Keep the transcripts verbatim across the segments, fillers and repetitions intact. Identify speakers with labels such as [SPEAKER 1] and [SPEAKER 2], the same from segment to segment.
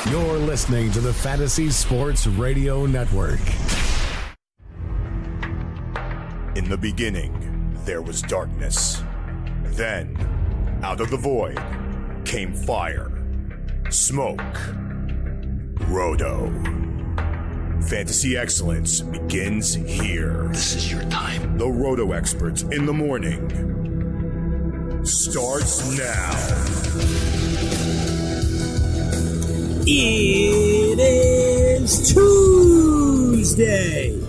[SPEAKER 1] You're listening to the Fantasy Sports Radio Network.
[SPEAKER 2] In the beginning, there was darkness. Then, out of the void, came fire, smoke, Roto. Fantasy excellence begins here.
[SPEAKER 3] This is your time.
[SPEAKER 2] The Roto experts in the morning starts now.
[SPEAKER 4] It is Tuesday,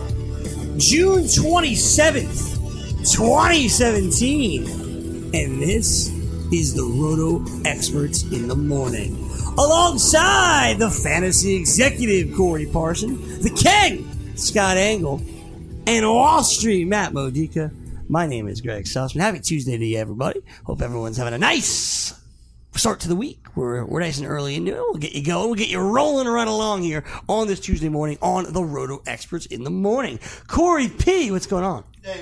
[SPEAKER 4] June twenty-seventh, twenty seventeen, and this is the Roto Experts in the Morning. Alongside the fantasy executive, Corey Parson, the king, Scott Engel, and Wall Street, Matt Modica. My name is Greg Sussman. Happy Tuesday to you, everybody. Hope everyone's having a nice start to the week. We're, we're nice and early into it. We'll get you going. We'll get you rolling right along here on this Tuesday morning on the Roto Experts in the Morning. Corey P., what's going on?
[SPEAKER 5] Hey.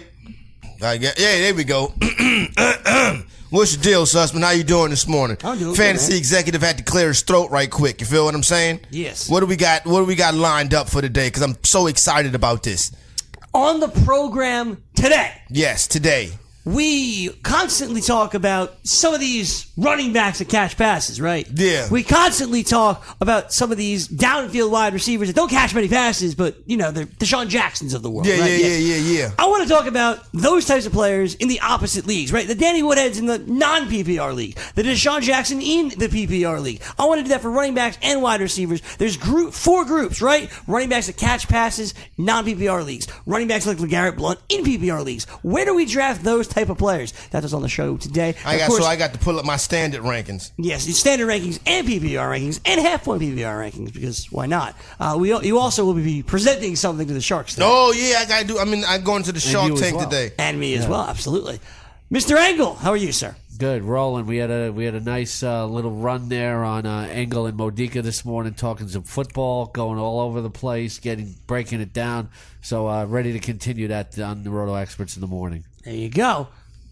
[SPEAKER 5] I get, yeah, there we go. What's your deal, Sussman? How you doing this morning?
[SPEAKER 4] I'm doing
[SPEAKER 5] Fantasy
[SPEAKER 4] good,
[SPEAKER 5] executive had to clear his throat right quick. You feel what I'm saying?
[SPEAKER 4] Yes.
[SPEAKER 5] What do we got? What do we got lined up for today? Because I'm so excited about this.
[SPEAKER 4] On the program today.
[SPEAKER 5] Yes, today.
[SPEAKER 4] We constantly talk about some of these running backs that catch passes, right?
[SPEAKER 5] Yeah.
[SPEAKER 4] We constantly talk about some of these downfield wide receivers that don't catch many passes, but, you know, they're Deshaun Jacksons of the world,
[SPEAKER 5] Yeah,
[SPEAKER 4] right?
[SPEAKER 5] yeah,
[SPEAKER 4] Yes.
[SPEAKER 5] yeah, yeah, yeah.
[SPEAKER 4] I want to talk about those types of players in the opposite leagues, right? The Danny Woodheads in the non-P P R league. The Deshaun Jackson in the P P R league. I want to do that for running backs and wide receivers. There's group four groups, right? Running backs that catch passes, non-P P R leagues. Running backs like LeGarrette Blount in P P R leagues. Where do we draft those type of players? That was on the show today.
[SPEAKER 5] I
[SPEAKER 4] Of
[SPEAKER 5] got
[SPEAKER 4] course,
[SPEAKER 5] so I got to pull up my standard rankings.
[SPEAKER 4] Yes, it's standard rankings and P P R rankings and half point P P R rankings, because why not? Uh, we you also will be presenting something to the Sharks today.
[SPEAKER 5] Oh yeah, I gotta do. I mean, I'm going to the Shark
[SPEAKER 6] you as
[SPEAKER 5] Tank
[SPEAKER 6] well.
[SPEAKER 5] today.
[SPEAKER 4] And me as well, absolutely. Mister Engel, how are you, sir?
[SPEAKER 6] Good, rolling. We had a we had a nice uh, little run there on uh, Engel and Modica this morning, talking some football, going all over the place, getting breaking it down. So uh, ready to continue that on the Roto Experts in the morning.
[SPEAKER 4] There you go.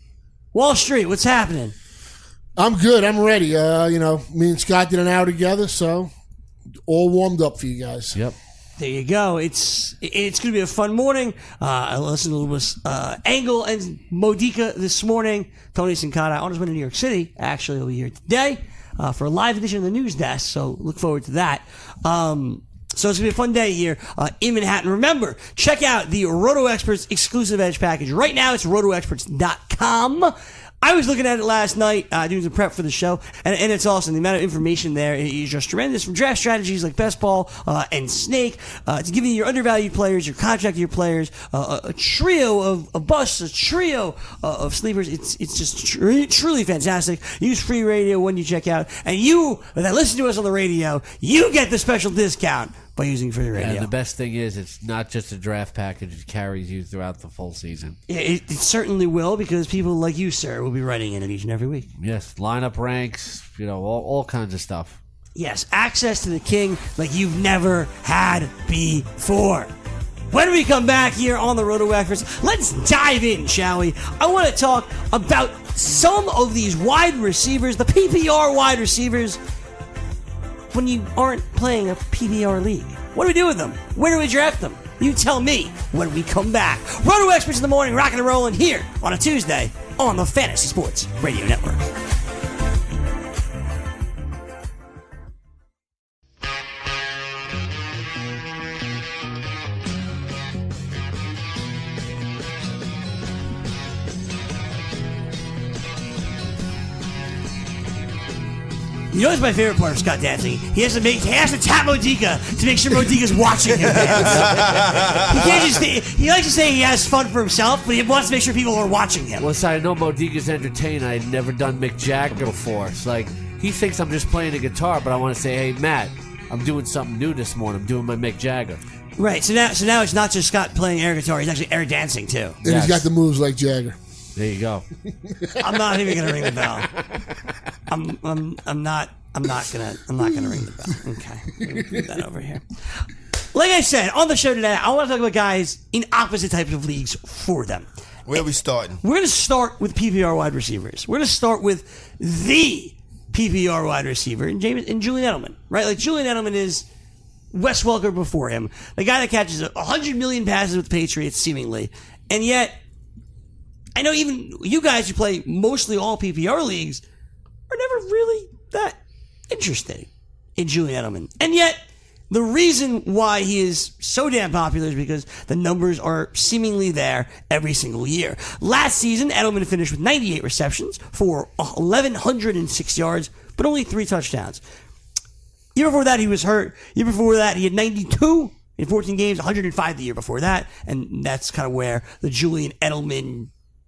[SPEAKER 4] Wall Street, what's happening?
[SPEAKER 7] I'm good. I'm ready. Uh, you know, me and Scott did an hour together, so all warmed up for you guys.
[SPEAKER 6] Yep.
[SPEAKER 4] There you go. It's it's going to be a fun morning. Uh, I listened to a little bit uh, Engel and Modica this morning. Tony Sincata on his way to New York City. Actually, he'll be here today uh, for a live edition of the News Desk, so look forward to that. Um, So it's going to be a fun day here uh, in Manhattan. Remember, check out the Roto Experts exclusive Edge package. Right now, it's roto experts dot com. I was looking at it last night, uh, doing some prep for the show, and, and it's awesome. The amount of information there is just tremendous, from draft strategies like Best Ball uh, and Snake, uh, to giving you your undervalued players, your contract year players, uh, a, a trio of, of busts, a trio uh, of sleepers. It's it's just tr- truly fantastic. Use free radio when you check out, and you that listen to us on the radio, you get the special discount by using free radio.
[SPEAKER 6] And the best thing is, it's not just a draft package; it carries you throughout the full season.
[SPEAKER 4] Yeah, it, it certainly will, because people like you, sir, will be writing in it each and every week.
[SPEAKER 6] Yes, lineup ranks, you know, all, all kinds of stuff.
[SPEAKER 4] Yes, access to the king like you've never had before. When we come back here on the Roto Experts, let's dive in, shall we? I want to talk about some of these wide receivers, the P P R wide receivers, when you aren't playing a P P R league. What do we do with them? Where do we draft them? You tell me when we come back. Roto Experts in the morning, rocking and rolling here on a Tuesday on the Fantasy Sports Radio Network. You know what's my favorite part of Scott dancing? He has to make he has to tap Modica to make sure Modica's watching him dance. He can't just he likes to say he has fun for himself, but he wants to make sure people are watching him.
[SPEAKER 6] Well, so I know Modica's entertained. I had never done Mick Jagger before. It's like he thinks I'm just playing the guitar, but I want to say, hey, Matt, I'm doing something new this morning. I'm doing my Mick Jagger.
[SPEAKER 4] Right. So now, so now it's not just Scott playing air guitar. He's actually air dancing too.
[SPEAKER 7] And yes. He's got the moves like Jagger.
[SPEAKER 6] There you go.
[SPEAKER 4] I'm not even gonna ring the bell. I'm I'm I'm not I'm not gonna I'm not gonna ring the bell. Okay, put that over here. Like I said on the show today, I want to talk about guys in opposite types of leagues for them.
[SPEAKER 5] Where are we starting?
[SPEAKER 4] We're gonna start with P P R wide receivers. We're gonna start with the P P R wide receiver in James in Julian Edelman, right? Like Julian Edelman is Wes Welker before him, the guy that catches a hundred million passes with the Patriots, seemingly, and yet I know even you guys who play mostly all P P R leagues are never really that interested in Julian Edelman, and yet the reason why he is so damn popular is because the numbers are seemingly there every single year. Last season, Edelman finished with ninety-eight receptions for eleven oh six yards, but only three touchdowns. Year before that, he was hurt. Year before that, he had ninety-two in fourteen games, one hundred five the year before that, and that's kind of where the Julian Edelman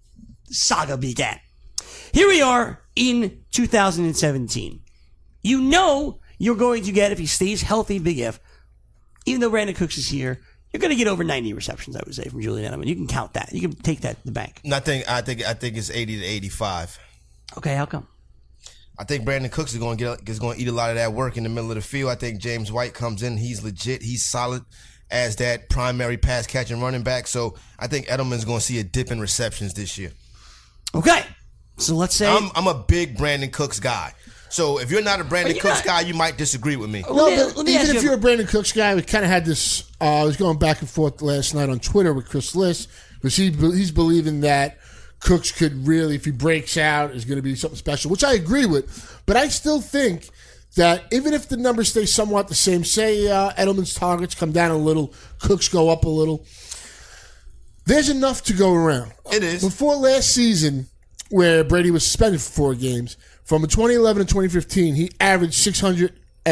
[SPEAKER 4] saga began. Here we are in two thousand seventeen. You know you're going to get, if he stays healthy, big if, even though Brandon Cooks is here, you're going to get over ninety receptions, I would say, from Julian Edelman. You can count that. You can take that to the bank.
[SPEAKER 5] I think I think I think it's eighty to eighty-five.
[SPEAKER 4] Okay, how come?
[SPEAKER 5] I think Brandon Cooks is going to get is going to eat a lot of that work in the middle of the field. I think James White comes in, he's legit, he's solid as that primary pass catching running back. So I think Edelman's going to see a dip in receptions this year.
[SPEAKER 4] Okay, so let's say
[SPEAKER 5] I'm, I'm a big Brandon Cooks guy. So if you're not a Brandon Cooks
[SPEAKER 4] not,
[SPEAKER 5] guy, you might disagree with me.
[SPEAKER 7] No,
[SPEAKER 4] me,
[SPEAKER 7] but
[SPEAKER 4] let me
[SPEAKER 7] even
[SPEAKER 4] ask
[SPEAKER 7] if
[SPEAKER 4] you,
[SPEAKER 7] you're a Brandon Cooks guy, we kind of had this. Uh, I was going back and forth last night on Twitter with Chris Liss because he he's believing that Cooks could really, if he breaks out, is going to be something special, which I agree with. But I still think that even if the numbers stay somewhat the same, say uh, Edelman's targets come down a little, Cooks go up a little, there's enough to go around.
[SPEAKER 5] It is.
[SPEAKER 7] Before last season, where Brady was suspended for four games, from twenty eleven to twenty fifteen, he averaged six hundred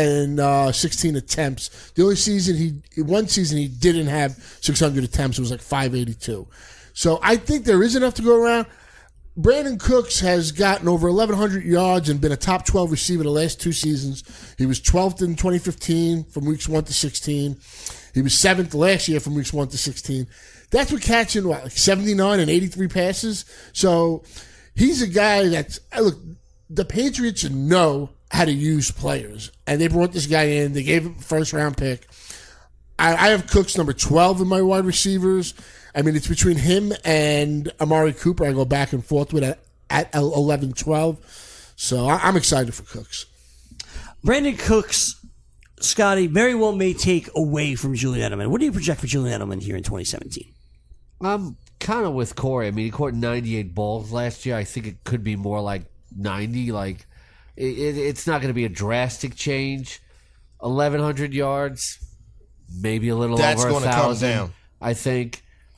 [SPEAKER 7] sixteen attempts. The only season he, one season he didn't have six hundred attempts, it was like five eighty-two. So I think there is enough to go around. Brandon Cooks has gotten over eleven hundred yards and been a top twelve receiver the last two seasons. He was twelfth in twenty fifteen from weeks one to sixteen. He was seventh last year from weeks one to sixteen. That's what catching, what, like seventy-nine and eighty-three passes? So he's a guy that's, look, the Patriots know how to use players. And they brought this guy in. They gave him a first-round pick. I, I have Cooks number twelve in my wide receivers. I mean, it's between him and Amari Cooper. I go back and forth with at, at eleven twelve. So I, I'm excited for Cooks.
[SPEAKER 4] Brandon Cooks, Scotty, very well may take away from Julian Edelman. What do you project for Julian Edelman here in twenty seventeen?
[SPEAKER 6] I'm kind of with Corey. I mean, he caught ninety-eight balls last year. I think it could be more like ninety. Like, it, it, it's not going to be a drastic change. eleven hundred yards, maybe a little
[SPEAKER 5] That's
[SPEAKER 6] over a
[SPEAKER 5] gonna come
[SPEAKER 6] thousand.
[SPEAKER 5] down.
[SPEAKER 6] I think.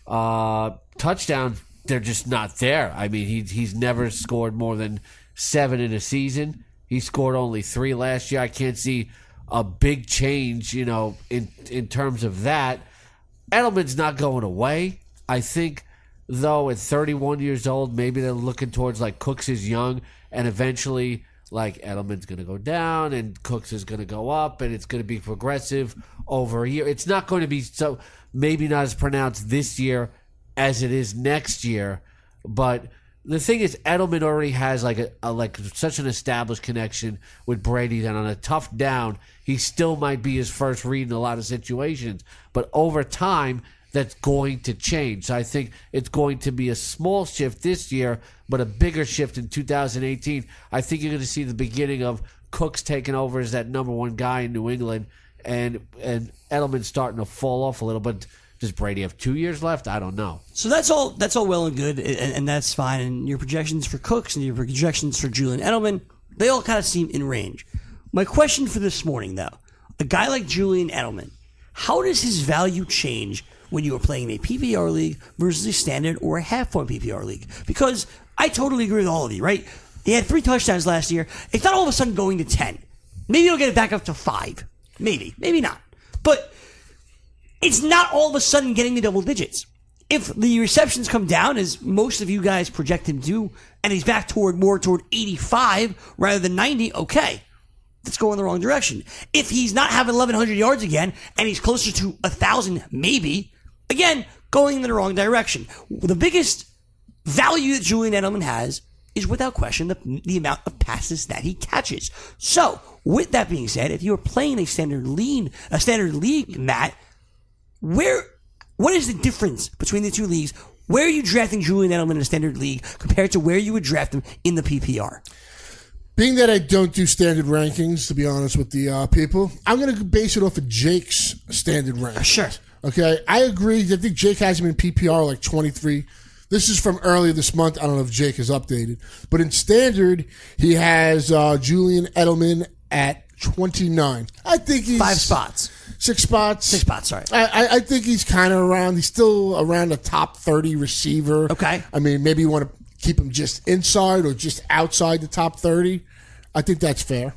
[SPEAKER 6] Uh, touchdowns, they're just not there. I mean, he, he's never scored more than seven in a season. He scored only three last year. I can't see a big change, you know, in in terms of that. Edelman's not going away. I think, though, at thirty-one years old, maybe they're looking towards, like, Cooks is young, and eventually, like, Edelman's going to go down, and Cooks is going to go up, and it's going to be progressive over a year. It's not going to be so, maybe not as pronounced this year as it is next year, but the thing is, Edelman already has like a, a like such an established connection with Brady that on a tough down, he still might be his first read in a lot of situations. But over time, that's going to change. So I think it's going to be a small shift this year, but a bigger shift in two thousand eighteen. I think you're going to see the beginning of Cooks taking over as that number one guy in New England, and and Edelman starting to fall off a little. But does Brady have two years left? I don't know.
[SPEAKER 4] So that's all. That's all well and good, and, and that's fine. And your projections for Cooks and your projections for Julian Edelman, they all kind of seem in range. My question for this morning, though, a guy like Julian Edelman, how does his value change when you are playing a P P R league versus a standard or a half-point P P R league? Because I totally agree with all of you, right? He had three touchdowns last year. It's not all of a sudden going to ten. Maybe he'll get it back up to five. Maybe. Maybe not. But it's not all of a sudden getting to double digits. If the receptions come down, as most of you guys project him to, and he's back toward more toward eighty-five rather than ninety, okay. Let's go in the wrong direction. If he's not having eleven hundred yards again, and he's closer to one thousand, maybe, again, going in the wrong direction. The biggest value that Julian Edelman has is, without question, the, the amount of passes that he catches. So, with that being said, if you're playing a standard league, a standard league, Matt, where, what is the difference between the two leagues? Where are you drafting Julian Edelman in a standard league compared to where you would draft him in the P P R?
[SPEAKER 7] Being that I don't do standard rankings, to be honest with the uh, people, I'm going to base it off of Jake's standard rankings.
[SPEAKER 4] Sure.
[SPEAKER 7] Okay, I agree. I think Jake has him in P P R like twenty-three. This is from earlier this month. I don't know if Jake has updated. But in standard, he has uh, Julian Edelman at twenty-nine. I think he's...
[SPEAKER 4] Five spots.
[SPEAKER 7] Six spots.
[SPEAKER 4] Six spots, sorry.
[SPEAKER 7] I, I, I think he's kind of around. He's still around a top thirty receiver.
[SPEAKER 4] Okay.
[SPEAKER 7] I mean, maybe you want to keep him just inside or just outside the top thirty. I think that's fair.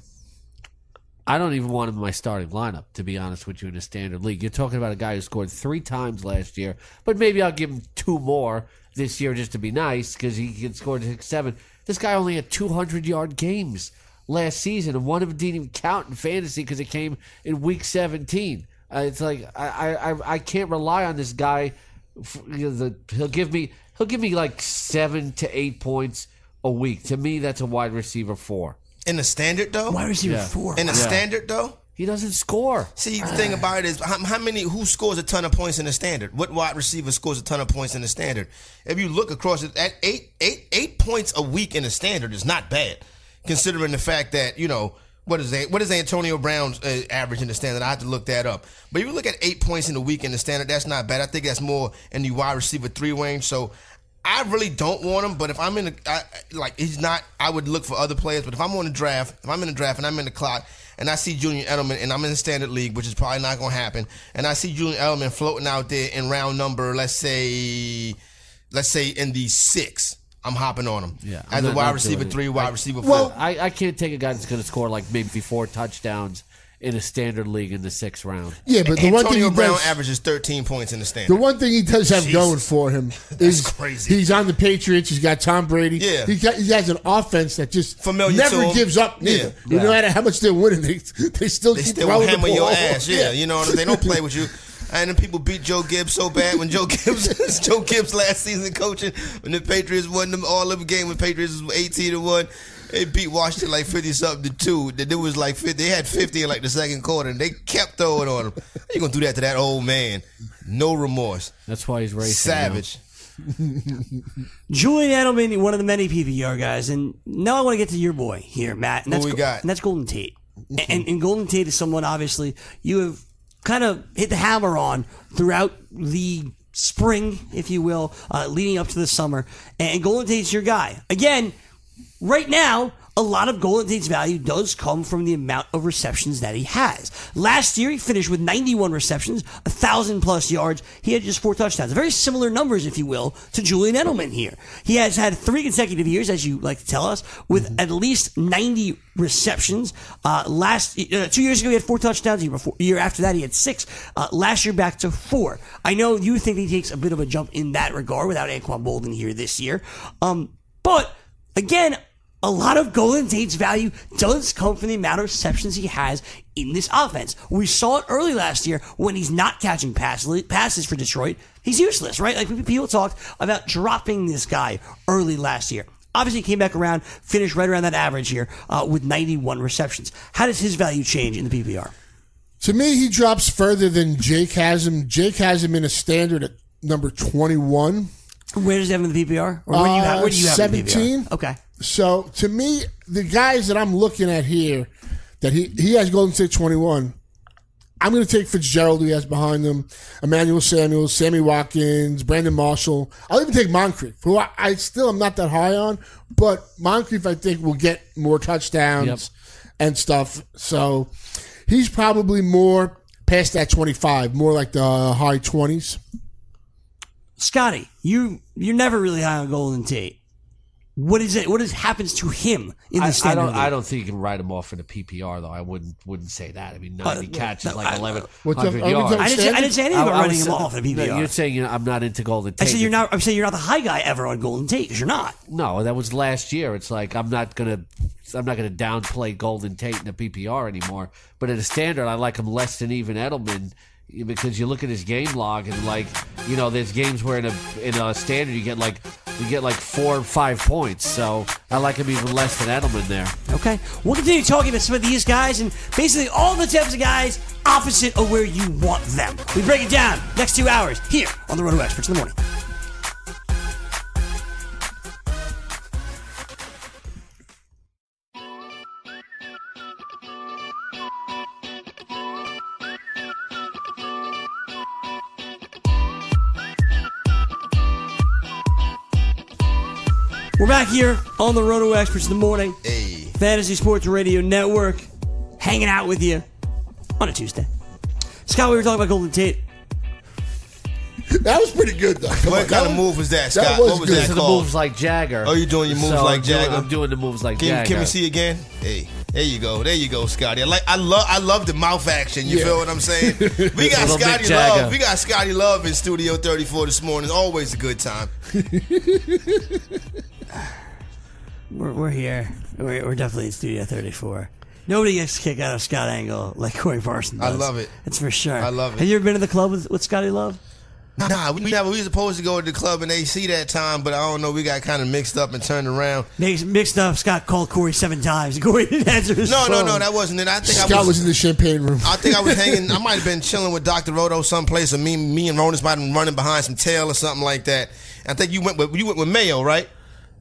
[SPEAKER 6] I don't even want him in my starting lineup, to be honest with you, in a standard league. You're talking about a guy who scored three times last year, but maybe I'll give him two more this year just to be nice because he can score six, seven. This guy only had two hundred-yard games last season, and one of them didn't even count in fantasy because it came in week seventeen. Uh, it's like I, I I can't rely on this guy. For, you know, the, he'll give me he'll give me like seven to eight points a week. To me, that's a wide receiver four.
[SPEAKER 5] In the standard, though?
[SPEAKER 4] Wide receiver
[SPEAKER 6] Yeah.
[SPEAKER 4] four.
[SPEAKER 5] In the
[SPEAKER 6] Yeah.
[SPEAKER 5] standard, though?
[SPEAKER 6] He doesn't score.
[SPEAKER 5] See, the thing about it is, how, how many, who scores a ton of points in the standard? What wide receiver scores a ton of points in the standard? If you look across it, at eight, eight, eight points a week in the standard is not bad, considering the fact that, you know, what is that, what is Antonio Brown's uh, average in the standard? I have to look that up. But if you look at eight points in the week in the standard, that's not bad. I think that's more in the wide receiver three range. So I really don't want him, but if I'm in the, I, like, he's not, I would look for other players. But if I'm on the draft, if I'm in the draft and I'm in the clock, and I see Julian Edelman, and I'm in the standard league, which is probably not going to happen, and I see Julian Edelman floating out there in round number, let's say, let's say in the six, I'm hopping on him.
[SPEAKER 6] Yeah,
[SPEAKER 5] As
[SPEAKER 6] I'm
[SPEAKER 5] a
[SPEAKER 6] not-
[SPEAKER 5] wide
[SPEAKER 6] not
[SPEAKER 5] receiver
[SPEAKER 6] doing it.
[SPEAKER 5] three, wide
[SPEAKER 6] I-
[SPEAKER 5] receiver four.
[SPEAKER 7] Well,
[SPEAKER 6] I, I can't take a guy that's going to score like maybe four touchdowns in a standard league in the sixth round.
[SPEAKER 7] Yeah, but the one thing
[SPEAKER 5] Antonio
[SPEAKER 7] he
[SPEAKER 5] Brown
[SPEAKER 7] does,
[SPEAKER 5] averages thirteen points in the standard.
[SPEAKER 7] the one thing he does have
[SPEAKER 5] Jesus.
[SPEAKER 7] going for him is
[SPEAKER 5] crazy.
[SPEAKER 7] he's on the Patriots. He's got Tom Brady.
[SPEAKER 5] Yeah.
[SPEAKER 7] he, got, he has an offense that just
[SPEAKER 5] Familiar
[SPEAKER 7] never
[SPEAKER 5] to him.
[SPEAKER 7] gives up. Neither,
[SPEAKER 5] Yeah.
[SPEAKER 7] no matter how much they're winning, they they still
[SPEAKER 5] They
[SPEAKER 7] keep
[SPEAKER 5] still
[SPEAKER 7] throwing the
[SPEAKER 5] hammer your
[SPEAKER 7] ball.
[SPEAKER 5] ass, yeah. You know what I mean? They don't play with you. And then people beat Joe Gibbs so bad when Joe Gibbs Joe Gibbs last season coaching when the Patriots won them all of the game when Patriots was eighteen to one. They beat Washington like fifty something to two. Then it was like fifty. They had fifty in like the second quarter, and they kept throwing on him. How you gonna do that to that old man? No remorse.
[SPEAKER 6] That's why he's racing.
[SPEAKER 5] Savage.
[SPEAKER 4] Julian Edelman, one of the many P P R guys, and now I want to get to your boy here, Matt. And
[SPEAKER 5] Who
[SPEAKER 4] that's
[SPEAKER 5] we
[SPEAKER 4] Go-
[SPEAKER 5] got?
[SPEAKER 4] And that's Golden Tate. And, and Golden Tate is someone obviously you have kind of hit the hammer on throughout the spring, if you will, uh, leading up to the summer. And Golden Tate's your guy. Again, right now, a lot of Golden Tate's value does come from the amount of receptions that he has. Last year, he finished with ninety-one receptions, one thousand plus yards. He had just four touchdowns. Very similar numbers, if you will, to Julian Edelman here. He has had three consecutive years, as you like to tell us, with mm-hmm. at least ninety receptions. Uh, last uh, Two years ago, he had four touchdowns. Year, before, year after that, he had six. Uh, last year, back to four. I know you think he takes a bit of a jump in that regard without Anquan Boldin here this year. Um, but, again, a lot of Golden Tate's value does come from the amount of receptions he has in this offense. We saw it early last year when he's not catching pass, passes for Detroit. He's useless, right? Like people talked about dropping this guy early last year. Obviously, he came back around, finished right around that average here uh, with ninety-one receptions. How does his value change in the P P R?
[SPEAKER 7] To me, he drops further than Jake has him. Jake has him in a standard at number twenty-one.
[SPEAKER 4] Where does he have him in the P P R? Or where do you have, where do you have him in the P P R?
[SPEAKER 7] seventeen.
[SPEAKER 4] Okay.
[SPEAKER 7] So, to me, the guys that I'm looking at here, that he, he has Golden State twenty-one, I'm going to take Fitzgerald, who he has behind him, Emmanuel Samuels, Sammy Watkins, Brandon Marshall. I'll even take Moncrief, who I, I still am not that high on, but Moncrief, I think, will get more touchdowns
[SPEAKER 6] Yep.
[SPEAKER 7] and stuff. So, he's probably more past that twenty-five, more like the high twenties.
[SPEAKER 4] Scotty, you, you're never really high on Golden Tate. What is it? What is happens to him in the
[SPEAKER 6] I, I
[SPEAKER 4] standard
[SPEAKER 6] don't.
[SPEAKER 4] league?
[SPEAKER 6] I don't think you can write him off in a P P R though. I wouldn't. Wouldn't say that. I mean, ninety
[SPEAKER 4] Uh,
[SPEAKER 6] catches,
[SPEAKER 4] no,
[SPEAKER 6] like
[SPEAKER 4] I-
[SPEAKER 6] eleven
[SPEAKER 7] What's up?
[SPEAKER 6] hundred
[SPEAKER 7] Are we
[SPEAKER 6] yards.
[SPEAKER 7] talking
[SPEAKER 4] I didn't, say, I didn't say anything about
[SPEAKER 6] I- I
[SPEAKER 4] running
[SPEAKER 6] was
[SPEAKER 4] him
[SPEAKER 6] sa-
[SPEAKER 4] off in a P P R.
[SPEAKER 6] No, you're saying you know, I'm not into Golden
[SPEAKER 4] I
[SPEAKER 6] Tate.
[SPEAKER 4] said you're not. I'm saying you're not the high guy ever on Golden Tate because you're not.
[SPEAKER 6] No, that was last year. It's like I'm not gonna. I'm not gonna downplay Golden Tate in a P P R anymore. But at a standard, I like him less than even Edelman. Because you look at his game log and like you know, there's games where in a in a standard you get like you get like four or five points. So I like him even less than Edelman there.
[SPEAKER 4] Okay, we'll continue talking about some of these guys and basically all the types of guys opposite of where you want them. We break it down next two hours here on the Road to Experts in the morning. back here on the Roto Experts in the morning.
[SPEAKER 5] Hey.
[SPEAKER 4] Fantasy Sports Radio Network. Hanging out with you on a Tuesday. Scott, we were talking about Golden Tate.
[SPEAKER 7] That was pretty good, though. Come
[SPEAKER 5] What
[SPEAKER 7] on,
[SPEAKER 5] kind
[SPEAKER 7] that
[SPEAKER 5] of move was that,
[SPEAKER 7] that
[SPEAKER 5] Scott?
[SPEAKER 7] was
[SPEAKER 5] what was
[SPEAKER 7] good.
[SPEAKER 5] that
[SPEAKER 6] These are the
[SPEAKER 5] called?
[SPEAKER 6] moves like Jagger.
[SPEAKER 5] Oh, you're doing your moves
[SPEAKER 6] So
[SPEAKER 5] like
[SPEAKER 6] I'm doing-
[SPEAKER 5] Jagger?
[SPEAKER 6] I'm doing the moves like
[SPEAKER 5] Can,
[SPEAKER 6] Jagger.
[SPEAKER 5] can we see again? Hey, there you go. There you go, Scotty. I like. I love. I love the mouth action. You
[SPEAKER 7] Yeah.
[SPEAKER 5] feel what I'm saying? We got
[SPEAKER 6] Little
[SPEAKER 5] Scotty
[SPEAKER 6] Mick Jagger.
[SPEAKER 5] Love. We got Scotty Love in Studio thirty-four this morning. Always a good time.
[SPEAKER 4] We're, we're here. We're, we're definitely in Studio thirty-four. Nobody gets a kick out of Scott Angle like Corey Parson does.
[SPEAKER 5] I love it.
[SPEAKER 4] That's for sure.
[SPEAKER 5] I love it.
[SPEAKER 4] Have you ever been to the club with, with Scotty Love?
[SPEAKER 5] Nah, we never. We were supposed to go to the club in A C that time, but I don't know. We got kind of mixed up and turned around.
[SPEAKER 4] Mixed, mixed up. Scott called Corey seven times. And Corey didn't answer his
[SPEAKER 5] No, no,
[SPEAKER 4] phone.
[SPEAKER 5] no. That wasn't it. I think
[SPEAKER 7] Scott
[SPEAKER 5] I was.
[SPEAKER 7] was in the champagne room.
[SPEAKER 5] I think I was hanging. I might have been chilling with Doctor Roto someplace, or me, me and Ronas might have been running behind some tail or something like that. I think you went with you went with Mayo, right?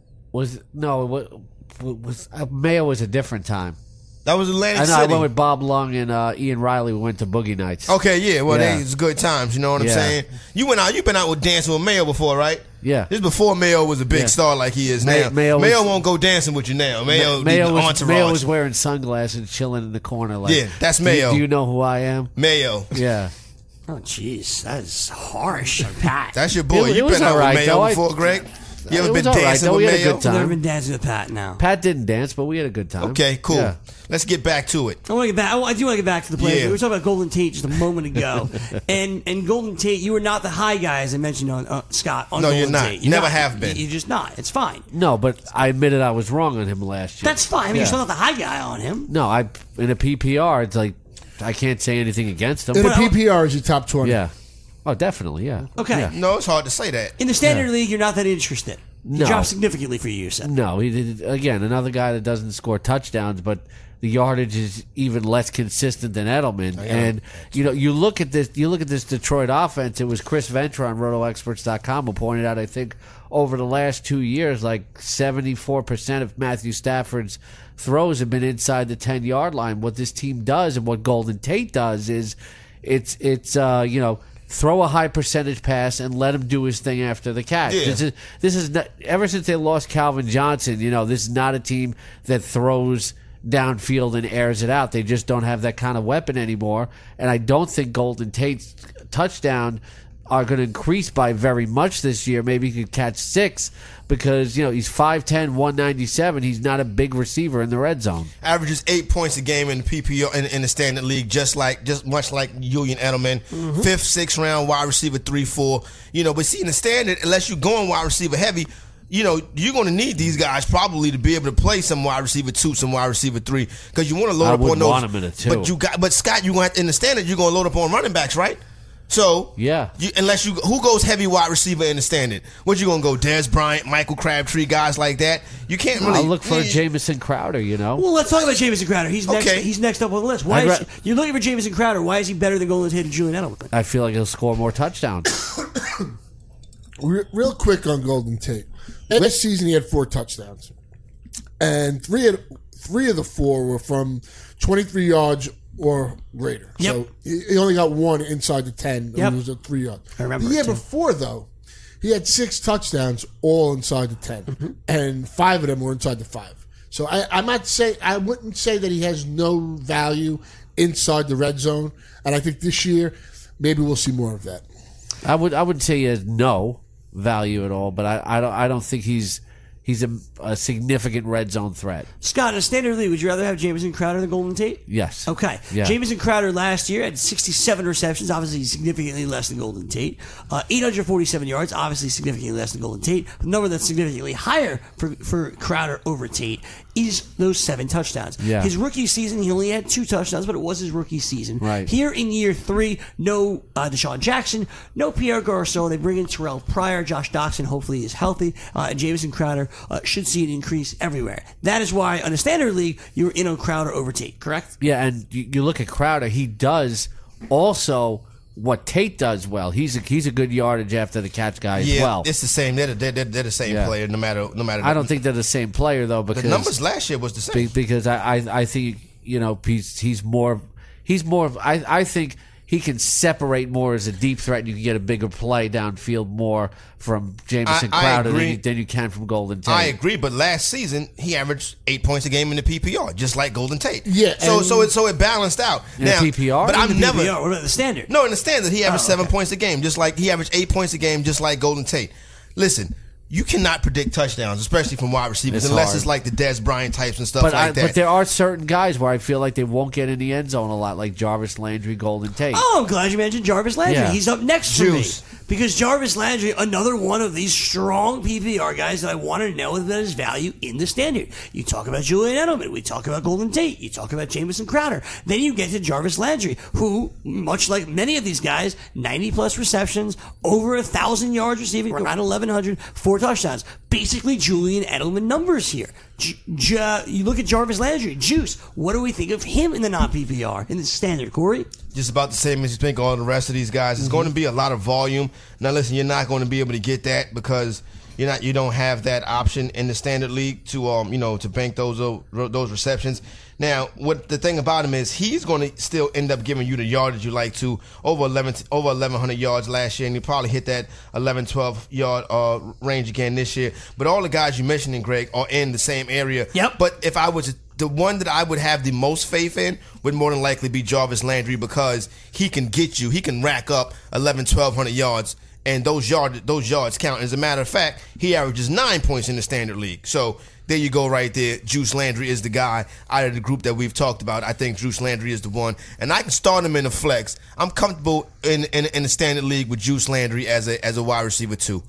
[SPEAKER 6] Was no, what was uh, Mayo was a different time.
[SPEAKER 5] That was Atlantic
[SPEAKER 6] I know.
[SPEAKER 5] City.
[SPEAKER 6] I went with Bob Lung and uh, Ian Riley. We went to Boogie Nights.
[SPEAKER 5] Okay, yeah. Well,
[SPEAKER 6] Yeah.
[SPEAKER 5] they it's good times. You know what I'm
[SPEAKER 6] Yeah.
[SPEAKER 5] saying? You went out. You've been out with dancing with Mayo before, right?
[SPEAKER 6] Yeah.
[SPEAKER 5] This is before Mayo was a big
[SPEAKER 6] Yeah.
[SPEAKER 5] star like he is
[SPEAKER 6] May-
[SPEAKER 5] now.
[SPEAKER 6] Mayo
[SPEAKER 5] Mayo,
[SPEAKER 6] was-
[SPEAKER 5] won't go dancing with you now. Mayo,
[SPEAKER 6] Mayo
[SPEAKER 5] the
[SPEAKER 6] was,
[SPEAKER 5] entourage.
[SPEAKER 6] Mayo was wearing sunglasses and chilling in the corner. Like,
[SPEAKER 5] Yeah, that's
[SPEAKER 6] "Do-
[SPEAKER 5] Mayo."
[SPEAKER 6] Do you know who I am?
[SPEAKER 5] Mayo.
[SPEAKER 6] Yeah.
[SPEAKER 4] Oh, jeez. That is harsh on Pat.
[SPEAKER 5] That's your boy.
[SPEAKER 6] It- it
[SPEAKER 5] You've
[SPEAKER 6] was
[SPEAKER 5] been out
[SPEAKER 6] all right,
[SPEAKER 5] with Mayo
[SPEAKER 6] though. I-
[SPEAKER 5] before, Greg? You ever
[SPEAKER 6] It was
[SPEAKER 5] been
[SPEAKER 6] all right,
[SPEAKER 5] dancing
[SPEAKER 6] though.
[SPEAKER 5] with
[SPEAKER 6] We had a
[SPEAKER 5] Mayo?
[SPEAKER 6] good time.
[SPEAKER 4] I've never been dancing with Pat now.
[SPEAKER 6] Pat didn't dance, but we had a good time.
[SPEAKER 5] Okay, cool.
[SPEAKER 6] Yeah.
[SPEAKER 5] Let's get back to it.
[SPEAKER 4] I want to get back. I do want to get back to the players.
[SPEAKER 5] Yeah.
[SPEAKER 4] We were talking about Golden Tate just a moment ago, and and Golden Tate, you were not the high guy as I mentioned on uh, Scott. On
[SPEAKER 5] No,
[SPEAKER 4] Golden
[SPEAKER 5] you're not.
[SPEAKER 4] Tate.
[SPEAKER 5] You never
[SPEAKER 4] not.
[SPEAKER 5] have been.
[SPEAKER 4] You're just not. It's fine.
[SPEAKER 6] No, but I admitted I was wrong on him last year.
[SPEAKER 4] That's fine. I mean,
[SPEAKER 6] Yeah.
[SPEAKER 4] you're still not the high guy on him.
[SPEAKER 6] No, I in a P P R, it's like I can't say anything against him.
[SPEAKER 7] In a
[SPEAKER 4] Well-
[SPEAKER 7] P P R is your top twenty.
[SPEAKER 6] Yeah. Oh, definitely. Yeah.
[SPEAKER 4] Okay.
[SPEAKER 6] Yeah.
[SPEAKER 5] No, it's hard to say that.
[SPEAKER 4] In the standard league, you're not that interested. He
[SPEAKER 6] No.
[SPEAKER 4] dropped significantly for you, you said.
[SPEAKER 6] No, he did again. Another guy that doesn't score touchdowns, but the yardage is even less consistent than Edelman. And you know, you look at this. You look at this Detroit offense. It was Chris Ventura on Roto Experts dot com who pointed out. I think over the last two years, like seventy-four percent of Matthew Stafford's throws have been inside the ten yard line. What this team does and what Golden Tate does is, it's it's uh, you know. Throw a high percentage pass and let him do his thing after the catch.
[SPEAKER 5] Yeah.
[SPEAKER 6] This is this is not, ever since they lost Calvin Johnson. You know, this is not a team that throws downfield and airs it out. They just don't have that kind of weapon anymore. And I don't think Golden Tate's touchdown are going to increase by very much this year. Maybe he could catch six because, you know, he's five ten, one ninety-seven. He's not a big receiver in the red zone.
[SPEAKER 5] Averages eight points a game in the P P R in, in the standard league, just like just much like Julian Edelman.
[SPEAKER 6] Mm-hmm.
[SPEAKER 5] Fifth, sixth round wide receiver, three, four. You know, but see in the standard, unless you're going wide receiver heavy, you know, you're going to need these guys probably to be able to play some wide receiver two, some wide receiver three, because you want to load
[SPEAKER 6] I
[SPEAKER 5] up on
[SPEAKER 6] wouldn't
[SPEAKER 5] those.
[SPEAKER 6] want 'em in a two.
[SPEAKER 5] But you got, but Scott, you going in the standard, you're going to load up on running backs, right? So
[SPEAKER 6] Yeah.
[SPEAKER 5] you, unless you who goes heavy wide receiver in the standard, what you gonna go? Dez Bryant, Michael Crabtree, guys like that. You can't really.
[SPEAKER 6] I'll look for
[SPEAKER 5] Yeah.
[SPEAKER 6] Jamison Crowder, you know.
[SPEAKER 4] Well, let's talk about Jamison Crowder. He's next.
[SPEAKER 5] Okay.
[SPEAKER 4] He's next up on the list. Why
[SPEAKER 6] I'd
[SPEAKER 4] is
[SPEAKER 6] ra-
[SPEAKER 4] you're looking for Jamison Crowder? Why is he better than Golden Tate and Julian Edelman?
[SPEAKER 6] I feel like he'll score more touchdowns.
[SPEAKER 7] Re- Real quick on Golden Tate. Last season he had four touchdowns, and three of three of the four were from twenty-three yards or greater.
[SPEAKER 4] Yep.
[SPEAKER 7] So he he only got one inside the ten.
[SPEAKER 4] Yep.
[SPEAKER 7] It was a three yard.
[SPEAKER 4] I remember
[SPEAKER 7] The year
[SPEAKER 4] it, too.
[SPEAKER 7] before though, he had six touchdowns all inside the ten,
[SPEAKER 4] Mm-hmm.
[SPEAKER 7] and five of them were inside the five. So I, I'm not say I wouldn't say that he has no value inside the red zone, and I think this year maybe we'll see more of that.
[SPEAKER 6] I would I would say he has no value at all, but I, I don't I don't think he's he's a, a significant red zone threat.
[SPEAKER 4] Scott, in a standard league, would you rather have Jamison Crowder than Golden Tate?
[SPEAKER 6] Yes.
[SPEAKER 4] Okay.
[SPEAKER 6] Yeah.
[SPEAKER 4] Jamison Crowder last year had sixty-seven receptions, obviously significantly less than Golden Tate. Uh, eight hundred forty-seven yards, obviously significantly less than Golden Tate. The number that's significantly higher for, for Crowder over Tate is those seven touchdowns.
[SPEAKER 6] Yeah.
[SPEAKER 4] His rookie season, he only had two touchdowns, but it was his rookie season.
[SPEAKER 6] Right.
[SPEAKER 4] Here in year three, no uh, Deshaun Jackson, no Pierre Garçon. They bring in Terrell Pryor. Josh Doxson hopefully is healthy. Uh, and Jamison Crowder uh, should see an increase everywhere. That is why, on a standard league, you're in on Crowder over Tate, correct?
[SPEAKER 6] Yeah, and you, you look at Crowder, he does also what Tate does well. He's a, he's a good yardage after the catch guy as
[SPEAKER 5] Yeah,
[SPEAKER 6] well.
[SPEAKER 5] it's the same. They're, they're, they're, they're the same
[SPEAKER 6] Yeah.
[SPEAKER 5] player, no matter no matter.
[SPEAKER 6] I don't think they're the same player though, because
[SPEAKER 5] the numbers last year was the same.
[SPEAKER 6] be- because I, I I think you know he's he's more he's more of I I think he can separate more as a deep threat, and you can get a bigger play downfield more from Jamison
[SPEAKER 5] I- I
[SPEAKER 6] Crowder than
[SPEAKER 5] agree.
[SPEAKER 6] you, than you can from Golden Tate.
[SPEAKER 5] I agree, but last season he averaged eight points a game in the P P R, just like Golden Tate.
[SPEAKER 7] Yeah,
[SPEAKER 5] So
[SPEAKER 7] and-
[SPEAKER 5] so it so it balanced out.
[SPEAKER 6] In the
[SPEAKER 5] now,
[SPEAKER 6] P P R?
[SPEAKER 5] But
[SPEAKER 6] In
[SPEAKER 5] I'm
[SPEAKER 4] The
[SPEAKER 5] never.
[SPEAKER 4] P P R, what about the standard?
[SPEAKER 5] No, in the standard, he averaged
[SPEAKER 4] Oh,
[SPEAKER 5] seven
[SPEAKER 4] okay.
[SPEAKER 5] points a game, just like he averaged eight points a game, just like Golden Tate. Listen, you cannot predict touchdowns, especially from wide receivers,
[SPEAKER 6] It's
[SPEAKER 5] unless
[SPEAKER 6] hard.
[SPEAKER 5] it's like the Dez Bryant types and stuff
[SPEAKER 6] But,
[SPEAKER 5] like
[SPEAKER 6] I,
[SPEAKER 5] that.
[SPEAKER 6] but there are certain guys where I feel like they won't get in the end zone a lot, like Jarvis Landry, Golden Tate.
[SPEAKER 4] Oh, I'm glad you mentioned Jarvis Landry.
[SPEAKER 6] Yeah.
[SPEAKER 4] He's up next for
[SPEAKER 5] Juice.
[SPEAKER 4] me. Because Jarvis Landry, another one of these strong P P R guys that I want to know about his value in the standard. You talk about Julian Edelman. We talk about Golden Tate. You talk about Jamison Crowder. Then you get to Jarvis Landry, who, much like many of these guys, ninety plus receptions, over one thousand yards receiving, around eleven hundred, four touchdowns. Basically Julian Edelman numbers here. J- J- you look at Jarvis Landry, Juice. What do we think of him in the non-P P R, in the standard, Corey?
[SPEAKER 5] Just about the same as you think all the rest of these guys. It's going to be a lot of volume. Now, listen, you're not going to be able to get that because you're not. You don't have that option in the standard league to um you know to bank those uh, those receptions. Now, what the thing about him is he's going to still end up giving you the yardage you like to, over eleven over eleven hundred yards last year, and he probably hit that eleven, twelve yard uh, range again this year. But all the guys you mentioned, Greg, are in the same area.
[SPEAKER 4] Yep.
[SPEAKER 5] But if I was to, the one that I would have the most faith in would more than likely be Jarvis Landry, because he can get you, he can rack up eleven, twelve hundred yards, and those yard those yards count. As a matter of fact, he averages nine points in the standard league. So there you go right there. Juice Landry is the guy out of the group that we've talked about. I think Juice Landry is the one. And I can start him in a flex. I'm comfortable in in, in the standard league with Juice Landry as a as a wide receiver too.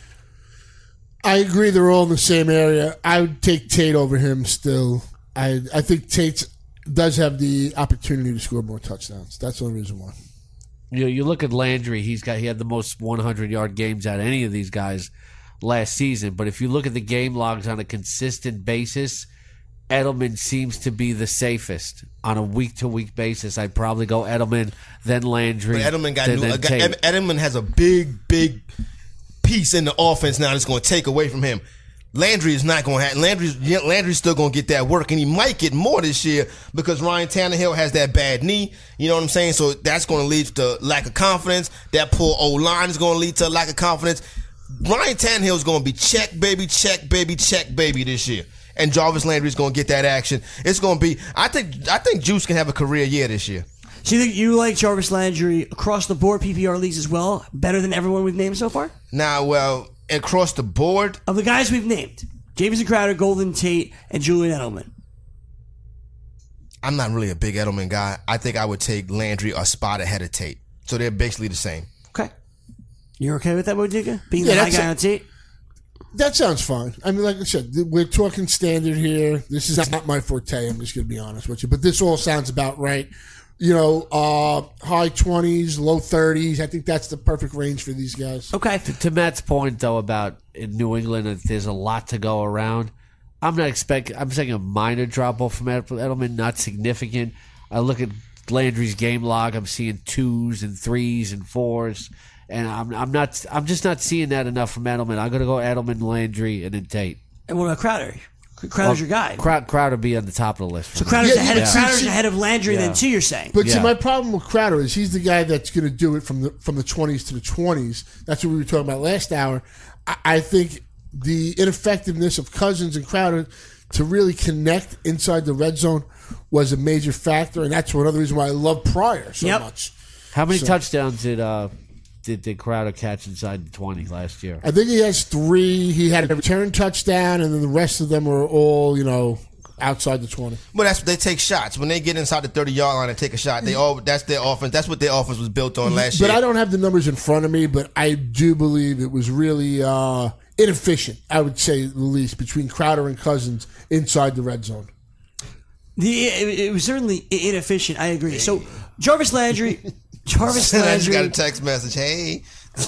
[SPEAKER 7] I agree they're all in the same area. I would take Tate over him still. I I think Tate does have the opportunity to score more touchdowns. That's the only reason why.
[SPEAKER 6] You know, you look at Landry, he's got he had the most one hundred yard games out of any of these guys last season. But if you look at the game logs on a consistent basis, Edelman seems to be the safest on a week to week basis. I'd probably go Edelman, then Landry.
[SPEAKER 5] But Edelman got
[SPEAKER 6] then,
[SPEAKER 5] new,
[SPEAKER 6] then
[SPEAKER 5] uh, got-
[SPEAKER 6] Tate.
[SPEAKER 5] Edelman has a big, big piece in the offense now that's going to take away from him. Landry is not going to have Landry's Landry's still going to get that work, and he might get more this year because Ryan Tannehill has that bad knee. You know what I'm saying? So that's going to lead to lack of confidence. That poor O line is going to lead to a lack of confidence. Ryan Tannehill is going to be check baby, check baby, check baby this year, and Jarvis Landry is going to get that action. It's going to be. I think. I think Juice can have a career year this year.
[SPEAKER 4] So you think you like Jarvis Landry across the board P P R leagues as well, better than everyone we've named so far?
[SPEAKER 5] Now, well, across the board,
[SPEAKER 4] Of the guys we've named, Jamison Crowder, Golden Tate, and Julian Edelman.
[SPEAKER 5] I'm not really a big Edelman guy. I think I would take Landry a spot ahead of Tate. So they're basically the same.
[SPEAKER 4] Okay. You're okay with that, Modica? Being
[SPEAKER 7] Yeah,
[SPEAKER 4] the high
[SPEAKER 7] that's
[SPEAKER 4] guy
[SPEAKER 7] a-
[SPEAKER 4] on Tate?
[SPEAKER 7] That sounds fine. I mean, like I said, th- we're talking standard here. This is not my forte. I'm just going to be honest with you. But this all sounds about right. You know, uh, high twenties, low thirties. I think that's the perfect range for these guys.
[SPEAKER 4] Okay.
[SPEAKER 6] To Matt's point, though, about in New England, that there's a lot to go around. I'm not expecting. I'm saying a minor drop off from Edelman, not significant. I look at Landry's game log. I'm seeing twos and threes and fours, and I'm I'm not. I'm just not seeing that enough from Edelman. I'm going to go Edelman, Landry, and then Tate.
[SPEAKER 4] And what about Crowder? Crowder's your guy.
[SPEAKER 6] Crowd, Crowder be on the top of the list. For
[SPEAKER 4] So
[SPEAKER 6] me.
[SPEAKER 4] Crowder's,
[SPEAKER 7] Yeah,
[SPEAKER 4] ahead,
[SPEAKER 7] yeah.
[SPEAKER 4] of, Crowder's
[SPEAKER 7] See,
[SPEAKER 4] ahead of Landry
[SPEAKER 6] yeah.
[SPEAKER 4] then, too, you're saying?
[SPEAKER 7] But see,
[SPEAKER 6] Yeah.
[SPEAKER 7] my problem with Crowder is he's the guy that's going to do it from the from the twenties to the twenties. That's what we were talking about last hour. I, I think the ineffectiveness of Cousins and Crowder to really connect inside the red zone was a major factor, and that's another reason why I love Pryor so
[SPEAKER 4] Yep.
[SPEAKER 7] much.
[SPEAKER 6] How many
[SPEAKER 7] So-
[SPEAKER 6] touchdowns did uh did, did Crowder catch inside the twenty last year?
[SPEAKER 7] I think he has three. He had a return touchdown, and then the rest of them were all, you know, outside the twenty.
[SPEAKER 5] Well, that's they take shots when they get inside the thirty yard line and take a shot. They all that's their offense. That's what their offense was built on last
[SPEAKER 7] But
[SPEAKER 5] year.
[SPEAKER 7] I don't have the numbers in front of me, but I do believe it was really uh, inefficient, I would say at the least, between Crowder and Cousins inside the red zone.
[SPEAKER 4] The, it, it was certainly inefficient. I agree. So Jarvis Landry, Jarvis
[SPEAKER 5] I just got a
[SPEAKER 4] Landry.
[SPEAKER 5] text message. Hey,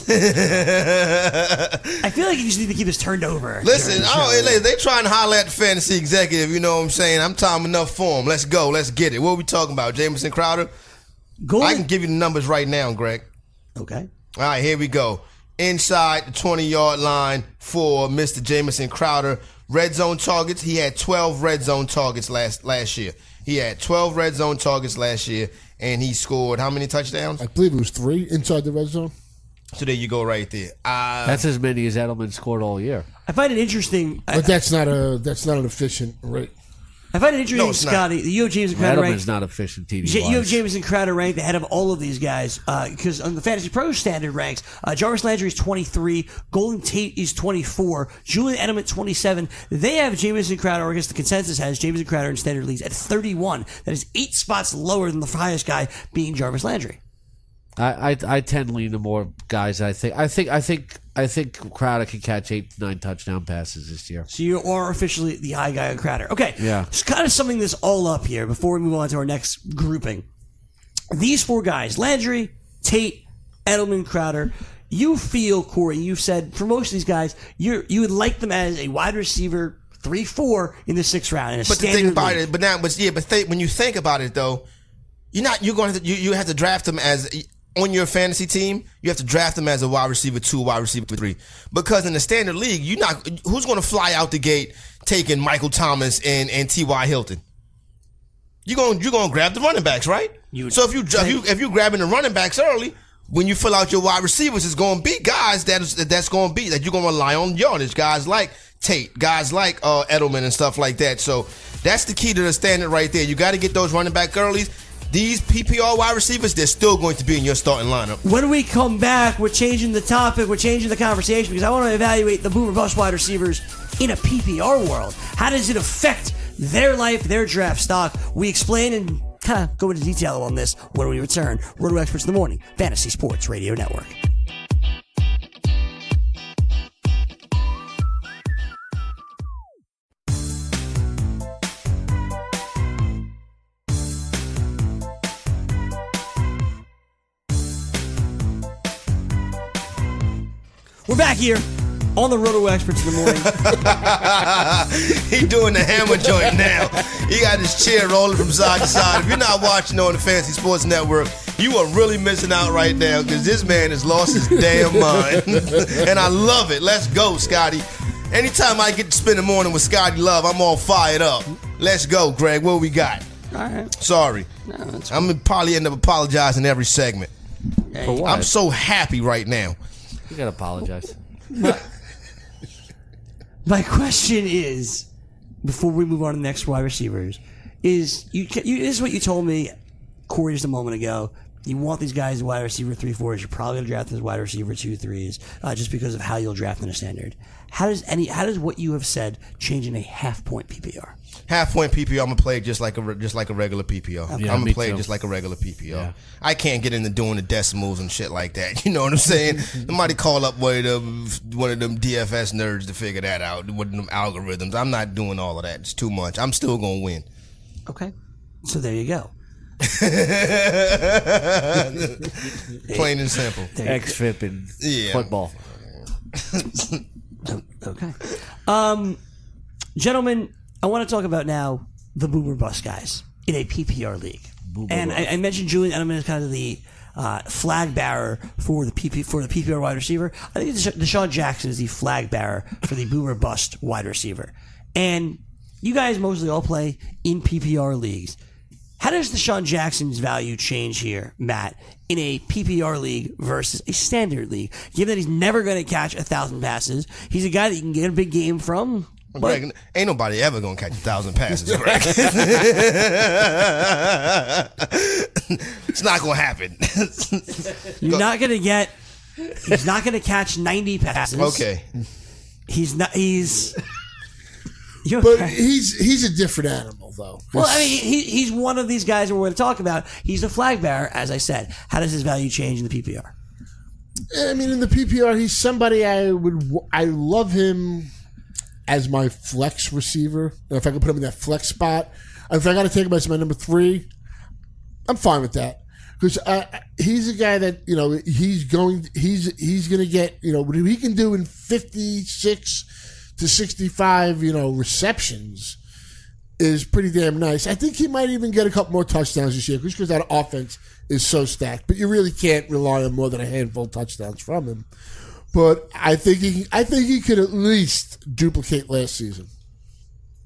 [SPEAKER 4] I feel like you just need to keep this turned over.
[SPEAKER 5] listen.
[SPEAKER 4] during the
[SPEAKER 5] Oh,
[SPEAKER 4] show.
[SPEAKER 5] hey, they trying to holler at the fantasy executive. You know what I'm saying? I'm time enough for them. Let's go. Let's get it. What are we talking about? Jamison Crowder.
[SPEAKER 4] Golden,
[SPEAKER 5] I can give you the numbers right now, Greg.
[SPEAKER 4] okay.
[SPEAKER 5] All right, here we go. Inside the twenty-yard line for Mister Jamison Crowder. Red zone targets. He had twelve red zone targets last last year. He had twelve red zone targets last year. and he scored how many touchdowns?
[SPEAKER 7] I believe it was three inside the red zone.
[SPEAKER 5] So there you go, right there. Uh,
[SPEAKER 6] That's as many as Edelman scored all year.
[SPEAKER 4] I find it interesting.
[SPEAKER 7] But that's not a that's not an efficient rate.
[SPEAKER 4] I find it interesting,
[SPEAKER 5] No, it's not.
[SPEAKER 4] Scotty. You have Jameson Crowder
[SPEAKER 6] Edelman's
[SPEAKER 4] ranked.
[SPEAKER 6] not efficient T D
[SPEAKER 4] J- You have
[SPEAKER 6] wise.
[SPEAKER 4] Jameson Crowder ranked ahead of all of these guys because on the Fantasy Pro standard ranks, uh, Jarvis Landry is twenty-three, Golden Tate is twenty-four, Julian Edelman twenty-seven. They have Jameson Crowder, or I guess the consensus has Jameson Crowder in standard leagues at thirty-one. That is eight spots lower than the highest guy being Jarvis Landry.
[SPEAKER 6] I, I I tend to lean to more guys. I think I think I think I think Crowder can catch eight to nine touchdown passes this year.
[SPEAKER 4] So you are officially the high guy on Crowder. Okay.
[SPEAKER 6] Yeah.
[SPEAKER 4] Just kind of summing this all up here before we move on to our next grouping. These four guys, Landry, Tate, Edelman, Crowder, you feel, Corey, you've said for most of these guys, you you would like them as a wide receiver three four in the sixth round. In a
[SPEAKER 5] but the
[SPEAKER 4] standard
[SPEAKER 5] thing about
[SPEAKER 4] league.
[SPEAKER 5] it, but now, but yeah, but th- when you think about it though, you're not you're going to you, you have to draft them as on your fantasy team. You have to draft them as a wide receiver two, wide receiver three, because in the standard league, you not who's going to fly out the gate taking Michael Thomas and and T Y Hilton. You're going you're going to grab the running backs, right?
[SPEAKER 4] You
[SPEAKER 5] so if you if you if you grabbing the running backs early, when you fill out your wide receivers, it's going to be guys that is that's going to be that you're going to rely on yardage. Guys like Tate, guys like uh, Edelman and stuff like that. So that's the key to the standard right there. You got to get those running back early. These P P R wide receivers, they're still going to be in your starting lineup.
[SPEAKER 4] When we come back, we're changing the topic, we're changing the conversation because I want to evaluate the boomer bust wide receivers in a P P R world. How does it affect their life, their draft stock? We explain and kind of go into detail on this when we return. Roto Experts in the Morning, Fantasy Sports Radio Network. We're back here on the Roto Experts in the Morning.
[SPEAKER 5] He doing the hammer joint now. He got his chair rolling from side to side. If you're not watching on the Fantasy Sports Network, you are really missing out right now because this man has lost his damn mind. And I love it. Let's go, Scotty. Anytime I get to spend the morning with Scotty Love, I'm all fired up. Let's go, Greg. What we got?
[SPEAKER 4] All right.
[SPEAKER 5] Sorry.
[SPEAKER 4] No, that's
[SPEAKER 5] I'm going to probably end up apologizing every segment.
[SPEAKER 6] For what?
[SPEAKER 5] I'm so happy right now.
[SPEAKER 6] You gotta apologize.
[SPEAKER 4] My question is, before we move on to the next wide receivers, is you, you this is what you told me, Corey, just a moment ago. You want these guys wide receiver three fours. You're probably gonna draft them as wide receiver two threes, uh, just because of how you'll draft in a standard. How does any how does what you have said change in a half point P P R?
[SPEAKER 5] Half point P P R, I'm gonna play just like a just like a regular P P R.
[SPEAKER 6] Yeah,
[SPEAKER 5] I'm gonna
[SPEAKER 6] me
[SPEAKER 5] play
[SPEAKER 6] too.
[SPEAKER 5] just like a regular P P R.
[SPEAKER 6] Yeah.
[SPEAKER 5] I can't get into doing the decimals and shit like that. You know what I'm saying? Somebody call up one of them one of them D F S nerds to figure that out. One of them algorithms. I'm not doing all of that. It's too much. I'm still gonna win.
[SPEAKER 4] Okay, so there you go.
[SPEAKER 5] Plain and simple.
[SPEAKER 6] X F I P and
[SPEAKER 5] Yeah.
[SPEAKER 6] football.
[SPEAKER 4] Okay, um, gentlemen, I want to talk about now the boomer bust guys in a P P R league.
[SPEAKER 6] Boomer
[SPEAKER 4] and I,
[SPEAKER 6] bust.
[SPEAKER 4] I mentioned Julian Edelman is kind of the uh, flag bearer for the P P for the P P R wide receiver. I think Desha- Deshaun Jackson is the flag bearer for the boomer bust wide receiver. And you guys mostly all play in P P R leagues. How does Deshaun Jackson's value change here, Matt, in a P P R league versus a standard league? Given that he's never going to catch a thousand passes, he's a guy that you can get a big game from. But
[SPEAKER 5] Greg, ain't nobody ever gonna catch a thousand passes, Greg. It's not gonna happen.
[SPEAKER 4] you're not going to get. He's not going to catch ninety passes.
[SPEAKER 5] Okay.
[SPEAKER 4] He's not. He's. You're
[SPEAKER 7] But
[SPEAKER 4] okay.
[SPEAKER 7] he's he's a different animal, though.
[SPEAKER 4] Well, I mean, he, he's one of these guys we're going to talk about. He's a flag bearer, as I said. How does his value change in the P P R?
[SPEAKER 7] I mean, in the P P R, he's somebody I would I love him as my flex receiver. If I could put him in that flex spot, if I got to take him as my number three, I'm fine with that because uh, he's a guy that you know he's going he's he's going to get you know what he can do in fifty-six to sixty-five you know receptions is pretty damn nice. I think he might even get a couple more touchdowns this year just because that offense is so stacked. But you really can't rely on more than a handful of touchdowns from him. But I think he, I think he could at least duplicate last season.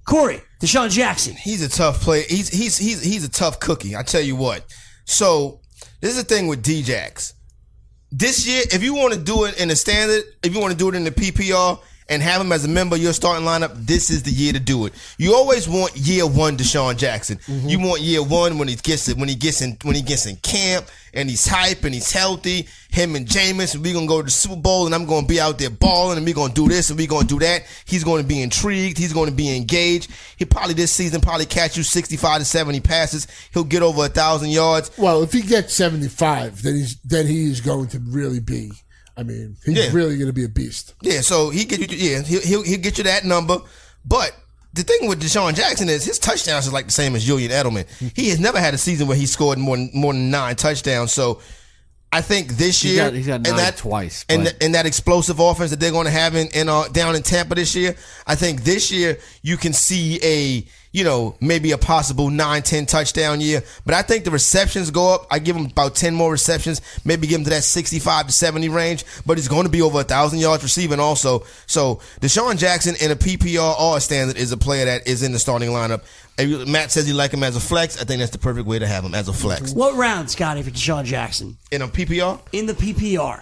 [SPEAKER 4] Corey, Deshaun Jackson.
[SPEAKER 5] He's a tough player. He's he's he's he's a tough cookie. I tell you what. So this is the thing with D-Jax. This year, if you want to do it in the standard, if you want to do it in the P P R and have him as a member of your starting lineup, this is the year to do it. You always want year one Deshaun Jackson. Mm-hmm. You want year one when he gets it, when he gets in, when he gets in camp and he's hype and he's healthy. Him and Jameis, we're gonna go to the Super Bowl and I'm gonna be out there balling and we're gonna do this and we're gonna do that. He's gonna be intrigued. He's gonna be engaged. He probably this season probably catch you sixty-five to seventy passes. He'll get over a thousand yards.
[SPEAKER 7] Well, if he gets seventy-five, then he's then he is going to really be. I mean, he's
[SPEAKER 5] Yeah.
[SPEAKER 7] really going to be a beast.
[SPEAKER 5] Yeah, so he get you. Yeah, he'll, he'll he'll get you that number. But the thing with Deshaun Jackson is his touchdowns is like the same as Julian Edelman. He has never had a season where he scored more than, more than nine touchdowns. So I think this
[SPEAKER 6] He's
[SPEAKER 5] year
[SPEAKER 6] got- he's got
[SPEAKER 5] and
[SPEAKER 6] nine
[SPEAKER 5] that
[SPEAKER 6] twice,
[SPEAKER 5] and
[SPEAKER 6] but-
[SPEAKER 5] th- and that explosive offense that they're going to have in, in uh, down in Tampa this year. I think this year you can see a you know maybe a possible nine, ten touchdown year. But I think the receptions go up. I give him about ten more receptions. Maybe give him to that sixty-five to seventy range. But he's going to be over a thousand yards receiving also. So Deshaun Jackson in a P P R all standard is a player that is in the starting lineup. And Matt says he like him as a flex. I think that's the perfect way to have him as a flex.
[SPEAKER 4] What round, Scotty, for Deshaun Jackson?
[SPEAKER 5] In a P P R?
[SPEAKER 4] In the P P R.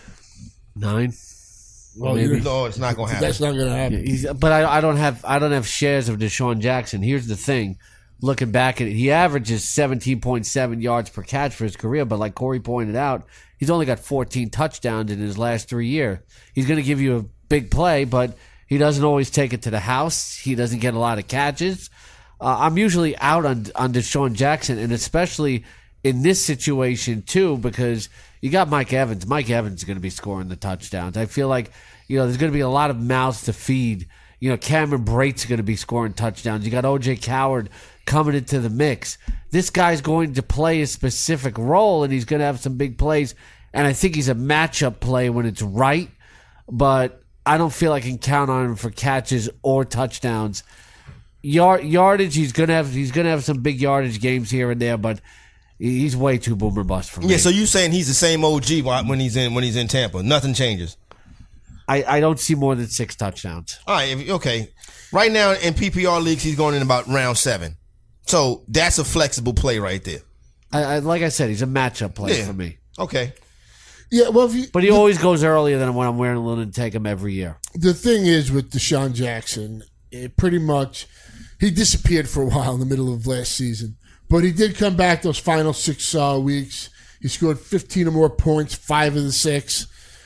[SPEAKER 6] Nine.
[SPEAKER 7] Well,
[SPEAKER 6] Maybe.
[SPEAKER 7] you-
[SPEAKER 5] No, it's not going to happen.
[SPEAKER 7] that's not going to happen.
[SPEAKER 6] He's, but I, I don't have I don't have shares of Deshaun Jackson. Here's the thing: looking back at it, he averages seventeen point seven yards per catch for his career. But like Corey pointed out, he's only got fourteen touchdowns in his last three years. He's going to give you a big play, but he doesn't always take it to the house. He doesn't get a lot of catches. Uh, I'm usually out on on Deshaun Jackson, and especially in this situation too, because you got Mike Evans. Mike Evans is going to be scoring the touchdowns. I feel like, you know, there's going to be a lot of mouths to feed. You know, Cameron Brate's going to be scoring touchdowns. You got O J Coward coming into the mix. This guy's going to play a specific role, and he's going to have some big plays. And I think he's a matchup play when it's right, but I don't feel I can count on him for catches or touchdowns. Yard, yardage, he's gonna have he's gonna have some big yardage games here and there, but he's way too boomer bust for me.
[SPEAKER 5] Yeah, so you saying he's the same O G when he's in when he's in Tampa? Nothing changes.
[SPEAKER 6] I, I don't see more than six touchdowns.
[SPEAKER 5] All right, if, okay. Right now in P P R leagues, he's going in about round seven. So that's a flexible play right there.
[SPEAKER 6] I, I like I said, he's a matchup play
[SPEAKER 5] Yeah.
[SPEAKER 6] for me.
[SPEAKER 5] Okay.
[SPEAKER 7] Yeah, well, if you,
[SPEAKER 6] But he always goes earlier than when I'm wearing a little and take him every year.
[SPEAKER 7] the thing is with Deshaun Jackson, it pretty much he disappeared for a while in the middle of last season, but he did come back those final six uh, weeks. He scored fifteen or more points, five of the six,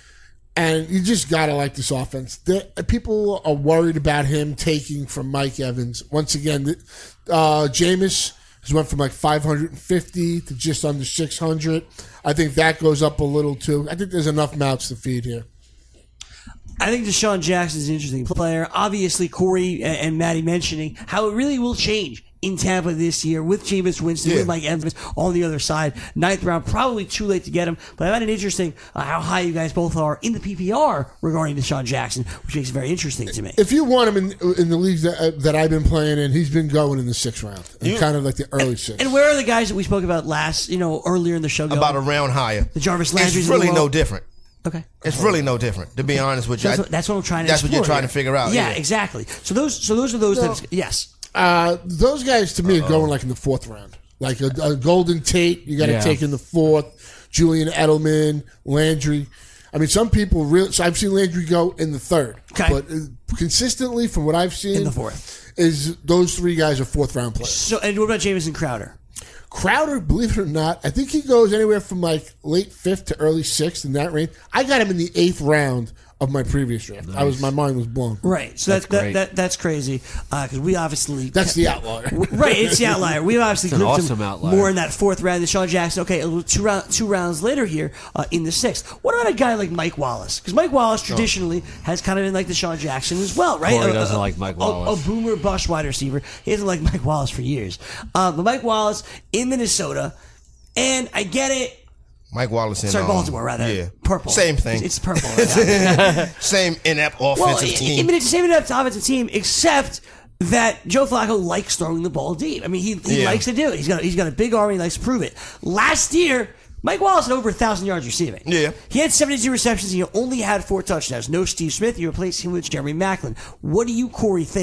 [SPEAKER 7] and you just gotta like this offense. The, people are worried about him taking from Mike Evans once again. Uh, Jameis has went from like five hundred fifty to just under six hundred. I think that goes up a little too. I think there's enough mouths to feed here.
[SPEAKER 4] I think Deshaun Jackson is an interesting player. Obviously, Corey and, and Maddie mentioning how it really will change in Tampa this year with Jameis Winston,
[SPEAKER 5] Yeah.
[SPEAKER 4] with Mike Evans on the other side. Ninth round, probably too late to get him. But I find it interesting uh, how high you guys both are in the P P R regarding Deshaun Jackson, which makes it very interesting to me.
[SPEAKER 7] If you want him in in the leagues that, uh, that I've been playing in, he's been going in the sixth round,
[SPEAKER 5] You-
[SPEAKER 7] kind of like the early sixth.
[SPEAKER 4] And where are the guys that we spoke about last, you know, earlier in the show going?
[SPEAKER 5] About a round higher.
[SPEAKER 4] The Jarvis Landry's
[SPEAKER 5] It's
[SPEAKER 4] in the
[SPEAKER 5] really
[SPEAKER 4] low.
[SPEAKER 5] no different.
[SPEAKER 4] Okay.
[SPEAKER 5] It's really no different, to be honest with you.
[SPEAKER 4] That's
[SPEAKER 5] I-
[SPEAKER 4] what, that's what I'm trying to
[SPEAKER 5] That's what you're
[SPEAKER 4] explore
[SPEAKER 5] trying
[SPEAKER 4] here.
[SPEAKER 5] to figure out.
[SPEAKER 4] Yeah,
[SPEAKER 5] Yeah.
[SPEAKER 4] exactly. So those so those are those
[SPEAKER 7] No.
[SPEAKER 4] types. Yes.
[SPEAKER 7] Uh, those guys to me are going like in the fourth round, like a, a Golden Tate. You got to
[SPEAKER 6] Yeah.
[SPEAKER 7] take in the fourth. Julian Edelman, Landry. I mean, some people really. So I've seen Landry go in the third,
[SPEAKER 4] Okay.
[SPEAKER 7] but uh, consistently from what I've seen
[SPEAKER 4] In the fourth.
[SPEAKER 7] is those three guys are fourth round players.
[SPEAKER 4] So and what about Jamison Crowder?
[SPEAKER 7] Crowder, believe it or not, I think he goes anywhere from like late fifth to early sixth in that range. I got him in the eighth round of my previous draft. I was my mind was blown.
[SPEAKER 4] Right. So
[SPEAKER 6] That's
[SPEAKER 4] that's that,
[SPEAKER 6] great.
[SPEAKER 4] that that's crazy because we obviously
[SPEAKER 7] That's the outlier.
[SPEAKER 4] Right, it's the outlier. We've obviously
[SPEAKER 6] It's an
[SPEAKER 4] grouped
[SPEAKER 6] awesome
[SPEAKER 4] him
[SPEAKER 6] outlier.
[SPEAKER 4] more in that fourth round. Deshaun Jackson, okay, a little two round, two rounds later here uh, in the sixth. What about a guy like Mike Wallace? Because Mike Wallace traditionally has kind of been like Deshaun Jackson as well, right?
[SPEAKER 6] Corey
[SPEAKER 4] A-
[SPEAKER 6] doesn't
[SPEAKER 4] a-
[SPEAKER 6] like Mike
[SPEAKER 4] a-
[SPEAKER 6] Wallace.
[SPEAKER 4] A, boomer bust wide receiver. He hasn't liked Mike Wallace for years. Uh, but Mike Wallace in Minnesota, and I get it.
[SPEAKER 5] Mike Wallace in
[SPEAKER 4] Sorry,
[SPEAKER 5] um,
[SPEAKER 4] Baltimore, rather.
[SPEAKER 5] Yeah.
[SPEAKER 4] Purple.
[SPEAKER 5] Same thing.
[SPEAKER 4] It's, it's purple. Right?
[SPEAKER 5] Same inept
[SPEAKER 4] Well,
[SPEAKER 5] offensive
[SPEAKER 4] I- I
[SPEAKER 5] team.
[SPEAKER 4] mean, it's the same inept offensive team, except that Joe Flacco likes throwing the ball deep. I mean, he, he
[SPEAKER 5] Yeah.
[SPEAKER 4] likes to do it. He's got he's got a big arm. He likes to prove it. Last year, Mike Wallace had over a thousand yards receiving.
[SPEAKER 5] Yeah.
[SPEAKER 4] he had seventy-two receptions. He only had four touchdowns. No Steve Smith. You replaced him with Jeremy Maclin. What do you, Corey, think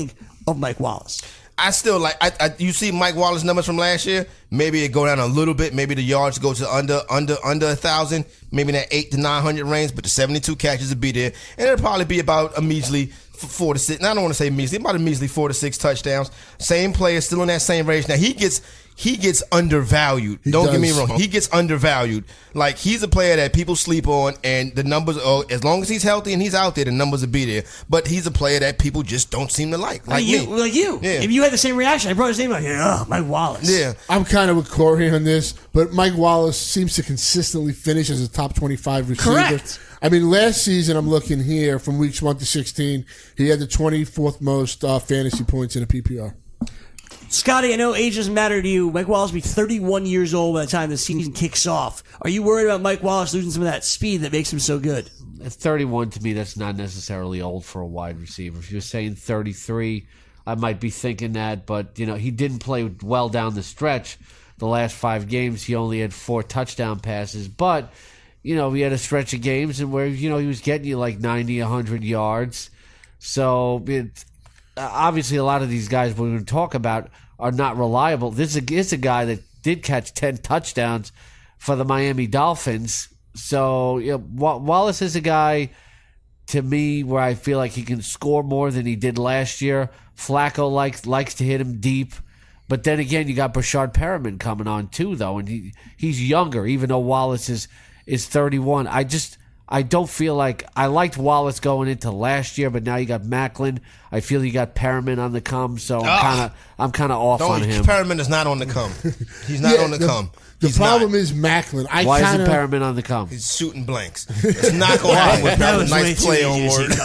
[SPEAKER 4] of Mike Wallace.
[SPEAKER 5] I still like. I, I you see Mike Wallace numbers from last year. Maybe it go down a little bit. Maybe the yards go to under under under a thousand. Maybe that eight to nine hundred range. But the seventy-two catches will be there, and it'll probably be about a measly four to six. And I don't want to say measly, about a measly four to six touchdowns. Same player, still in that same range. Now he gets. He gets undervalued.
[SPEAKER 7] He
[SPEAKER 5] Don't
[SPEAKER 7] does.
[SPEAKER 5] get me wrong. He gets undervalued. Like, he's a player that people sleep on, and the numbers are, as long as he's healthy and he's out there, the numbers will be there. But he's a player that people just don't seem to like. Like,
[SPEAKER 4] Like you,
[SPEAKER 5] me.
[SPEAKER 4] like you.
[SPEAKER 5] Yeah.
[SPEAKER 4] If you had the same reaction, I brought his name up. Oh, Mike Wallace.
[SPEAKER 5] Yeah.
[SPEAKER 7] I'm kind of with Corey on this, but Mike Wallace seems to consistently finish as a top twenty-five receiver.
[SPEAKER 4] Correct.
[SPEAKER 7] I mean, last season, I'm looking here from weeks one to sixteen, he had the twenty-fourth most uh, fantasy points in a P P R.
[SPEAKER 4] Scotty, I know age doesn't matter to you. Mike Wallace will be thirty-one years old by the time the season kicks off. Are you worried about Mike Wallace losing some of that speed that makes him so good?
[SPEAKER 6] At thirty-one, to me, that's not necessarily old for a wide receiver. If you're saying thirty-three, I might be thinking that, but you know, he didn't play well down the stretch. The last five games, he only had four touchdown passes, but you know, he had a stretch of games and where you know he was getting you like ninety, one hundred yards. So it, obviously, a lot of these guys we're going to talk about are not reliable. This is a, this is a guy that did catch ten touchdowns for the Miami Dolphins. So you know, Wallace is a guy, to me, where I feel like he can score more than he did last year. Flacco likes likes to hit him deep. But then again, you got Brashard Perriman coming on too, though, and he he's younger, even though Wallace is is thirty-one. I just I don't feel like I liked Wallace going into last year, but now you got Macklin. I feel you got Perriman on the come, so I'm kind of I'm kind of off
[SPEAKER 5] Don't,
[SPEAKER 6] on him.
[SPEAKER 5] Perriman is not on the come. He's not
[SPEAKER 7] Yeah,
[SPEAKER 5] on the,
[SPEAKER 7] the-
[SPEAKER 5] come.
[SPEAKER 7] The
[SPEAKER 5] He's
[SPEAKER 7] problem
[SPEAKER 5] not.
[SPEAKER 7] is Macklin. I
[SPEAKER 6] Why
[SPEAKER 7] kinda,
[SPEAKER 6] isn't Perriman on the come?
[SPEAKER 5] He's shooting blanks. It's not going to happen with
[SPEAKER 4] That
[SPEAKER 5] Perriman.
[SPEAKER 4] was way
[SPEAKER 5] Nice
[SPEAKER 4] too
[SPEAKER 5] play
[SPEAKER 4] easy
[SPEAKER 5] on
[SPEAKER 4] to see
[SPEAKER 5] word.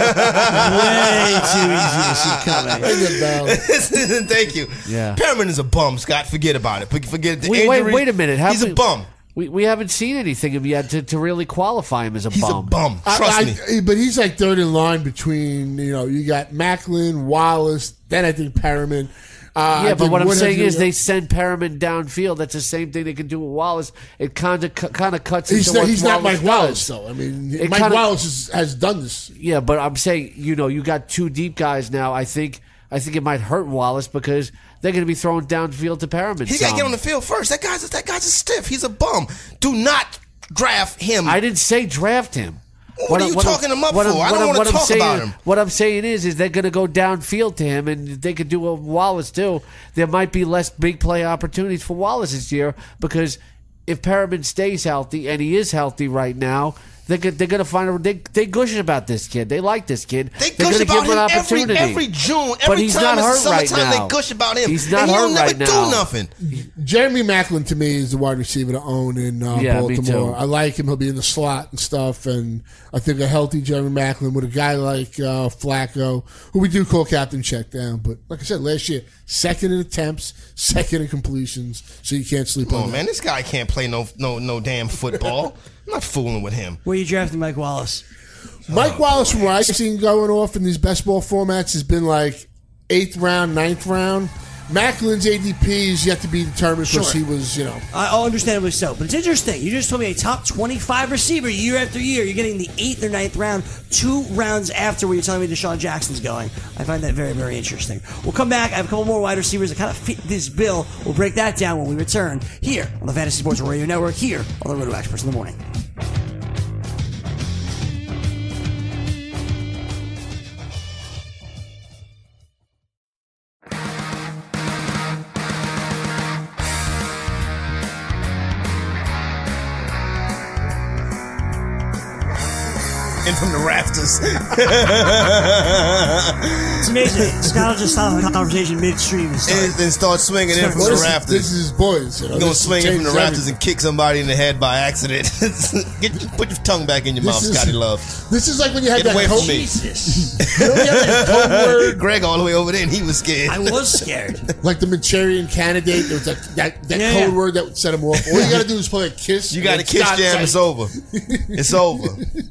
[SPEAKER 4] coming. Way too easy to see coming.
[SPEAKER 5] Thank you.
[SPEAKER 6] Yeah.
[SPEAKER 5] Perriman is a bum, Scott. Forget about it. Forget the
[SPEAKER 6] Wait, wait,
[SPEAKER 5] injury.
[SPEAKER 6] wait a minute. How
[SPEAKER 5] He's a
[SPEAKER 6] we-
[SPEAKER 5] bum.
[SPEAKER 6] We we haven't seen anything of him yet to, to really qualify him as a
[SPEAKER 5] He's
[SPEAKER 6] bum.
[SPEAKER 5] a bum.
[SPEAKER 7] I-
[SPEAKER 5] Trust
[SPEAKER 7] I-
[SPEAKER 5] me.
[SPEAKER 7] But he's like third in line between, you know, you got Macklin, Wallace, then I think Perriman. Uh, I
[SPEAKER 6] Yeah, but
[SPEAKER 7] think
[SPEAKER 6] what I'm
[SPEAKER 7] Woodhead
[SPEAKER 6] saying is
[SPEAKER 7] Junior
[SPEAKER 6] they send Perriman downfield. That's the same thing they can do with Wallace. It kind of kind of cuts
[SPEAKER 7] He's
[SPEAKER 6] into
[SPEAKER 7] not,
[SPEAKER 6] what
[SPEAKER 7] he's not
[SPEAKER 6] Wallace
[SPEAKER 7] Mike Wallace,
[SPEAKER 6] does.
[SPEAKER 7] though. I mean,
[SPEAKER 6] It
[SPEAKER 7] Mike
[SPEAKER 6] kinda-
[SPEAKER 7] Wallace is, has done this.
[SPEAKER 6] Yeah, but I'm saying, you know, you got two deep guys now. I think I think it might hurt Wallace because they're going to be throwing downfield to Perriman.
[SPEAKER 5] He got to
[SPEAKER 6] some.
[SPEAKER 5] get on the field first. That guy's that guy's a stiff. He's a bum. Do not draft him.
[SPEAKER 6] I didn't say draft him.
[SPEAKER 5] What are you talking him up
[SPEAKER 6] what
[SPEAKER 5] for?
[SPEAKER 6] I'm-
[SPEAKER 5] I don't
[SPEAKER 6] what I'm-
[SPEAKER 5] wanna
[SPEAKER 6] what I'm
[SPEAKER 5] talk
[SPEAKER 6] saying-
[SPEAKER 5] about him.
[SPEAKER 6] What I'm saying is, is they're going to go downfield to him, and they could do what Wallace do. There might be less big play opportunities for Wallace this year because if Perriman stays healthy, and he is healthy right now, they're, go- they're going to find a, they they gush about this kid. They like this kid.
[SPEAKER 5] They
[SPEAKER 6] they're
[SPEAKER 5] gush
[SPEAKER 6] gonna
[SPEAKER 5] about
[SPEAKER 6] give him an
[SPEAKER 5] him every,
[SPEAKER 6] opportunity.
[SPEAKER 5] every June.
[SPEAKER 6] But
[SPEAKER 5] Every
[SPEAKER 6] he's
[SPEAKER 5] time
[SPEAKER 6] not
[SPEAKER 5] it's
[SPEAKER 6] hurt right
[SPEAKER 5] summertime,
[SPEAKER 6] now.
[SPEAKER 5] they gush about him.
[SPEAKER 6] He's not
[SPEAKER 5] and he'll
[SPEAKER 6] hurt
[SPEAKER 5] never
[SPEAKER 6] right
[SPEAKER 5] do
[SPEAKER 6] now.
[SPEAKER 5] nothing.
[SPEAKER 7] Jeremy Macklin, to me, is the wide receiver to own in uh,
[SPEAKER 6] Yeah, me
[SPEAKER 7] Baltimore.
[SPEAKER 6] too.
[SPEAKER 7] I like him. He'll be in the slot and stuff. And I think a healthy Jeremy Macklin with a guy like uh, Flacco, who we do call Captain Checkdown. But like I said, last year, second in attempts, second in completions. So you can't sleep
[SPEAKER 5] Oh
[SPEAKER 7] on
[SPEAKER 5] man, this guy can't play no no no damn football. I'm not fooling with him.
[SPEAKER 4] Where are you drafting Mike Wallace?
[SPEAKER 7] that. Mike Wallace, from what I've seen going off in these best ball formats, has been like eighth round, ninth round. Macklin's A D P is yet to be determined because
[SPEAKER 4] Sure.
[SPEAKER 7] he was, you know.
[SPEAKER 4] I understandably so. But it's interesting. You just told me a top twenty-five receiver year after year. You're getting the eighth or ninth round, two rounds after where you're telling me Deshaun Jackson's going. I find that very, very interesting. We'll come back. I have a couple more wide receivers that kind of fit this bill. We'll break that down when we return here on the Fantasy Sports Radio Network, here on the Roto Experts in the Morning.
[SPEAKER 5] And from the rafters.
[SPEAKER 4] It's amazing. Scott will just stop a conversation midstream and start.
[SPEAKER 5] and then start swinging in from
[SPEAKER 7] Well,
[SPEAKER 5] the
[SPEAKER 7] this, is,
[SPEAKER 5] rafters.
[SPEAKER 7] this is his boys. You know,
[SPEAKER 5] You're gonna
[SPEAKER 7] this
[SPEAKER 5] swing in from the
[SPEAKER 7] changes
[SPEAKER 5] rafters
[SPEAKER 7] everything.
[SPEAKER 5] and kick somebody in the head by accident. Get, put your tongue back in your mouth,
[SPEAKER 7] This is-
[SPEAKER 5] Scotty Love.
[SPEAKER 7] This is like when you had
[SPEAKER 5] Get
[SPEAKER 7] that
[SPEAKER 5] away from
[SPEAKER 7] coach.
[SPEAKER 5] me.
[SPEAKER 4] Jesus.
[SPEAKER 7] You know, when you had that code word,
[SPEAKER 5] Greg all the way over there, and he was scared.
[SPEAKER 4] I was scared.
[SPEAKER 7] like the Manchurian Candidate. There was that that, that
[SPEAKER 4] Yeah,
[SPEAKER 7] code
[SPEAKER 4] yeah.
[SPEAKER 7] word that would set him off. All you got to do is play a kiss.
[SPEAKER 5] You
[SPEAKER 7] and
[SPEAKER 5] got a
[SPEAKER 7] then
[SPEAKER 5] kiss
[SPEAKER 7] Scott's
[SPEAKER 5] jam,
[SPEAKER 7] like-
[SPEAKER 5] it's over. It's over.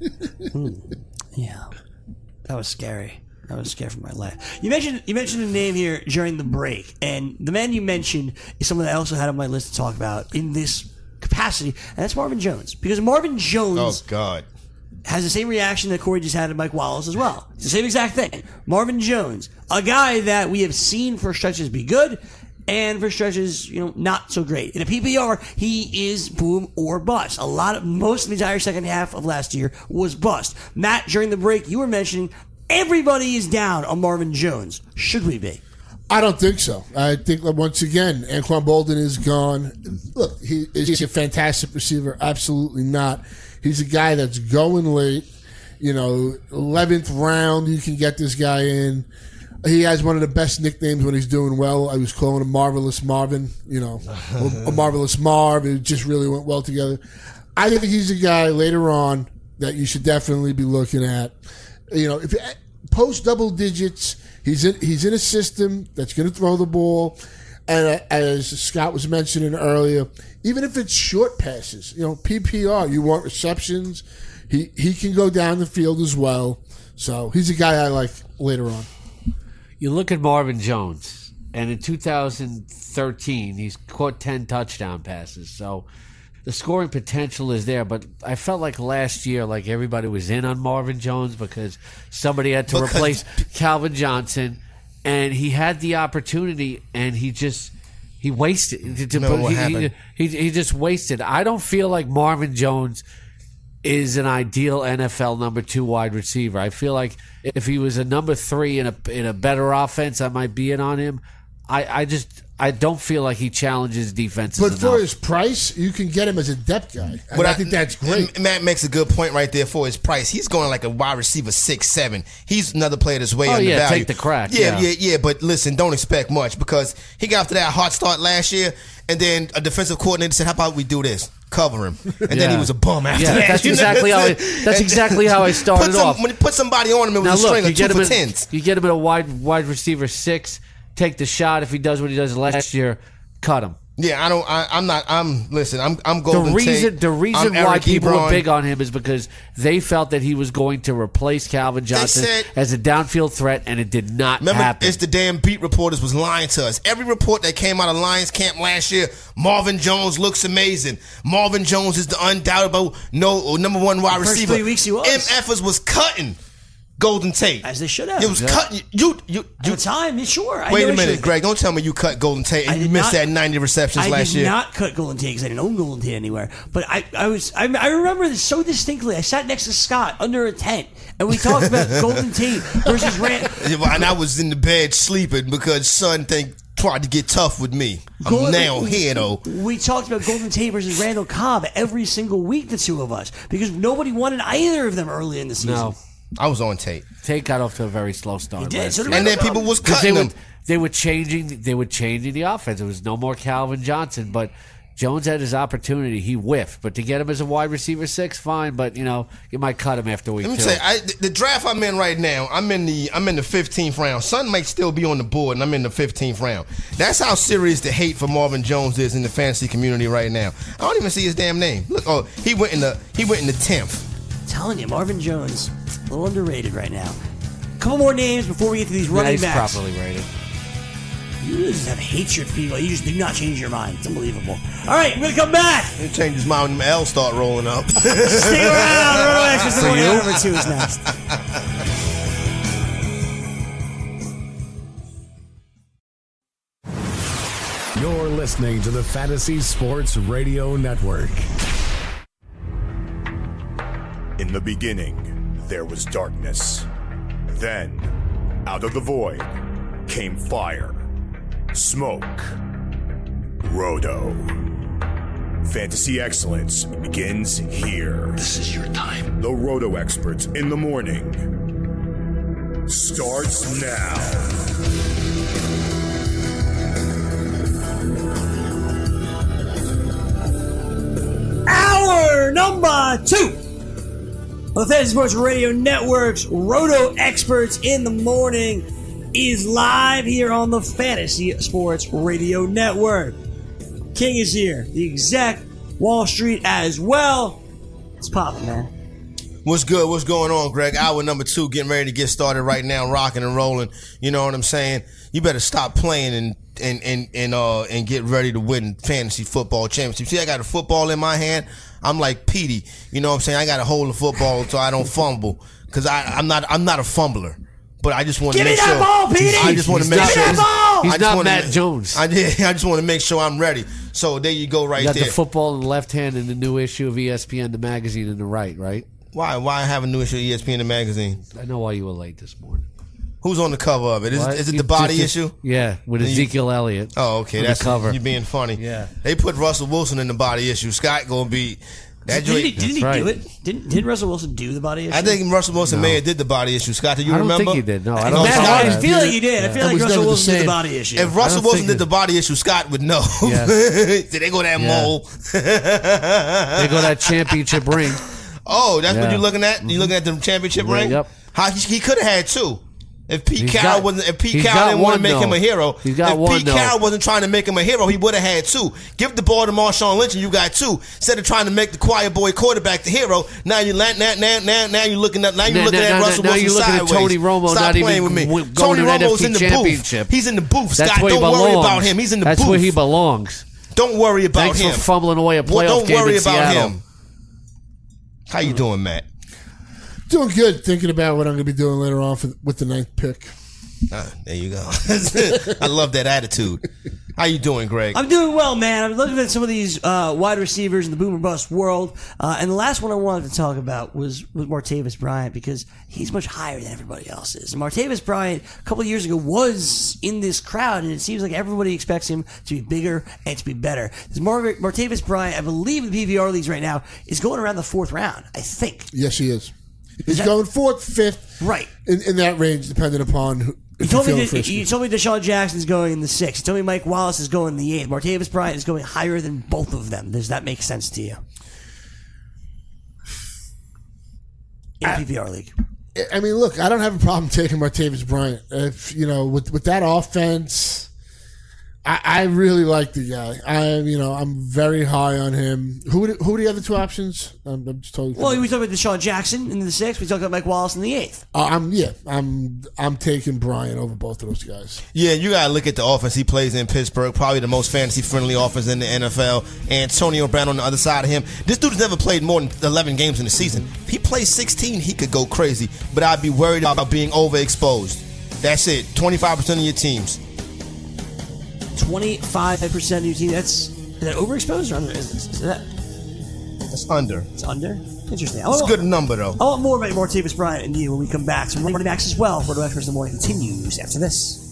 [SPEAKER 4] Yeah, that was scary. That was scary for my life. You mentioned you mentioned a name here during the break, and the man you mentioned is someone that I also had on my list to talk about in this capacity, and that's Marvin Jones. Because Marvin
[SPEAKER 5] Oh
[SPEAKER 4] Jones
[SPEAKER 5] God.
[SPEAKER 4] has the same reaction that Corey just had to Mike Wallace as well. It's the same exact thing. Marvin Jones, a guy that we have seen for stretches be good and for stretches, you know, not so great. In a P P R, he is boom or bust. A lot of, most of the entire second half of last year was bust. Matt, during the break, you were mentioning everybody is down on Marvin Jones. Should we be?
[SPEAKER 7] I don't think so. I think that once again, Anquan Boldin is gone. Look, he is he a fantastic receiver? Absolutely not. He's a guy that's going late. You know, eleventh round, you can get this guy in. He has one of the best nicknames when he's doing well. I was calling him Marvelous Marvin, you know, a Marvelous Marv. It just really went well together. I think he's a guy later on that you should definitely be looking at. You know, if post double digits, he's in he's in a system that's going to throw the ball, and as Scott was mentioning earlier, even if it's short passes, you know, P P R, you want receptions. He he can go down the field as well. So he's a guy I like later on.
[SPEAKER 6] You look at Marvin Jones, and in two thousand thirteen, he's caught ten touchdown passes. So the scoring potential is there, but I felt like last year, like everybody was in on Marvin Jones because somebody had to
[SPEAKER 5] Because-
[SPEAKER 6] replace Calvin Johnson, and he had the opportunity, and he just he wasted.
[SPEAKER 5] Remember what
[SPEAKER 6] he,
[SPEAKER 5] happened?
[SPEAKER 6] He, he, he just wasted. I don't feel like Marvin Jones is an ideal N F L number two wide receiver. I feel like if he was a number three in a in a better offense, I might be in on him. I, I just I don't feel like he challenges defenses
[SPEAKER 7] But
[SPEAKER 6] enough.
[SPEAKER 7] for his price, you can get him as a depth guy. And
[SPEAKER 5] But
[SPEAKER 7] I, think that's great.
[SPEAKER 5] Matt makes a good point right there for his price. He's going like a wide receiver six seven. He's another player that's way
[SPEAKER 6] Oh, yeah,
[SPEAKER 5] undervalued.
[SPEAKER 6] take the crack,
[SPEAKER 5] Yeah,
[SPEAKER 6] yeah.
[SPEAKER 5] yeah, yeah. But listen, don't expect much because he got off to that hot start last year, and then a defensive coordinator said, "How about we do this? Cover him." And then
[SPEAKER 6] Yeah.
[SPEAKER 5] he was a bum after
[SPEAKER 6] Yeah,
[SPEAKER 5] that.
[SPEAKER 6] that's
[SPEAKER 5] You know
[SPEAKER 6] exactly
[SPEAKER 5] what
[SPEAKER 6] how
[SPEAKER 5] I'm
[SPEAKER 6] I-
[SPEAKER 5] saying?
[SPEAKER 6] that's
[SPEAKER 5] And-
[SPEAKER 6] exactly how I started
[SPEAKER 5] put some,
[SPEAKER 6] off.
[SPEAKER 5] When you put somebody on him, it was
[SPEAKER 6] Now
[SPEAKER 5] a
[SPEAKER 6] look,
[SPEAKER 5] string
[SPEAKER 6] you
[SPEAKER 5] of two
[SPEAKER 6] get him
[SPEAKER 5] for
[SPEAKER 6] at,
[SPEAKER 5] tens.
[SPEAKER 6] you get him at a wide wide receiver six. Take the shot. If he does what he does last year, cut him.
[SPEAKER 5] Yeah, I don't. I, I'm not. I'm listen. I'm. I'm
[SPEAKER 6] The
[SPEAKER 5] Golden
[SPEAKER 6] reason
[SPEAKER 5] Tate.
[SPEAKER 6] the reason
[SPEAKER 5] I'm
[SPEAKER 6] why
[SPEAKER 5] Eric
[SPEAKER 6] people
[SPEAKER 5] Ebron.
[SPEAKER 6] were big on him is because they felt that he was going to replace Calvin Johnson
[SPEAKER 5] said-
[SPEAKER 6] as a downfield threat, and it did not
[SPEAKER 5] Remember,
[SPEAKER 6] happen.
[SPEAKER 5] it's the damn beat reporters was lying to us. Every report that came out of Lions camp last year, Marvin Jones looks amazing. Marvin Jones is the undoubtable no number one wide
[SPEAKER 4] First
[SPEAKER 5] receiver.
[SPEAKER 4] three weeks he was.
[SPEAKER 5] M F's was cutting Golden Tate.
[SPEAKER 4] As they should have.
[SPEAKER 5] It was cutting you. You.
[SPEAKER 4] At
[SPEAKER 5] you
[SPEAKER 4] the time, yeah, sure. I
[SPEAKER 5] wait
[SPEAKER 4] know
[SPEAKER 5] a
[SPEAKER 4] it
[SPEAKER 5] minute,
[SPEAKER 4] should-
[SPEAKER 5] Greg. Don't tell me you cut Golden Tate
[SPEAKER 4] I
[SPEAKER 5] and you
[SPEAKER 4] did
[SPEAKER 5] missed
[SPEAKER 4] not-
[SPEAKER 5] that ninety receptions
[SPEAKER 4] I
[SPEAKER 5] last
[SPEAKER 4] did
[SPEAKER 5] year.
[SPEAKER 4] not cut Golden Tate because I didn't own Golden Tate anywhere. But I, I was, I, I remember this so distinctly. I sat next to Scott under a tent, and we talked about Golden Tate versus Rand.
[SPEAKER 5] And I was in the bed sleeping because son think tried to get tough with me. I'm
[SPEAKER 4] Golden-
[SPEAKER 5] now here though.
[SPEAKER 4] We talked about Golden Tate versus Randall Cobb every single week, the two of us, because nobody wanted either of them early in the season.
[SPEAKER 6] no,
[SPEAKER 5] I was on Tate,
[SPEAKER 6] Tate got off to a very slow start.
[SPEAKER 4] He did.
[SPEAKER 6] last
[SPEAKER 4] So
[SPEAKER 6] year.
[SPEAKER 4] did
[SPEAKER 5] and then
[SPEAKER 4] Randall
[SPEAKER 5] people was
[SPEAKER 6] Because they
[SPEAKER 5] cutting
[SPEAKER 6] were
[SPEAKER 5] him.
[SPEAKER 6] they were changing they were changing the offense. There was no more Calvin Johnson, but Jones had his opportunity. He whiffed, but to get him as a wide receiver six, fine. But you know, you might cut him after week
[SPEAKER 5] Let me
[SPEAKER 6] two.
[SPEAKER 5] tell you, I, the, the draft I'm in right now, I'm in the I'm in the fifteenth round. Son might still be on the board, and I'm in the fifteenth round. That's how serious the hate for Marvin Jones is in the fantasy community right now. I don't even see his damn name. Look, oh, he went in the he went in the tenth.
[SPEAKER 4] I'm telling you, Marvin Jones, a little underrated right now. Couple more names before we get to these
[SPEAKER 6] Yeah,
[SPEAKER 4] running
[SPEAKER 6] he's
[SPEAKER 4] backs.
[SPEAKER 6] properly rated.
[SPEAKER 4] You just have hatred for people. You just do not change your mind. It's unbelievable. All right, we're gonna come back.
[SPEAKER 5] He changed his mind when the L start rolling up.
[SPEAKER 4] Stay around. Roto Experts in the morning. Number two is next.
[SPEAKER 1] You're listening to the Fantasy Sports Radio Network.
[SPEAKER 2] In the beginning, there was darkness. Then, out of the void, came fire, smoke, Roto. Fantasy excellence begins here.
[SPEAKER 3] This is your time.
[SPEAKER 2] The Roto Experts in the morning starts now.
[SPEAKER 4] Hour number two of the Fantasy Sports Radio Network's Roto Experts in the Morning is live here on the Fantasy Sports Radio Network. King is here, the exec, Wall Street as well. It's popping, man.
[SPEAKER 5] What's good? What's going on, Greg? Hour number two, getting ready to get started right now, rocking and rolling. You know what I'm saying? You better stop playing and and and and uh and get ready to win fantasy football championship. See, I got a football in my hand. I'm like Petey. You know what I'm saying? I got to hold the football so I don't fumble because I'm not I'm not a fumbler. But I just want to
[SPEAKER 4] Give
[SPEAKER 5] make
[SPEAKER 4] me that
[SPEAKER 5] sure.
[SPEAKER 4] ball, Petey!
[SPEAKER 5] I just want to
[SPEAKER 6] He's
[SPEAKER 5] make
[SPEAKER 6] not-
[SPEAKER 5] sure.
[SPEAKER 4] Give me that ball!
[SPEAKER 6] He's
[SPEAKER 5] I just
[SPEAKER 6] not
[SPEAKER 5] wanna
[SPEAKER 6] Matt
[SPEAKER 5] ma-
[SPEAKER 6] Jones.
[SPEAKER 5] I, I just want to make sure I'm ready. So there you go, right
[SPEAKER 6] You got
[SPEAKER 5] there.
[SPEAKER 6] the football in the left hand and the new issue of E S P N, the magazine, in the right, right?
[SPEAKER 5] Why? Why have a new issue of E S P N the magazine?
[SPEAKER 6] I know why you were late this morning.
[SPEAKER 5] Who's on the cover of it? Is,
[SPEAKER 6] What?
[SPEAKER 5] is it
[SPEAKER 6] You
[SPEAKER 5] the body
[SPEAKER 6] just-
[SPEAKER 5] issue?
[SPEAKER 6] Yeah, with
[SPEAKER 5] you-
[SPEAKER 6] Ezekiel Elliott.
[SPEAKER 5] Oh, okay.
[SPEAKER 6] on the
[SPEAKER 5] That's
[SPEAKER 6] cover.
[SPEAKER 5] You being funny.
[SPEAKER 6] Yeah.
[SPEAKER 5] They put Russell Wilson in the body issue. Scott gonna be that
[SPEAKER 4] Didn't he,
[SPEAKER 5] joint.
[SPEAKER 4] didn't he
[SPEAKER 6] That's
[SPEAKER 4] do
[SPEAKER 6] right.
[SPEAKER 4] it? Didn't, didn't Russell Wilson do the body issue?
[SPEAKER 5] I think Russell Wilson may have did the body issue. Scott, do you
[SPEAKER 6] I don't
[SPEAKER 5] remember?
[SPEAKER 6] think he did. No, I
[SPEAKER 5] No,
[SPEAKER 6] don't
[SPEAKER 4] Matt,
[SPEAKER 6] think
[SPEAKER 5] Scott-
[SPEAKER 4] I
[SPEAKER 6] that.
[SPEAKER 4] feel like he did. I feel
[SPEAKER 7] It
[SPEAKER 4] like
[SPEAKER 7] was
[SPEAKER 4] Russell
[SPEAKER 7] never the
[SPEAKER 4] Wilson did the
[SPEAKER 7] same.
[SPEAKER 4] body issue.
[SPEAKER 5] If Russell
[SPEAKER 6] don't
[SPEAKER 5] Wilson
[SPEAKER 6] think
[SPEAKER 5] did
[SPEAKER 6] it-
[SPEAKER 5] the body issue, Scott would know.
[SPEAKER 6] Yeah.
[SPEAKER 5] Did they go that
[SPEAKER 6] Yeah.
[SPEAKER 5] mole?
[SPEAKER 6] They go that championship ring.
[SPEAKER 5] Oh, that's what
[SPEAKER 6] Yeah.
[SPEAKER 5] you're looking at? You looking at the championship
[SPEAKER 6] Yeah,
[SPEAKER 5] ring?
[SPEAKER 6] yep.
[SPEAKER 5] How he, he could have had two. If Pete
[SPEAKER 6] He's
[SPEAKER 5] Carroll
[SPEAKER 6] got-
[SPEAKER 5] wasn't, if Pete
[SPEAKER 6] he's
[SPEAKER 5] Carroll
[SPEAKER 6] got
[SPEAKER 5] didn't want to
[SPEAKER 6] one,
[SPEAKER 5] make
[SPEAKER 6] though.
[SPEAKER 5] him a hero,
[SPEAKER 6] He's got
[SPEAKER 5] if
[SPEAKER 6] one,
[SPEAKER 5] Pete
[SPEAKER 6] though.
[SPEAKER 5] Carroll wasn't trying to make him a hero, he would have had two. Give the ball to Marshawn Lynch, and you got two. Instead of trying to make the quiet boy quarterback the hero, now you now now now now, now you're looking at now you're
[SPEAKER 6] Now-
[SPEAKER 5] looking
[SPEAKER 6] now-
[SPEAKER 5] at
[SPEAKER 6] now-
[SPEAKER 5] Russell
[SPEAKER 6] now
[SPEAKER 5] Wilson
[SPEAKER 6] you're looking at
[SPEAKER 5] sideways.
[SPEAKER 6] Tony Romo
[SPEAKER 5] Stop
[SPEAKER 6] not even
[SPEAKER 5] playing with me.
[SPEAKER 6] w- going
[SPEAKER 5] Tony
[SPEAKER 6] to an
[SPEAKER 5] Romo's
[SPEAKER 6] N F C
[SPEAKER 5] in the
[SPEAKER 6] championship.
[SPEAKER 5] booth. He's in the booth.
[SPEAKER 6] That's
[SPEAKER 5] Scott,
[SPEAKER 6] where he
[SPEAKER 5] don't
[SPEAKER 6] belongs.
[SPEAKER 5] worry about him. He's in the
[SPEAKER 6] That's
[SPEAKER 5] booth.
[SPEAKER 6] where he belongs.
[SPEAKER 5] Don't worry about
[SPEAKER 6] Thanks
[SPEAKER 5] him.
[SPEAKER 6] for fumbling away a playoff
[SPEAKER 5] Well, don't
[SPEAKER 6] game
[SPEAKER 5] worry
[SPEAKER 6] in
[SPEAKER 5] about
[SPEAKER 6] Seattle.
[SPEAKER 5] him. How you doing, Matt?
[SPEAKER 7] Doing good. Thinking about what I'm going to be doing later on for, with the ninth pick.
[SPEAKER 5] Ah, there you go. I love that attitude. How you doing, Greg?
[SPEAKER 4] I'm doing well, man. I'm looking at some of these uh, wide receivers in the boom or bust world, uh, and the last one I wanted to talk about was was Martavis Bryant because he's much higher than everybody else is. And Martavis Bryant a couple of years ago was in this crowd, and it seems like everybody expects him to be bigger and to be better. This Mar- Martavis Bryant, I believe, in the P V R leagues right now is going around the fourth round. I think.
[SPEAKER 7] Yes, he is. He's
[SPEAKER 4] that-
[SPEAKER 7] going fourth, fifth,
[SPEAKER 4] Right.
[SPEAKER 7] in, in that range, depending upon who.
[SPEAKER 4] You
[SPEAKER 7] If
[SPEAKER 4] told,
[SPEAKER 7] you're
[SPEAKER 4] me
[SPEAKER 7] feeling
[SPEAKER 4] that,
[SPEAKER 7] frisky.
[SPEAKER 4] you told me Deshaun Jackson's going in the sixth. You told me Mike Wallace is going in the eighth. Martavis Bryant is going higher than both of them. Does that make sense to you? In a P P R league.
[SPEAKER 7] I mean, look, I don't have a problem taking Martavis Bryant. If you know, with with that offense, I, I really like the guy. I, you know, I'm very high on him. Who would, who are the other two options? I'm, I'm just totally.
[SPEAKER 4] Well, we talked about Deshaun Jackson in the sixth. We talked about Mike Wallace in the eighth.
[SPEAKER 7] Uh, I'm yeah, I'm I'm taking Bryant over both of those guys.
[SPEAKER 5] Yeah, you gotta look at the offense he plays in Pittsburgh. Probably the most fantasy-friendly offense in the N F L. Antonio Brown on the other side of him. This dude's never played more than eleven games in the season. If he plays sixteen, he could go crazy. But I'd be worried about being overexposed. That's it. twenty-five percent of your teams.
[SPEAKER 4] twenty-five percent of your team. That's is that overexposed or under? Is, is that
[SPEAKER 5] That's under.
[SPEAKER 4] it's under? Interesting. I
[SPEAKER 5] It's a
[SPEAKER 4] want,
[SPEAKER 5] good number though.
[SPEAKER 4] I want more about Martavis Bryant and you when we come back. So running backs as well. Florida Express in the morning continues after this.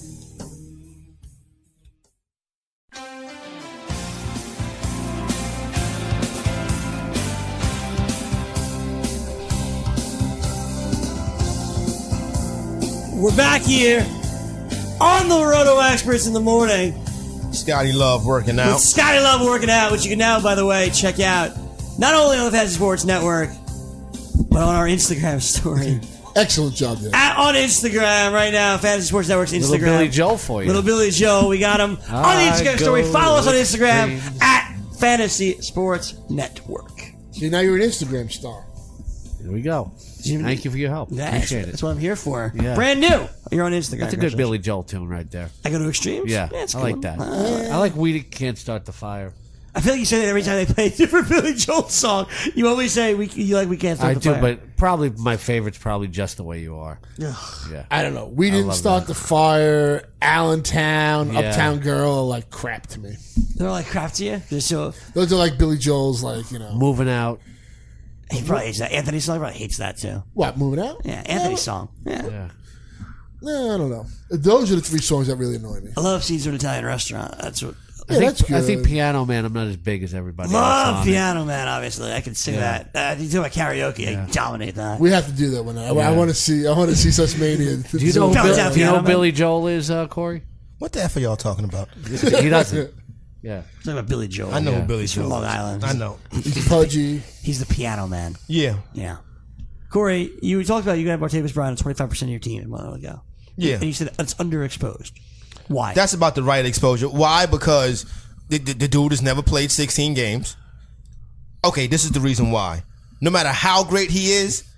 [SPEAKER 4] We're back here on the Roto Experts in the morning
[SPEAKER 5] Scotty Love working
[SPEAKER 4] with
[SPEAKER 5] out.
[SPEAKER 4] Scotty Love working out, which you can now, by the way, check out not only on the Fantasy Sports Network, but on our Instagram story.
[SPEAKER 7] Excellent job there.
[SPEAKER 4] At, on Instagram right now, Fantasy Sports Network's Instagram.
[SPEAKER 6] Little Billy Joe for you.
[SPEAKER 4] Little Billy Joe, we got him on the
[SPEAKER 6] I
[SPEAKER 4] Instagram story.
[SPEAKER 6] go
[SPEAKER 4] Follow us on
[SPEAKER 6] with
[SPEAKER 4] Instagram
[SPEAKER 6] dreams.
[SPEAKER 4] at Fantasy Sports Network.
[SPEAKER 7] See, now you're an Instagram star.
[SPEAKER 6] Here we go. Thank you for your help.
[SPEAKER 4] That's,
[SPEAKER 6] Appreciate it.
[SPEAKER 4] that's what I'm here for.
[SPEAKER 6] Yeah.
[SPEAKER 4] Brand new. You're on Instagram.
[SPEAKER 6] That's a good Billy Joel tune right there.
[SPEAKER 4] I go to extremes.
[SPEAKER 6] Yeah,
[SPEAKER 4] it's
[SPEAKER 6] I
[SPEAKER 4] cool.
[SPEAKER 6] like that.
[SPEAKER 4] Uh,
[SPEAKER 6] I like We Can't Start the Fire.
[SPEAKER 4] I feel like you say that every time they play a different Billy Joel song. You always say we you like we can't start
[SPEAKER 6] I
[SPEAKER 4] the
[SPEAKER 6] do,
[SPEAKER 4] fire.
[SPEAKER 6] but probably my favorite's probably Just the Way You Are. Yeah.
[SPEAKER 7] I don't know. We didn't
[SPEAKER 6] love
[SPEAKER 7] start
[SPEAKER 6] that.
[SPEAKER 7] the fire. Allentown,
[SPEAKER 6] Yeah.
[SPEAKER 7] Uptown Girl, are like crap to me.
[SPEAKER 4] They're like crap to you. They're so
[SPEAKER 7] Those are like Billy Joel's, like you know
[SPEAKER 6] Moving Out.
[SPEAKER 4] he probably hates that. Anthony's song probably hates that too.
[SPEAKER 7] what moving out.
[SPEAKER 4] Yeah, Anthony's song. Yeah.
[SPEAKER 6] Yeah.
[SPEAKER 7] No, I don't know. Those are the three songs that really annoy me.
[SPEAKER 4] I love Caesar Italian Restaurant. That's what.
[SPEAKER 6] I
[SPEAKER 7] Yeah,
[SPEAKER 6] think,
[SPEAKER 7] that's good.
[SPEAKER 6] I think Piano Man, I'm not as big as everybody else
[SPEAKER 4] Love
[SPEAKER 6] on it.
[SPEAKER 4] Piano Man, obviously. I can sing
[SPEAKER 6] Yeah.
[SPEAKER 4] that. Uh, you do my karaoke, I dominate that.
[SPEAKER 7] We have to do that one. I, I want to see. I want to see such mania.
[SPEAKER 6] Do you know,
[SPEAKER 4] Don't
[SPEAKER 6] Bill,
[SPEAKER 4] tell
[SPEAKER 6] do you know
[SPEAKER 4] Piano
[SPEAKER 6] who
[SPEAKER 4] Man.
[SPEAKER 6] Billy Joel is, uh, Corey?
[SPEAKER 5] What the F are y'all talking about?
[SPEAKER 6] He doesn't. Yeah.
[SPEAKER 4] Talking about Billy Joel.
[SPEAKER 5] I know
[SPEAKER 6] Yeah.
[SPEAKER 5] who Billy
[SPEAKER 4] He's from
[SPEAKER 5] Joel
[SPEAKER 4] Long
[SPEAKER 5] is.
[SPEAKER 4] Island.
[SPEAKER 5] I know.
[SPEAKER 7] He's pudgy.
[SPEAKER 4] He's the Piano Man.
[SPEAKER 5] Yeah.
[SPEAKER 4] Yeah. Corey, you talked about you got Martavis Bryant on twenty-five percent of your team a while ago.
[SPEAKER 5] Yeah.
[SPEAKER 4] And you said it's underexposed. Why?
[SPEAKER 5] That's about the right exposure. Why? Because the, the, the dude has never played sixteen games. Okay, this is the reason why. No matter how great he is,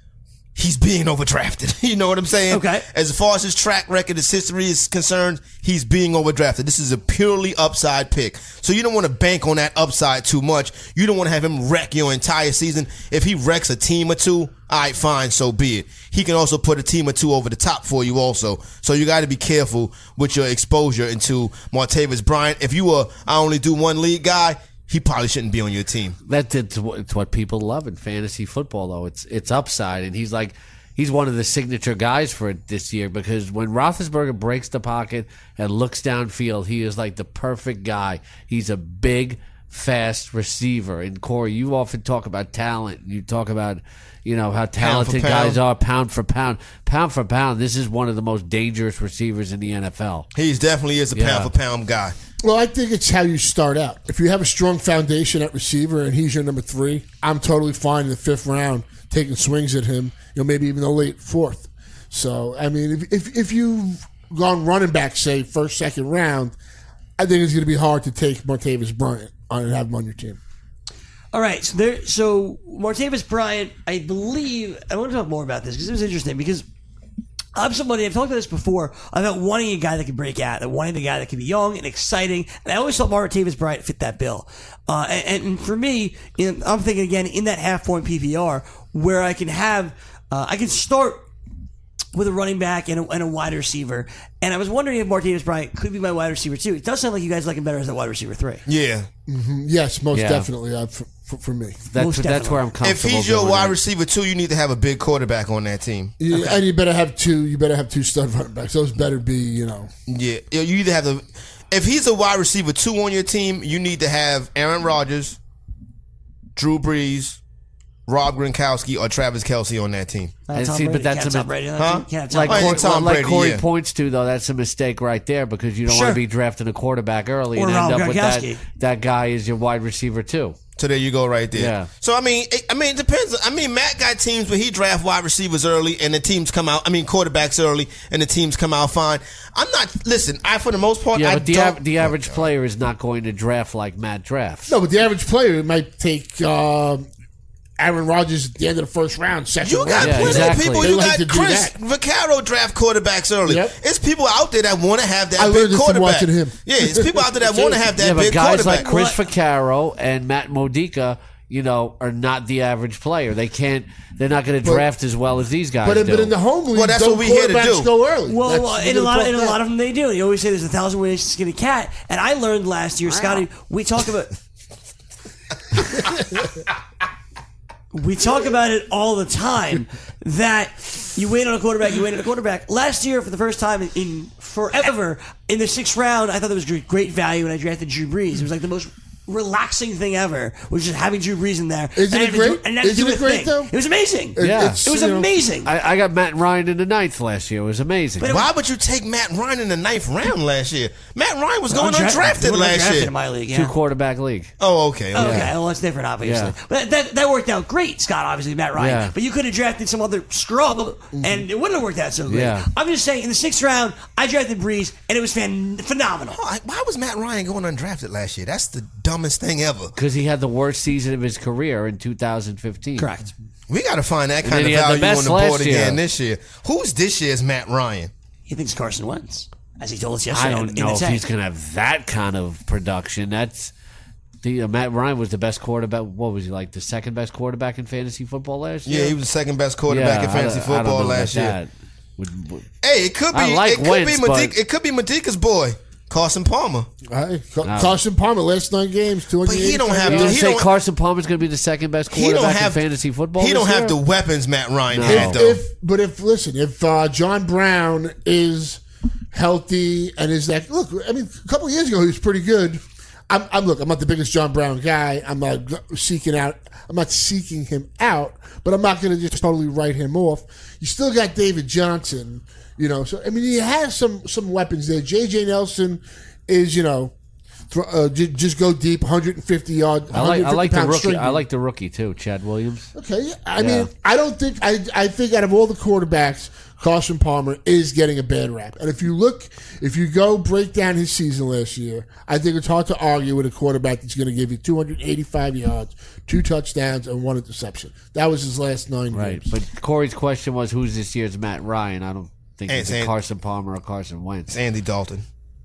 [SPEAKER 5] he's being overdrafted. You know what I'm saying?
[SPEAKER 4] Okay.
[SPEAKER 5] As far as his track record, his history is concerned, he's being overdrafted. This is a purely upside pick. So you don't want to bank on that upside too much. You don't want to have him wreck your entire season. If he wrecks a team or two, all right, fine, so be it. He can also put a team or two over the top for you also. So you got to be careful with your exposure into Martavis Bryant. If you were I only do one league guy, he probably shouldn't be on your team.
[SPEAKER 6] That's it's, it's what people love in fantasy football, though. It's it's upside, and he's like he's one of the signature guys for it this year because when Roethlisberger breaks the pocket and looks downfield, he is like the perfect guy. He's a big, fast receiver. And Corey, you often talk about talent. You talk about you know how talented
[SPEAKER 5] pound.
[SPEAKER 6] guys are, pound for pound, pound for pound. This is one of the most dangerous receivers in the N F L.
[SPEAKER 5] He definitely is a
[SPEAKER 6] Yeah.
[SPEAKER 5] pound for pound guy.
[SPEAKER 7] Well, I think it's how you start out. If you have a strong foundation at receiver and he's your number three, I'm totally fine in the fifth round taking swings at him, you know, maybe even the late fourth. So, I mean, if if, if you've gone running back, say, first, second round, I think it's going to be hard to take Martavis Bryant on and have him on your team.
[SPEAKER 4] All right, so there, so Martavis Bryant, I believe, I want to talk more about this because it was interesting because I'm somebody, I've talked about this before, about wanting a guy that can break out, and wanting a guy that can be young and exciting, and I always thought Martavis Bryant fit that bill. Uh, and, and for me, in, I'm thinking again, in that half-point P P R, where I can have, uh, I can start with a running back and a, and a wide receiver, and I was wondering if Martavis Bryant could be my wide receiver too. It does sound like you guys like him better as a wide receiver three.
[SPEAKER 5] Yeah.
[SPEAKER 7] Mm-hmm. Yes, most
[SPEAKER 6] Yeah.
[SPEAKER 7] definitely uh, for, for, for me.
[SPEAKER 6] That's
[SPEAKER 4] Most
[SPEAKER 6] that's where I'm
[SPEAKER 5] If
[SPEAKER 6] comfortable.
[SPEAKER 5] he's your
[SPEAKER 6] doing
[SPEAKER 5] wide
[SPEAKER 6] it.
[SPEAKER 5] receiver too, you need to have a big quarterback on that team.
[SPEAKER 7] You, And you better have two. You better have two stud running backs. Those better be, you know.
[SPEAKER 5] Yeah. You either have the if he's a wide receiver two on your team, you need to have Aaron Rodgers, Drew Brees, Rob Gronkowski, or Travis Kelce on that team.
[SPEAKER 4] Uh,
[SPEAKER 6] And
[SPEAKER 4] Tom
[SPEAKER 6] see, but
[SPEAKER 4] Brady.
[SPEAKER 6] that's
[SPEAKER 4] Can't
[SPEAKER 6] a
[SPEAKER 4] Tom
[SPEAKER 6] bit-
[SPEAKER 4] Brady on
[SPEAKER 5] Huh?
[SPEAKER 4] that team. Can't Tom
[SPEAKER 6] Like,
[SPEAKER 5] Oh,
[SPEAKER 4] Brady.
[SPEAKER 5] yeah,
[SPEAKER 6] Corey,
[SPEAKER 5] Tom
[SPEAKER 6] like
[SPEAKER 5] Brady,
[SPEAKER 6] Corey
[SPEAKER 5] yeah.
[SPEAKER 6] points to, though, that's a mistake right there because you don't
[SPEAKER 4] Sure.
[SPEAKER 6] want to be drafting a quarterback early
[SPEAKER 4] Or
[SPEAKER 6] and end
[SPEAKER 4] Rob
[SPEAKER 6] up with that,
[SPEAKER 4] Gronkowski.
[SPEAKER 6] that guy is your wide receiver, too.
[SPEAKER 5] So there you go, right there.
[SPEAKER 6] Yeah.
[SPEAKER 5] So I mean, it, I mean, it depends. I mean, Matt got teams where he draft wide receivers early, and the teams come out. I mean, quarterbacks early, and the teams come out fine. I'm not. Listen, I for the most part,
[SPEAKER 6] Yeah,
[SPEAKER 5] I
[SPEAKER 6] but the,
[SPEAKER 5] don't.
[SPEAKER 6] av- the average player is not going to draft like Matt drafts.
[SPEAKER 7] No, but the average player might take uh, Aaron Rodgers at the end of the first round, second
[SPEAKER 5] You
[SPEAKER 7] round.
[SPEAKER 5] got
[SPEAKER 6] Yeah,
[SPEAKER 5] plenty
[SPEAKER 6] exactly.
[SPEAKER 5] of people.
[SPEAKER 7] They
[SPEAKER 5] You
[SPEAKER 7] like
[SPEAKER 5] got
[SPEAKER 7] to do
[SPEAKER 5] Chris
[SPEAKER 7] that.
[SPEAKER 5] Vaccaro draft quarterbacks early.
[SPEAKER 7] Yep.
[SPEAKER 5] It's people out there that want to have that
[SPEAKER 7] I
[SPEAKER 5] big
[SPEAKER 7] learned this from
[SPEAKER 5] quarterback.
[SPEAKER 7] watching him.
[SPEAKER 5] Yeah, it's people out there that want to have that
[SPEAKER 6] yeah, but
[SPEAKER 5] big
[SPEAKER 6] guys
[SPEAKER 5] quarterback.
[SPEAKER 6] like Chris Vaccaro and Matt Modica, you know, are not the average player. They can't. They're not going to
[SPEAKER 7] But-
[SPEAKER 6] draft as well as these guys
[SPEAKER 7] But in,
[SPEAKER 6] do.
[SPEAKER 7] but in the home league,
[SPEAKER 5] Well, that's
[SPEAKER 7] don't
[SPEAKER 5] what we here to
[SPEAKER 7] quarterbacks
[SPEAKER 5] do.
[SPEAKER 7] go early.
[SPEAKER 4] Well,
[SPEAKER 7] That's-
[SPEAKER 4] uh,
[SPEAKER 7] we're
[SPEAKER 4] in a
[SPEAKER 7] gonna
[SPEAKER 4] lot,
[SPEAKER 7] talk
[SPEAKER 4] in a
[SPEAKER 7] that.
[SPEAKER 4] lot of them they do. You always say there's a thousand ways to skin a cat, and I learned last year, Scotty. We talk about we talk about it all the time that you wait on a quarterback, you wait on a quarterback. Last year, for the first time in, in forever, in the sixth round, I thought that was great, great value, and I drafted Drew Brees. It was like the most relaxing thing ever, was just having Drew Brees in there.
[SPEAKER 7] Isn't
[SPEAKER 4] and
[SPEAKER 7] it
[SPEAKER 4] I had to
[SPEAKER 7] great?
[SPEAKER 4] do- and I had to
[SPEAKER 7] Isn't
[SPEAKER 4] do
[SPEAKER 7] it
[SPEAKER 4] a
[SPEAKER 7] great,
[SPEAKER 4] thing.
[SPEAKER 7] though?
[SPEAKER 4] It was amazing.
[SPEAKER 7] It-
[SPEAKER 6] Yeah.
[SPEAKER 7] it's,
[SPEAKER 4] It was
[SPEAKER 7] you know,
[SPEAKER 4] amazing.
[SPEAKER 6] I, I got Matt Ryan in the ninth last year. It was amazing.
[SPEAKER 4] But it-
[SPEAKER 5] Why would you take Matt Ryan in the ninth round last year? Matt Ryan was going
[SPEAKER 4] Undra-
[SPEAKER 5] undrafted
[SPEAKER 4] he wasn't
[SPEAKER 5] last
[SPEAKER 4] undrafted
[SPEAKER 5] year.
[SPEAKER 4] in my league.
[SPEAKER 6] Two
[SPEAKER 4] Yeah.
[SPEAKER 6] quarterback league.
[SPEAKER 5] Oh, okay. okay.
[SPEAKER 4] Okay, well, that's different, obviously.
[SPEAKER 6] Yeah.
[SPEAKER 4] But that, that worked out great, Scott, obviously, Matt Ryan.
[SPEAKER 6] Yeah.
[SPEAKER 4] But you could have drafted some other scrub, and it wouldn't have worked out so great.
[SPEAKER 6] Yeah.
[SPEAKER 4] I'm just saying, in the sixth round, I drafted Breeze, and it was fan- phenomenal.
[SPEAKER 5] Why why was Matt Ryan going undrafted last year? That's the dumbest thing ever.
[SPEAKER 6] Because he had the worst season of his career in two thousand fifteen.
[SPEAKER 4] Correct.
[SPEAKER 5] We got to find that
[SPEAKER 6] then
[SPEAKER 5] kind of
[SPEAKER 6] he had the
[SPEAKER 5] value on
[SPEAKER 6] best
[SPEAKER 5] the board
[SPEAKER 6] last
[SPEAKER 5] again
[SPEAKER 6] year.
[SPEAKER 5] this year. Who's this year's Matt Ryan?
[SPEAKER 4] He thinks Carson Wentz, as he told us yesterday.
[SPEAKER 6] I don't
[SPEAKER 4] in, in
[SPEAKER 6] know
[SPEAKER 4] the
[SPEAKER 6] if
[SPEAKER 4] tank.
[SPEAKER 6] he's going to have that kind of production. That's the uh, Matt Ryan was the best quarterback. What was he like? The second best quarterback in fantasy football last year.
[SPEAKER 5] Yeah, he was the second best quarterback
[SPEAKER 6] Yeah,
[SPEAKER 5] in fantasy
[SPEAKER 6] I don't- I don't
[SPEAKER 5] football
[SPEAKER 6] know
[SPEAKER 5] last
[SPEAKER 6] about
[SPEAKER 5] year.
[SPEAKER 6] that. Would- would-
[SPEAKER 5] Hey, it could be.
[SPEAKER 6] I like
[SPEAKER 5] it could
[SPEAKER 6] Wentz,
[SPEAKER 5] be Madica,
[SPEAKER 6] but-
[SPEAKER 5] it could be Madica's boy, Carson Palmer.
[SPEAKER 7] Hey, Ca- Carson Palmer, last nine games, two hundred.
[SPEAKER 5] But he don't have
[SPEAKER 6] You
[SPEAKER 5] the-
[SPEAKER 6] want
[SPEAKER 5] he
[SPEAKER 6] to say
[SPEAKER 5] don't-
[SPEAKER 6] Carson Palmer's going to be the second best
[SPEAKER 5] He don't
[SPEAKER 6] quarterback
[SPEAKER 5] have
[SPEAKER 6] in fantasy football?
[SPEAKER 5] He
[SPEAKER 6] this
[SPEAKER 5] don't have the
[SPEAKER 6] year?
[SPEAKER 5] weapons Matt Ryan
[SPEAKER 6] No.
[SPEAKER 5] had
[SPEAKER 7] If,
[SPEAKER 5] though.
[SPEAKER 7] if, but if listen, if uh, John Brown is healthy and is that look, I mean, a couple of years ago he was pretty good. I'm, I'm look, I'm not the biggest John Brown guy. I'm not seeking out. I'm not seeking him out, but I'm not going to just totally write him off. You still got David Johnson, you know. So I mean, he has some some weapons there. J J Nelson is, you know, throw, uh, j- just go deep, one hundred fifty yard.
[SPEAKER 6] I like I like the rookie.
[SPEAKER 7] String
[SPEAKER 6] I like the rookie too, Chad Williams.
[SPEAKER 7] Okay, I
[SPEAKER 6] Yeah.
[SPEAKER 7] mean, I don't think I I think out of all the quarterbacks, Carson Palmer is getting a bad rap. And if you look, if you go break down his season last year, I think it's hard to argue with a quarterback that's going to give you two hundred eighty-five yards, two touchdowns, and one interception. That was his last nine
[SPEAKER 6] Right,
[SPEAKER 7] games.
[SPEAKER 6] but Corey's question was, who's this year's Matt Ryan? I don't think
[SPEAKER 5] Hey,
[SPEAKER 6] it's
[SPEAKER 5] it's
[SPEAKER 6] Carson Palmer or Carson Wentz.
[SPEAKER 5] It's Andy Dalton.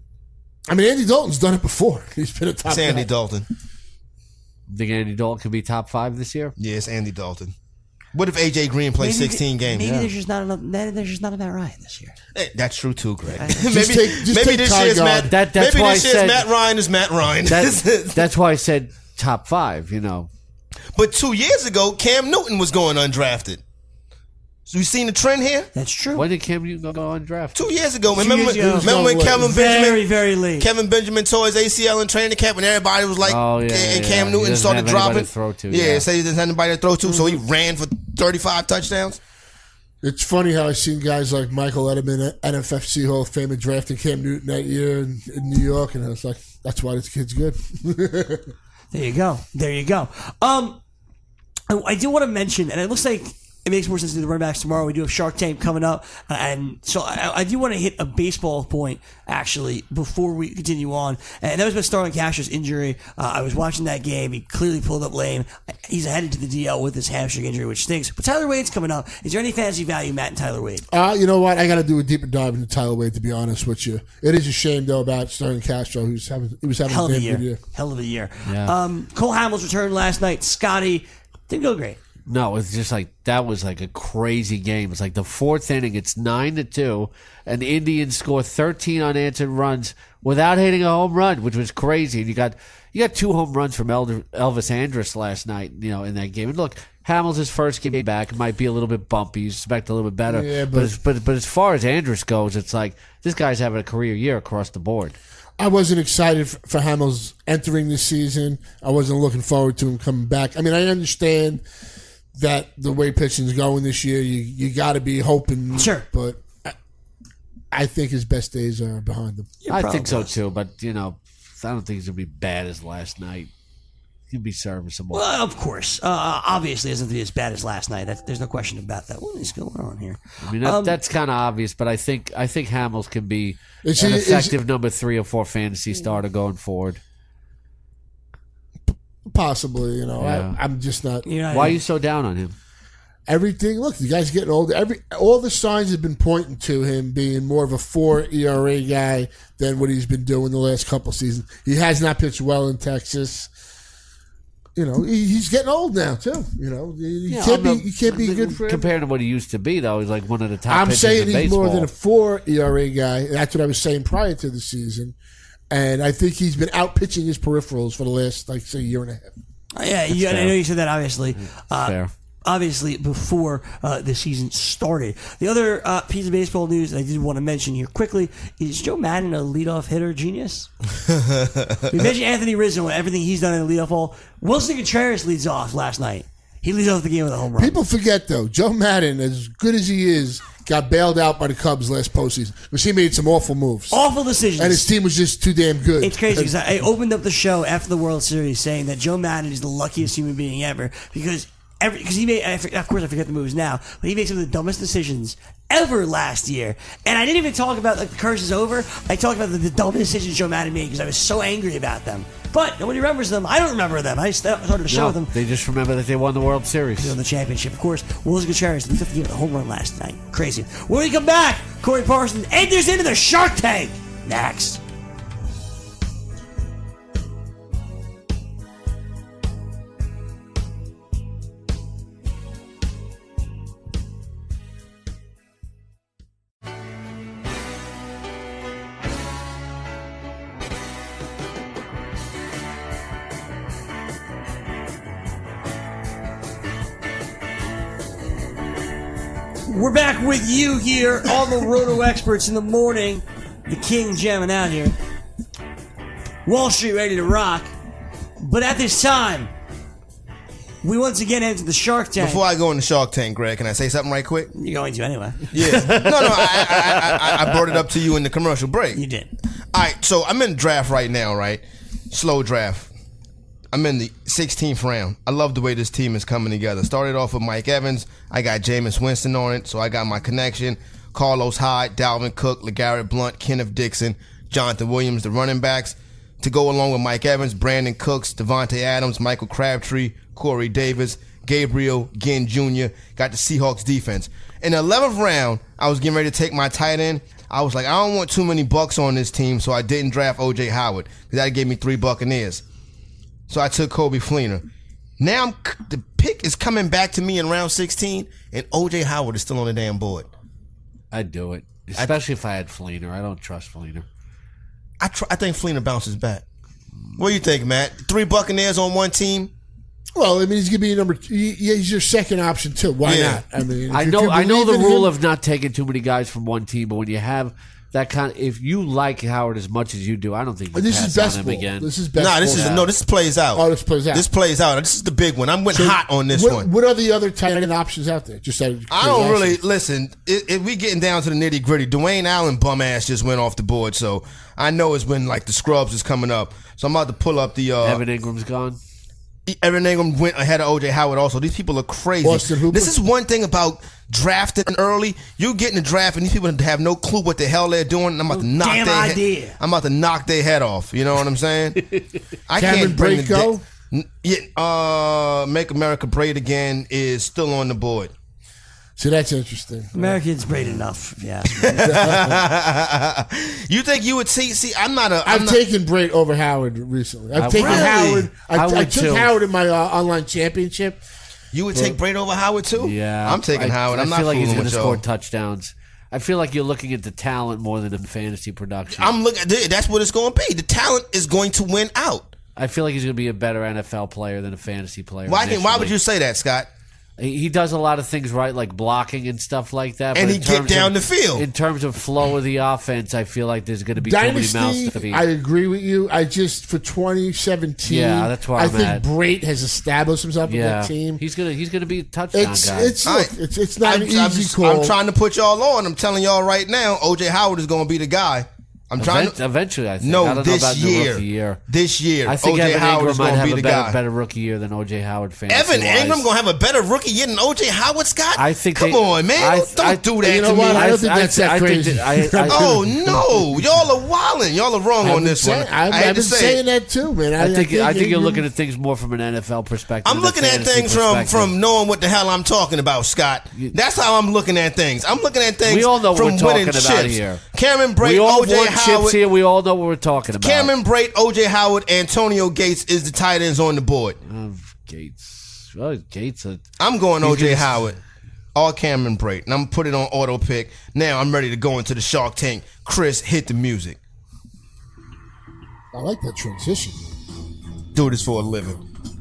[SPEAKER 7] I mean, Andy Dalton's done it before. He's been a top
[SPEAKER 5] It's Andy
[SPEAKER 7] guy.
[SPEAKER 5] Dalton.
[SPEAKER 6] Think Andy Dalton can be top five this year?
[SPEAKER 5] Yeah, it's Andy Dalton. What if A J Green plays
[SPEAKER 4] Maybe-
[SPEAKER 5] sixteen games?
[SPEAKER 4] Maybe
[SPEAKER 5] Yeah.
[SPEAKER 4] there's just not enough. Maybe there's just not enough Ryan this year.
[SPEAKER 5] Hey, that's true too, Greg.
[SPEAKER 7] Just
[SPEAKER 5] maybe
[SPEAKER 7] take- just
[SPEAKER 5] maybe
[SPEAKER 7] take
[SPEAKER 5] this
[SPEAKER 7] Ty
[SPEAKER 5] year's
[SPEAKER 7] God.
[SPEAKER 5] Matt.
[SPEAKER 6] That- that's
[SPEAKER 5] maybe
[SPEAKER 6] why
[SPEAKER 5] this
[SPEAKER 6] I
[SPEAKER 5] year's
[SPEAKER 6] said-
[SPEAKER 5] Matt Ryan is Matt Ryan.
[SPEAKER 6] That, that's why I said top five, you know.
[SPEAKER 5] But two years ago, Cam Newton was going undrafted. So you seen the trend here?
[SPEAKER 4] That's true.
[SPEAKER 6] When did Cam Newton go undrafted?
[SPEAKER 5] Two years ago. Remember,
[SPEAKER 4] years ago.
[SPEAKER 5] remember when
[SPEAKER 7] He was
[SPEAKER 5] Kevin
[SPEAKER 4] very,
[SPEAKER 5] Benjamin,
[SPEAKER 4] very late.
[SPEAKER 5] Kevin Benjamin tore his A C L in training camp, and everybody was like,
[SPEAKER 6] Oh, yeah,
[SPEAKER 5] and
[SPEAKER 6] yeah,
[SPEAKER 5] Cam
[SPEAKER 6] yeah. He
[SPEAKER 5] Newton
[SPEAKER 6] doesn't
[SPEAKER 5] started
[SPEAKER 6] have anybody
[SPEAKER 5] dropping.
[SPEAKER 6] to throw to,
[SPEAKER 5] yeah,
[SPEAKER 6] yeah.
[SPEAKER 5] say he doesn't have anybody to throw to, so he ran for thirty-five touchdowns.
[SPEAKER 7] It's funny how I've seen guys like Michael Edelman, N F F C Hall of Famer, drafting Cam Newton that year in, in New York, and I was like, that's why this kid's good.
[SPEAKER 4] There you go. There you go. Um, I, I do want to mention, and it looks like it makes more sense to do the running backs tomorrow. We do have Shark Tank coming up, uh, and so I, I do want to hit a baseball point actually before we continue on. And that was with Starlin Castro's injury. Uh, I was watching that game. He clearly pulled up lame. He's headed to the D L with his hamstring injury, which stinks. But Tyler Wade's coming up. Is there any fantasy value, Matt, and Tyler Wade?
[SPEAKER 7] Uh, you know what? I got to do a deeper dive into Tyler Wade, to be honest with you. It is a shame, though, about Sterling Castro, who's having he was having
[SPEAKER 4] Hell
[SPEAKER 7] a
[SPEAKER 4] of a
[SPEAKER 7] damn
[SPEAKER 4] year.
[SPEAKER 7] good year.
[SPEAKER 4] Hell of a year.
[SPEAKER 6] Yeah.
[SPEAKER 4] Um, Cole Hamels returned last night. Scotty didn't go great.
[SPEAKER 6] No, it's just like that was like a crazy game. It's like the fourth inning, it's nine to two, and the Indians score thirteen unanswered runs without hitting a home run, which was crazy. And you got you got two home runs from Elder, Elvis Andrus last night, you know, in that game. And look, Hamels' first game back, it might be a little bit bumpy. You expect a little bit better,
[SPEAKER 7] Yeah,
[SPEAKER 6] but
[SPEAKER 7] but-
[SPEAKER 6] as, but but as far as Andrus goes, it's like this guy's having a career year across the board.
[SPEAKER 7] I wasn't excited f- for Hamels entering this season. I wasn't looking forward to him coming back. I mean, I understand that the way pitching's going this year, you you got to be hoping.
[SPEAKER 4] Sure.
[SPEAKER 7] But I, I think his best days are behind him.
[SPEAKER 6] I
[SPEAKER 4] probably
[SPEAKER 6] think so
[SPEAKER 4] was.
[SPEAKER 6] too, but you know, I don't think he's gonna be bad as last night. He'll be serviceable.
[SPEAKER 4] Well, of course. Uh, obviously, it isn't as bad as last night. That's, there's no question about that. What is going on here?
[SPEAKER 6] I mean, that,
[SPEAKER 4] Um,
[SPEAKER 6] that's kind of obvious, but I think I think Hamels can be
[SPEAKER 7] Is
[SPEAKER 6] an
[SPEAKER 7] he- is-
[SPEAKER 6] effective number three or four fantasy starter going forward.
[SPEAKER 7] Possibly, you know.
[SPEAKER 6] Yeah.
[SPEAKER 7] I, I'm just not.
[SPEAKER 4] You know,
[SPEAKER 6] Why are you so down on him?
[SPEAKER 7] Everything. Look, the guy's getting older. Every all the signs have been pointing to him being more of a four E R A guy than what he's been doing the last couple seasons. He has not pitched well in Texas. You know, he, he's getting old now too. You know, you
[SPEAKER 6] Yeah,
[SPEAKER 7] can't
[SPEAKER 6] I'm
[SPEAKER 7] be
[SPEAKER 6] not-
[SPEAKER 7] you can't be good for him.
[SPEAKER 6] compared to what he used to be, though. He's like one of the top.
[SPEAKER 7] I'm
[SPEAKER 6] pitchers
[SPEAKER 7] saying
[SPEAKER 6] in
[SPEAKER 7] he's
[SPEAKER 6] baseball.
[SPEAKER 7] more than a four E R A guy. That's what I was saying prior to the season, and I think he's been out pitching his peripherals for the last, like, say, year and a half.
[SPEAKER 4] Uh, yeah, you, I
[SPEAKER 6] fair.
[SPEAKER 4] know you said that, obviously. Uh,
[SPEAKER 6] fair.
[SPEAKER 4] Obviously, before uh, the season started. The other uh, piece of baseball news I did want to mention here quickly is Joe Madden a leadoff hitter genius? We mentioned Anthony Rizzo and everything he's done in the leadoff hole. Wilson Contreras leads off last night. He leads off the game with a home run.
[SPEAKER 7] People forget, though, Joe Madden, as good as he is, got bailed out by the Cubs last postseason because he made some awful moves.
[SPEAKER 4] Awful decisions.
[SPEAKER 7] And his team was just too damn good.
[SPEAKER 4] It's crazy because I I opened up the show after the World Series saying that Joe Madden is the luckiest human being ever because every because he made I forget- of course I forget the moves now, but he made some of the dumbest decisions ever last year. And I didn't even talk about like the curse is over. I talked about the, the dumbest decisions Joe Madden made because I was so angry about them. But nobody remembers them. I don't remember them. I st- started the show
[SPEAKER 6] No,
[SPEAKER 4] with them.
[SPEAKER 6] they just remember that they won the World Series.
[SPEAKER 4] On the championship, of course. Wilson Contreras, the fifth year, the home run last night. Crazy. When we come back, Corey Parsons enters into the Shark Tank. Next. We're back with you here on the Roto Experts in the morning. The King jamming out here. Wall Street ready to rock. But at this time, we once again enter the Shark Tank.
[SPEAKER 5] Before I go in the Shark Tank, Greg, can I say something right quick?
[SPEAKER 4] You're going to anyway.
[SPEAKER 5] Yeah. No, no, I, I, I, I brought it up to you in the commercial break.
[SPEAKER 4] You did.
[SPEAKER 5] All right, so I'm in the draft right now, right? Slow draft. I'm in the sixteenth round. I love the way this team is coming together. Started off with Mike Evans. I got Jameis Winston on it, so I got my connection. Carlos Hyde, Dalvin Cook, LeGarrette Blount, Kenneth Dixon, Jonathan Williams, the running backs. To go along with Mike Evans, Brandon Cooks, Devontae Adams, Michael Crabtree, Corey Davis, Gabriel Ginn Junior Got the Seahawks defense. In the eleventh round, I was getting ready to take my tight end. I was like, I don't want too many bucks on this team, so I didn't draft O J Howard because that gave me three Buccaneers. So I took Kobe Fleener. Now I'm, the pick is coming back to me in round sixteen, and O J Howard is still on the damn board.
[SPEAKER 6] I'd do it, especially I, if I had Fleener. I don't trust Fleener.
[SPEAKER 5] I try, I think Fleener bounces back. What do you think, Matt? Three Buccaneers on one team?
[SPEAKER 7] Well, I mean, he's gonna be number. He, he's your second option too. Why
[SPEAKER 5] Yeah.
[SPEAKER 7] not? I mean,
[SPEAKER 6] I
[SPEAKER 7] if
[SPEAKER 6] know
[SPEAKER 7] you
[SPEAKER 6] I know the
[SPEAKER 7] believe in
[SPEAKER 6] rule
[SPEAKER 7] him-
[SPEAKER 6] of not taking too many guys from one team, but when you have that kind of, if you like Howard as much as you do, I don't think you
[SPEAKER 7] This
[SPEAKER 6] pass
[SPEAKER 7] is best
[SPEAKER 6] on him
[SPEAKER 7] ball.
[SPEAKER 6] again.
[SPEAKER 7] This is best.
[SPEAKER 5] Nah, this
[SPEAKER 7] ball.
[SPEAKER 5] is no. This plays out.
[SPEAKER 7] Oh, this plays out.
[SPEAKER 5] This plays out. This is the big one. I went
[SPEAKER 7] So
[SPEAKER 5] hot on this
[SPEAKER 7] what,
[SPEAKER 5] one.
[SPEAKER 7] What are the other tight end options out there? Just out of
[SPEAKER 5] I don't
[SPEAKER 7] curiosity.
[SPEAKER 5] really listen. If, if we getting down to the nitty gritty, Dwayne Allen bum ass just went off the board, so I know it's when like the scrubs is coming up. So I'm about to pull up the. Uh,
[SPEAKER 6] Evan Ingram's gone.
[SPEAKER 5] Evan Ingram went ahead of O J Howard also. These people are crazy.
[SPEAKER 7] Austin Hooper?
[SPEAKER 5] This is one thing about drafting early. You get in the draft and these people have no clue what the hell they're doing. And I'm about to knock
[SPEAKER 4] damn
[SPEAKER 5] their
[SPEAKER 4] idea.
[SPEAKER 5] head. I'm about to knock their head off. You know what I'm saying? I
[SPEAKER 7] Cameron
[SPEAKER 5] can't bring
[SPEAKER 7] Brate
[SPEAKER 5] the
[SPEAKER 7] go?
[SPEAKER 5] da- N- yeah, uh, Make America Great Again is still on the board.
[SPEAKER 7] So that's interesting.
[SPEAKER 4] Americans braid enough. Yeah.
[SPEAKER 5] You think you would see? See, I'm not a. I'm
[SPEAKER 7] I've
[SPEAKER 5] not,
[SPEAKER 7] taken Brait over Howard recently. I've
[SPEAKER 6] I-
[SPEAKER 7] taken
[SPEAKER 5] Really?
[SPEAKER 7] Howard. I,
[SPEAKER 6] I
[SPEAKER 7] I,
[SPEAKER 6] would
[SPEAKER 7] took
[SPEAKER 6] too.
[SPEAKER 7] Howard in my uh, online championship.
[SPEAKER 5] you would take Brady over Howard too?
[SPEAKER 6] Yeah,
[SPEAKER 5] I'm taking
[SPEAKER 6] I,
[SPEAKER 5] Howard. I'm
[SPEAKER 6] I
[SPEAKER 5] not
[SPEAKER 6] feel like he's
[SPEAKER 5] fooling
[SPEAKER 6] going to
[SPEAKER 5] with
[SPEAKER 6] score
[SPEAKER 5] y'all.
[SPEAKER 6] touchdowns. I feel like you're looking at the talent more than the fantasy production.
[SPEAKER 5] I'm looking. That's what it's going to be. The talent is going to win out.
[SPEAKER 6] I feel like he's going to be a better N F L player than a fantasy player.
[SPEAKER 5] Why? Can, why would
[SPEAKER 6] initially.
[SPEAKER 5] you say that, Scott?
[SPEAKER 6] He he does a lot of things right, like blocking and stuff like that.
[SPEAKER 5] And
[SPEAKER 6] but
[SPEAKER 5] he
[SPEAKER 6] in
[SPEAKER 5] get
[SPEAKER 6] terms
[SPEAKER 5] down
[SPEAKER 6] of-
[SPEAKER 5] the field.
[SPEAKER 6] In terms of flow of the offense, I feel like there's going to be too many mouths
[SPEAKER 7] Dynasty,
[SPEAKER 6] to feed.
[SPEAKER 7] I agree with you. I just for twenty seventeen.
[SPEAKER 6] Yeah, that's where
[SPEAKER 7] I
[SPEAKER 6] I'm
[SPEAKER 7] think
[SPEAKER 6] at.
[SPEAKER 7] Brait has established himself in
[SPEAKER 6] yeah,
[SPEAKER 7] that team.
[SPEAKER 6] he's gonna he's gonna be a touchdown
[SPEAKER 7] It's
[SPEAKER 6] guy.
[SPEAKER 7] it's
[SPEAKER 5] All
[SPEAKER 7] look,
[SPEAKER 5] right.
[SPEAKER 7] it's it's not
[SPEAKER 5] I'm,
[SPEAKER 7] an
[SPEAKER 5] I'm
[SPEAKER 7] easy
[SPEAKER 5] just-
[SPEAKER 7] call.
[SPEAKER 5] I'm trying to put y'all on. I'm telling y'all right now, O J Howard is going to be the guy. I'm trying
[SPEAKER 6] Event-
[SPEAKER 5] to.
[SPEAKER 6] eventually, I think.
[SPEAKER 5] No,
[SPEAKER 6] I don't
[SPEAKER 5] this
[SPEAKER 6] know about
[SPEAKER 5] year.
[SPEAKER 6] the rookie year.
[SPEAKER 5] This year,
[SPEAKER 6] I think
[SPEAKER 5] O J
[SPEAKER 6] Evan
[SPEAKER 5] Howard
[SPEAKER 6] Ingram
[SPEAKER 5] is
[SPEAKER 6] might
[SPEAKER 5] going to
[SPEAKER 6] have
[SPEAKER 5] be
[SPEAKER 6] a
[SPEAKER 5] the
[SPEAKER 6] better,
[SPEAKER 5] guy.
[SPEAKER 6] better rookie year than O J Howard.
[SPEAKER 5] Evan
[SPEAKER 6] fantasy-wise.
[SPEAKER 5] Ingram going to have a better rookie year than O J Howard, Scott?
[SPEAKER 6] I think
[SPEAKER 5] Come
[SPEAKER 6] they-
[SPEAKER 5] on, man.
[SPEAKER 6] I-
[SPEAKER 5] don't
[SPEAKER 6] I-
[SPEAKER 5] do that
[SPEAKER 7] You know
[SPEAKER 5] to
[SPEAKER 7] what?
[SPEAKER 5] me.
[SPEAKER 7] I don't think that's that
[SPEAKER 6] I think
[SPEAKER 7] crazy.
[SPEAKER 6] that- I- I-
[SPEAKER 5] Oh, no. Y'all are wilding. Y'all are wrong
[SPEAKER 7] I've
[SPEAKER 5] on
[SPEAKER 7] been
[SPEAKER 5] this
[SPEAKER 7] saying-
[SPEAKER 5] one.
[SPEAKER 7] I've,
[SPEAKER 5] I hate
[SPEAKER 7] I've
[SPEAKER 5] to
[SPEAKER 7] been
[SPEAKER 5] say
[SPEAKER 7] saying
[SPEAKER 5] it.
[SPEAKER 7] that too, man. I,
[SPEAKER 6] I think I think you're
[SPEAKER 7] Ingram-
[SPEAKER 6] looking at things more from an N F L perspective.
[SPEAKER 5] I'm
[SPEAKER 6] than a
[SPEAKER 5] looking at
[SPEAKER 6] fantasy
[SPEAKER 5] things from,
[SPEAKER 6] perspective.
[SPEAKER 5] from knowing what the hell I'm talking about, Scott. That's how I'm looking at things. I'm looking at things
[SPEAKER 6] We all know what
[SPEAKER 5] from
[SPEAKER 6] we're
[SPEAKER 5] winning
[SPEAKER 6] talking about
[SPEAKER 5] chips.
[SPEAKER 6] here.
[SPEAKER 5] Cameron Brate,
[SPEAKER 6] we all
[SPEAKER 5] O J
[SPEAKER 6] won
[SPEAKER 5] Howard.
[SPEAKER 6] chips here. We all know what we're talking about.
[SPEAKER 5] Cameron Brate, O J Howard, Antonio Gates is the tight ends on the board.
[SPEAKER 6] Oh, Gates. Oh, Gates. Uh,
[SPEAKER 5] I'm going
[SPEAKER 6] He's
[SPEAKER 5] O J
[SPEAKER 6] gonna-
[SPEAKER 5] Howard. All Cameron Brate. And I'm going to put it on auto pick. Now I'm ready to go into the Shark Tank. Chris, hit the music.
[SPEAKER 7] I like that transition.
[SPEAKER 5] Do this for a living.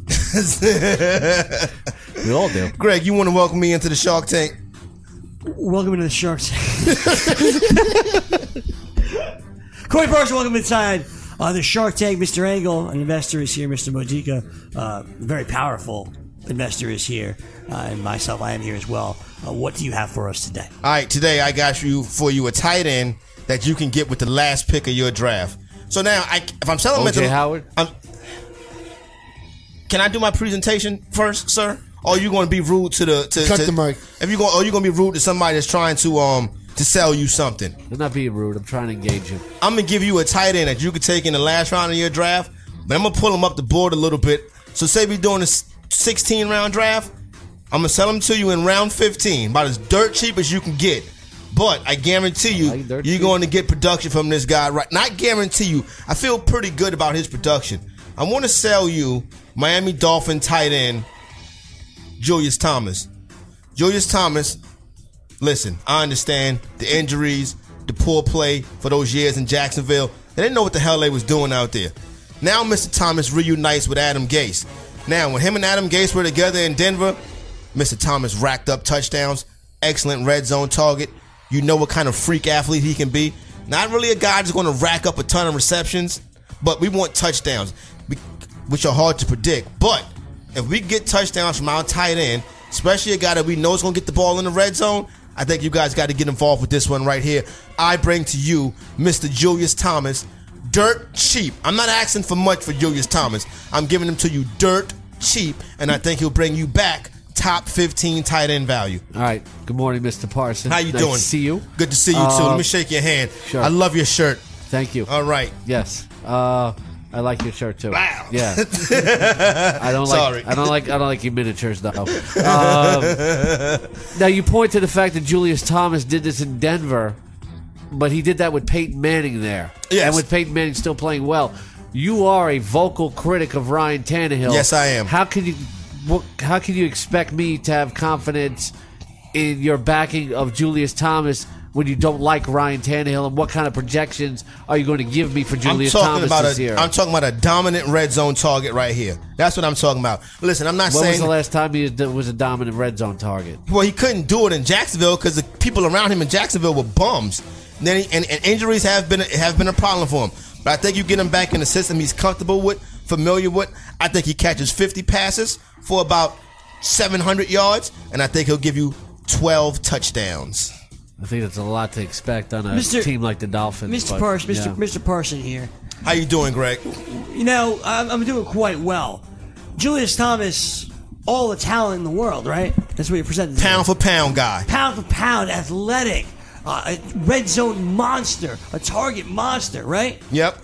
[SPEAKER 6] we all do.
[SPEAKER 5] Greg, you want to welcome me into the Shark Tank?
[SPEAKER 4] Welcome to the Shark Tank. Corey Parks, welcome inside uh, the Shark Tank. Mister Angle, an investor, is here. Mister Modica, uh, very powerful investor, is here. Uh, and myself, I am here as well. Uh, what do you have for us today?
[SPEAKER 5] All right, today I got you for you a tight end that you can get with the last pick of your draft. So now, I, if I'm selling
[SPEAKER 6] O J
[SPEAKER 5] him,
[SPEAKER 6] Howard?
[SPEAKER 5] I'm, can I do my presentation first, sir? Or are you going to be rude to the to,
[SPEAKER 7] Cut
[SPEAKER 5] to-
[SPEAKER 7] the mic.
[SPEAKER 5] If you going, or you going to be rude to somebody that's trying to um to sell you something?
[SPEAKER 6] I'm not being rude. I'm trying to engage you.
[SPEAKER 5] I'm gonna give you a tight end that you could take in the last round of your draft, but I'm gonna pull him up the board a little bit. So say we're doing a sixteen round draft, I'm gonna sell him to you in round fifteen, about as dirt cheap as you can get. But I guarantee you,
[SPEAKER 6] Like dirt
[SPEAKER 5] you're
[SPEAKER 6] cheap?
[SPEAKER 5] going to get production from this guy. Right? Not guarantee you. I feel pretty good about his production. I want to sell you Miami Dolphin tight end Julius Thomas. Julius Thomas. Listen, I understand the injuries, the poor play for those years in Jacksonville. They didn't know what the hell they was doing out there. Now Mister Thomas reunites with Adam Gase. Now, when him and Adam Gase were together in Denver, Mister Thomas racked up touchdowns, excellent red zone target. You know what kind of freak athlete he can be. Not really a guy that's going to rack up a ton of receptions, but we want touchdowns, which are hard to predict. But if we get touchdowns from our tight end, especially a guy that we know is going to get the ball in the red zone, I think you guys got to get involved with this one right here. I bring to you Mister Julius Thomas, dirt cheap. I'm not asking for much for Julius Thomas. I'm giving him to you dirt cheap, and I think he'll bring you back top fifteen tight end value.
[SPEAKER 6] All right. Good morning, Mister Parson.
[SPEAKER 5] How you
[SPEAKER 6] nice
[SPEAKER 5] doing?
[SPEAKER 6] To see you.
[SPEAKER 5] Good to see you,
[SPEAKER 6] Uh,
[SPEAKER 5] too. Let me shake your hand.
[SPEAKER 6] Sure.
[SPEAKER 5] I love your shirt.
[SPEAKER 6] Thank you.
[SPEAKER 5] All right.
[SPEAKER 6] Yes. Uh, I like your shirt too.
[SPEAKER 5] Wow.
[SPEAKER 6] Yeah. I don't like.
[SPEAKER 5] Sorry.
[SPEAKER 6] I don't like. I don't like your miniatures though. Um, now you point to the fact that Julius Thomas did this in Denver, but he did that with Peyton Manning there.
[SPEAKER 5] Yes.
[SPEAKER 6] And with Peyton Manning still playing well. You are a vocal critic of Ryan Tannehill.
[SPEAKER 5] Yes, I am.
[SPEAKER 6] How can you? What, how can you expect me to have confidence in your backing of Julius Thomas when you don't like Ryan Tannehill? And what kind of projections are you going to give me for Julius
[SPEAKER 5] I'm talking
[SPEAKER 6] Thomas
[SPEAKER 5] about
[SPEAKER 6] this
[SPEAKER 5] a,
[SPEAKER 6] year?
[SPEAKER 5] I'm talking about a dominant red zone target right here. That's what I'm talking about. Listen, I'm not
[SPEAKER 6] When
[SPEAKER 5] saying
[SPEAKER 6] was the last time he was, was a dominant red zone target?
[SPEAKER 5] well, he couldn't do it in Jacksonville because the people around him in Jacksonville were bums. And, then he, and, and injuries have been have been a problem for him. But I think you get him back in the system he's comfortable with, familiar with. I think he catches fifty passes for about seven hundred yards, and I think he'll give you twelve touchdowns.
[SPEAKER 6] I think that's a lot to expect on a
[SPEAKER 4] Mister
[SPEAKER 6] team like the Dolphins.
[SPEAKER 4] Mister
[SPEAKER 6] but,
[SPEAKER 4] Parson, Mister
[SPEAKER 6] yeah.
[SPEAKER 4] Mister Parson here.
[SPEAKER 5] How you doing, Greg?
[SPEAKER 4] You know, I'm, I'm doing quite well. Julius Thomas, all the talent in the world, right? That's what you're presenting.
[SPEAKER 5] Pound for pound guy.
[SPEAKER 4] Pound for pound, athletic, uh, a red zone monster, a target monster, right?
[SPEAKER 5] Yep.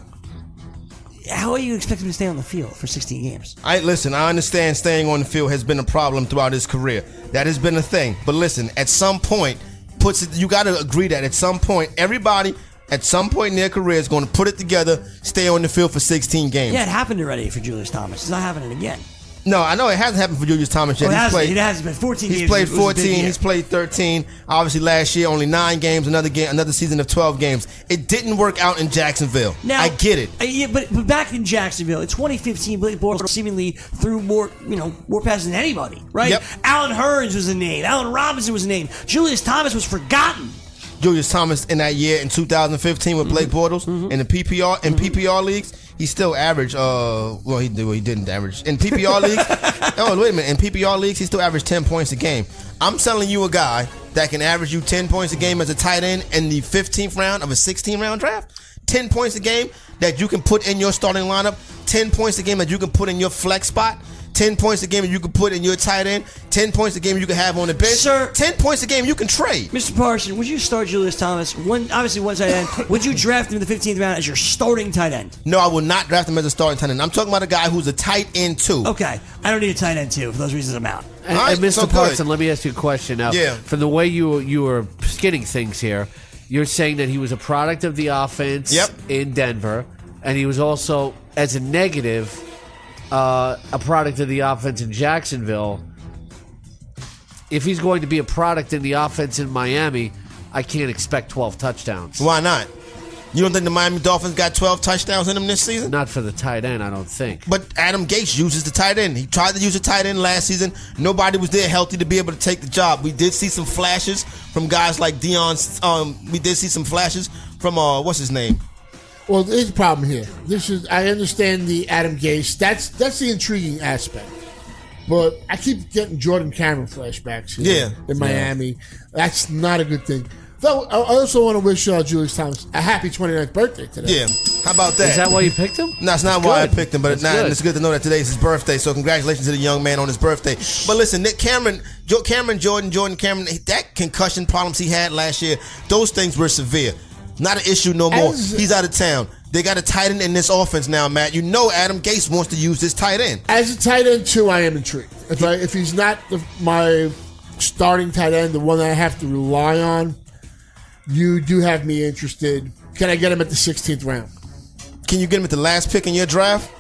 [SPEAKER 4] How are you expecting him to stay on the field for sixteen games?
[SPEAKER 5] I listen, I understand staying on the field has been a problem throughout his career. That has been a thing. But listen, at some point, puts it, you got to agree that at some point, everybody at some point in their career is going to put it together, stay on the field for sixteen games.
[SPEAKER 4] Yeah, it happened already for Julius Thomas. It's not happening again.
[SPEAKER 5] No, I know it hasn't happened for Julius Thomas yet.
[SPEAKER 4] Oh, it
[SPEAKER 5] he's
[SPEAKER 4] hasn't.
[SPEAKER 5] played,
[SPEAKER 4] It hasn't been fourteen
[SPEAKER 5] He's
[SPEAKER 4] games.
[SPEAKER 5] played
[SPEAKER 4] It was a big
[SPEAKER 5] fourteen.
[SPEAKER 4] year.
[SPEAKER 5] He's played thirteen. Obviously, last year only nine games. Another game, another season of twelve games. It didn't work out in Jacksonville.
[SPEAKER 4] Now,
[SPEAKER 5] I get it.
[SPEAKER 4] uh, yeah, but, but back in Jacksonville in twenty fifteen, Blake Bortles seemingly threw more, you know, more passes than anybody, right?
[SPEAKER 5] Yep.
[SPEAKER 4] Alan Hearns was a name. Alan Robinson was a name. Julius Thomas was forgotten.
[SPEAKER 5] Julius Thomas in that year in two thousand fifteen with Blake Bortles in the P P R in P P R leagues, he still averaged. Uh, well, he well, he didn't average in P P R leagues. Oh, wait a minute! In P P R leagues, he still averaged ten points a game. I'm selling you a guy that can average you ten points a game as a tight end in the fifteenth round of a sixteen round draft. ten points a game that you can put in your starting lineup. ten points a game that you can put in your flex spot. ten points a game that you can put in your tight end. ten points a game you can have on the bench.
[SPEAKER 4] Sir.
[SPEAKER 5] ten points a game you can trade.
[SPEAKER 4] Mister Parson, would you start Julius Thomas? One, obviously one tight end. Would you draft him in the fifteenth round as your starting tight end?
[SPEAKER 5] No, I will not draft him as a starting tight end. I'm talking about a guy who's a tight end too.
[SPEAKER 4] Okay, I don't need a tight end too. For those reasons, I'm out.
[SPEAKER 6] And,
[SPEAKER 5] All right,
[SPEAKER 6] and Mister
[SPEAKER 5] so good.
[SPEAKER 6] Parson, let me ask you a question now.
[SPEAKER 5] Yeah.
[SPEAKER 6] From the way you you were skinning things here, you're saying that he was a product of the offense
[SPEAKER 5] Yep.
[SPEAKER 6] in Denver, and he was also, as a negative, uh, a product of the offense in Jacksonville. If he's going to be a product in the offense in Miami, I can't expect twelve touchdowns.
[SPEAKER 5] Why not? You don't think the Miami Dolphins got twelve touchdowns in them this season?
[SPEAKER 6] Not for the tight end, I don't think.
[SPEAKER 5] But Adam Gase uses the tight end. He tried to use a tight end last season. Nobody was there healthy to be able to take the job. We did see some flashes from guys like Deion. Um, we did see some flashes from uh, what's his name?
[SPEAKER 7] Well, there's a problem here. This is I understand the Adam Gase. That's that's the intriguing aspect. But I keep getting Jordan Cameron flashbacks here
[SPEAKER 5] Yeah.
[SPEAKER 7] in Miami. That's not a good thing. Though I also want to wish uh, Julius Thomas a happy twenty-ninth birthday today.
[SPEAKER 5] Yeah. How about that?
[SPEAKER 6] Is that why you picked him?
[SPEAKER 5] No, it's not
[SPEAKER 6] That's
[SPEAKER 5] why
[SPEAKER 6] good.
[SPEAKER 5] I picked him, but
[SPEAKER 6] That's
[SPEAKER 5] it's, not,
[SPEAKER 6] good.
[SPEAKER 5] it's good to know that today's his birthday. So congratulations to the young man on his birthday. But listen, Nick Cameron, Jo- Cameron Jordan, Jordan Cameron, that concussion problems he had last year, those things were severe. Not an issue no more.
[SPEAKER 7] As-
[SPEAKER 5] He's out of town. They got a tight end in this offense now, Matt. You know Adam Gase wants to use this tight end.
[SPEAKER 7] As a tight end too, I am intrigued. If I, if he's not the, my starting tight end, the one that I have to rely on, you do have me interested. Can I get him at the sixteenth round?
[SPEAKER 5] Can you get him at the last pick in your draft?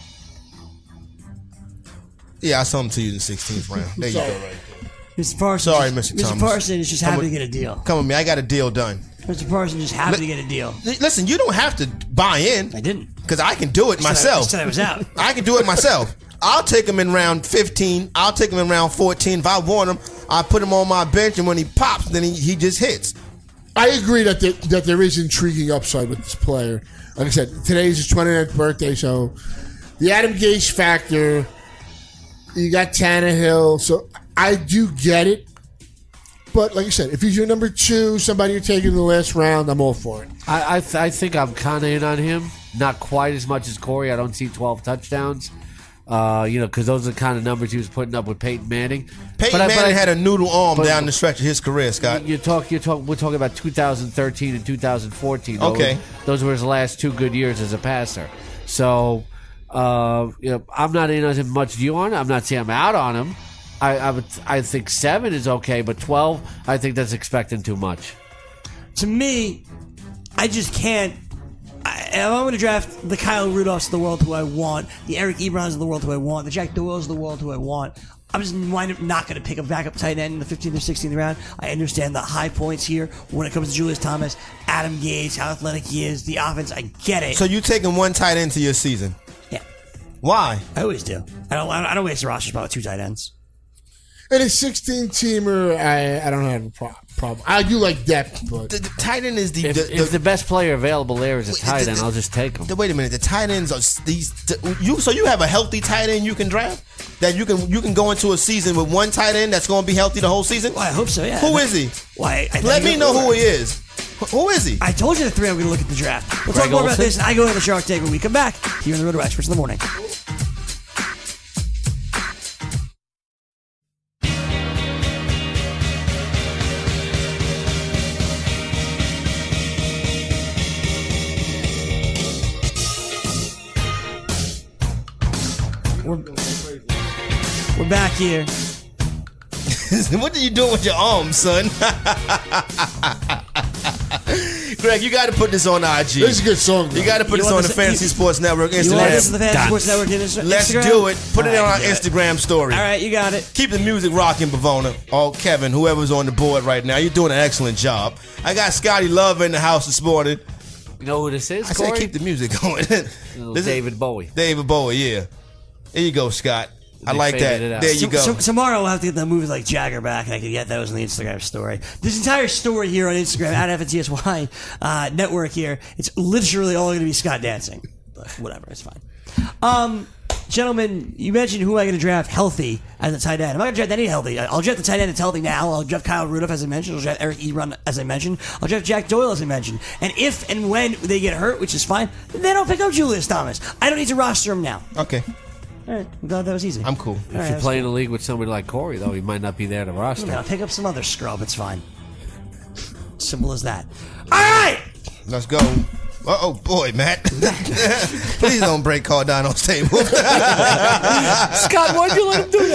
[SPEAKER 5] Yeah, I saw him to you in the sixteenth round. There you go. Right there.
[SPEAKER 4] Mister Parson.
[SPEAKER 5] Sorry,
[SPEAKER 4] just-
[SPEAKER 5] Mister
[SPEAKER 4] Mister
[SPEAKER 5] Thomas.
[SPEAKER 4] Parson is just
[SPEAKER 5] Come
[SPEAKER 4] happy
[SPEAKER 5] with-
[SPEAKER 4] to get a deal.
[SPEAKER 5] Come with me. I got a deal done.
[SPEAKER 4] Mister Parson just happy to get a deal.
[SPEAKER 5] L- Listen, you don't have to buy in.
[SPEAKER 4] I didn't.
[SPEAKER 5] Because I can do it
[SPEAKER 4] I said I-
[SPEAKER 5] myself.
[SPEAKER 4] I said I was out.
[SPEAKER 5] I can do it myself. I'll take him in round fifteen. I'll take him in round fourteen. If I want him, I put him on my bench, and when he pops, then he, he just hits.
[SPEAKER 7] I agree that there, that there is intriguing upside with this player. Like I said, today's his twenty-ninth birthday, so the Adam Gase factor. You got Tannehill, so I do get it. But like I said, if he's your number two, somebody you're taking in the last round, I'm all for it.
[SPEAKER 6] I I, th- I think I'm kind of in on him. not quite as much as Corey. I don't see twelve touchdowns. Uh, you know, because those are the kind of numbers he was putting up with Peyton Manning.
[SPEAKER 5] Peyton
[SPEAKER 6] but I,
[SPEAKER 5] Manning
[SPEAKER 6] but I,
[SPEAKER 5] had a noodle arm
[SPEAKER 6] but,
[SPEAKER 5] down the stretch of his career, Scott.
[SPEAKER 6] You talk, you talk. We're talking about two thousand thirteen and two thousand fourteen. Those,
[SPEAKER 5] Okay,
[SPEAKER 6] those were his last two good years as a passer. So, uh, you know, I'm not in as much view on it. I'm not saying I'm out on him. I, I would, I think seven is okay, but twelve, I think that's expecting too much.
[SPEAKER 4] To me, I just can't. I, if I'm going to draft the Kyle Rudolphs of the world who I want, the Eric Ebrons of the world who I want, the Jack Doyles of the world who I want, I'm just wind up not going to pick a backup tight end in the fifteenth or sixteenth round. I understand the high points here when it comes to Julius Thomas, Adam Gase, how athletic he is, the offense. I get it.
[SPEAKER 5] So you taking one tight end to your season?
[SPEAKER 4] Yeah,
[SPEAKER 5] Why?
[SPEAKER 4] I always do. I don't. I don't waste a roster spot with two tight ends.
[SPEAKER 7] In a sixteen-teamer, I, I don't have a pro- problem. I do like depth, but
[SPEAKER 5] The, the tight end is the
[SPEAKER 6] If
[SPEAKER 5] the,
[SPEAKER 6] the, if the best player available there is a
[SPEAKER 5] Wait,
[SPEAKER 6] tight
[SPEAKER 5] the-
[SPEAKER 6] end, I'll just take him.
[SPEAKER 5] the- wait a minute. The tight ends are s- these. The, you so you have a healthy tight end you can draft that you can you can go into a season with one tight end that's going to be healthy the whole season.
[SPEAKER 4] Well, I hope so. Yeah.
[SPEAKER 5] Who is he?
[SPEAKER 4] Why? I, I
[SPEAKER 5] Let me know who he is. Who is he?
[SPEAKER 4] I told you the three I'm going to look at the draft. We'll
[SPEAKER 6] Greg
[SPEAKER 4] talk more about
[SPEAKER 6] Olsen?
[SPEAKER 4] this, and I go into the Shark Tank when we come back here on the Road to Experts in the morning. We're, we're back here.
[SPEAKER 5] What are you doing with your arms, son? Greg, you got to put this on I G.
[SPEAKER 7] this is a good song.
[SPEAKER 5] You got to put
[SPEAKER 4] You
[SPEAKER 5] this
[SPEAKER 4] want
[SPEAKER 5] on the
[SPEAKER 4] this-
[SPEAKER 5] Fantasy
[SPEAKER 4] you-
[SPEAKER 5] Sports Network
[SPEAKER 4] You want this to the
[SPEAKER 5] Instagram.
[SPEAKER 4] Fantasy Sports Network in Instagram?
[SPEAKER 5] Let's do it. Put it
[SPEAKER 4] All
[SPEAKER 5] on
[SPEAKER 4] right,
[SPEAKER 5] our
[SPEAKER 4] good.
[SPEAKER 5] Instagram story.
[SPEAKER 4] All right, you got it.
[SPEAKER 5] Keep the music rocking, Bavona. Oh, Kevin, whoever's on the board right now, you're doing an excellent job. I got Scotty Love in the house this morning.
[SPEAKER 6] You know who this is,
[SPEAKER 5] I said
[SPEAKER 6] Corey?
[SPEAKER 5] keep the music going.
[SPEAKER 6] Little
[SPEAKER 5] This is
[SPEAKER 6] David Bowie.
[SPEAKER 5] David Bowie, yeah. There you go, Scott. I
[SPEAKER 6] They
[SPEAKER 5] like that.
[SPEAKER 6] faded it out.
[SPEAKER 5] There you
[SPEAKER 4] So-
[SPEAKER 5] go.
[SPEAKER 4] so- tomorrow we'll have to get the movies like Jagger back, and I can get those on the Instagram story. This entire story here on Instagram at F N T S Y uh, network here, it's literally all going to be Scott dancing. But whatever, it's fine. Um, gentlemen, you mentioned who am I going to draft healthy as a tight end. I'm not going to draft any healthy. I'll draft the tight end that's healthy now. I'll draft Kyle Rudolph, as I mentioned. I'll draft Eric Ebron, as I mentioned. I'll draft Jack Doyle, as I mentioned. And if and when they get hurt, which is fine, then I'll pick up Julius Thomas. I don't need to roster him now.
[SPEAKER 5] Okay.
[SPEAKER 4] All right, I'm glad that was easy.
[SPEAKER 5] I'm cool.
[SPEAKER 4] All
[SPEAKER 6] If
[SPEAKER 4] right,
[SPEAKER 6] you're
[SPEAKER 4] that's
[SPEAKER 6] playing a league with somebody like Corey, though, he might not be there to roster.
[SPEAKER 4] No, pick up some other scrub. It's fine. Simple as that. All right.
[SPEAKER 5] Let's go. Uh-oh, boy, Matt. Please don't break Cardano's table.
[SPEAKER 4] Scott, why'd you let him do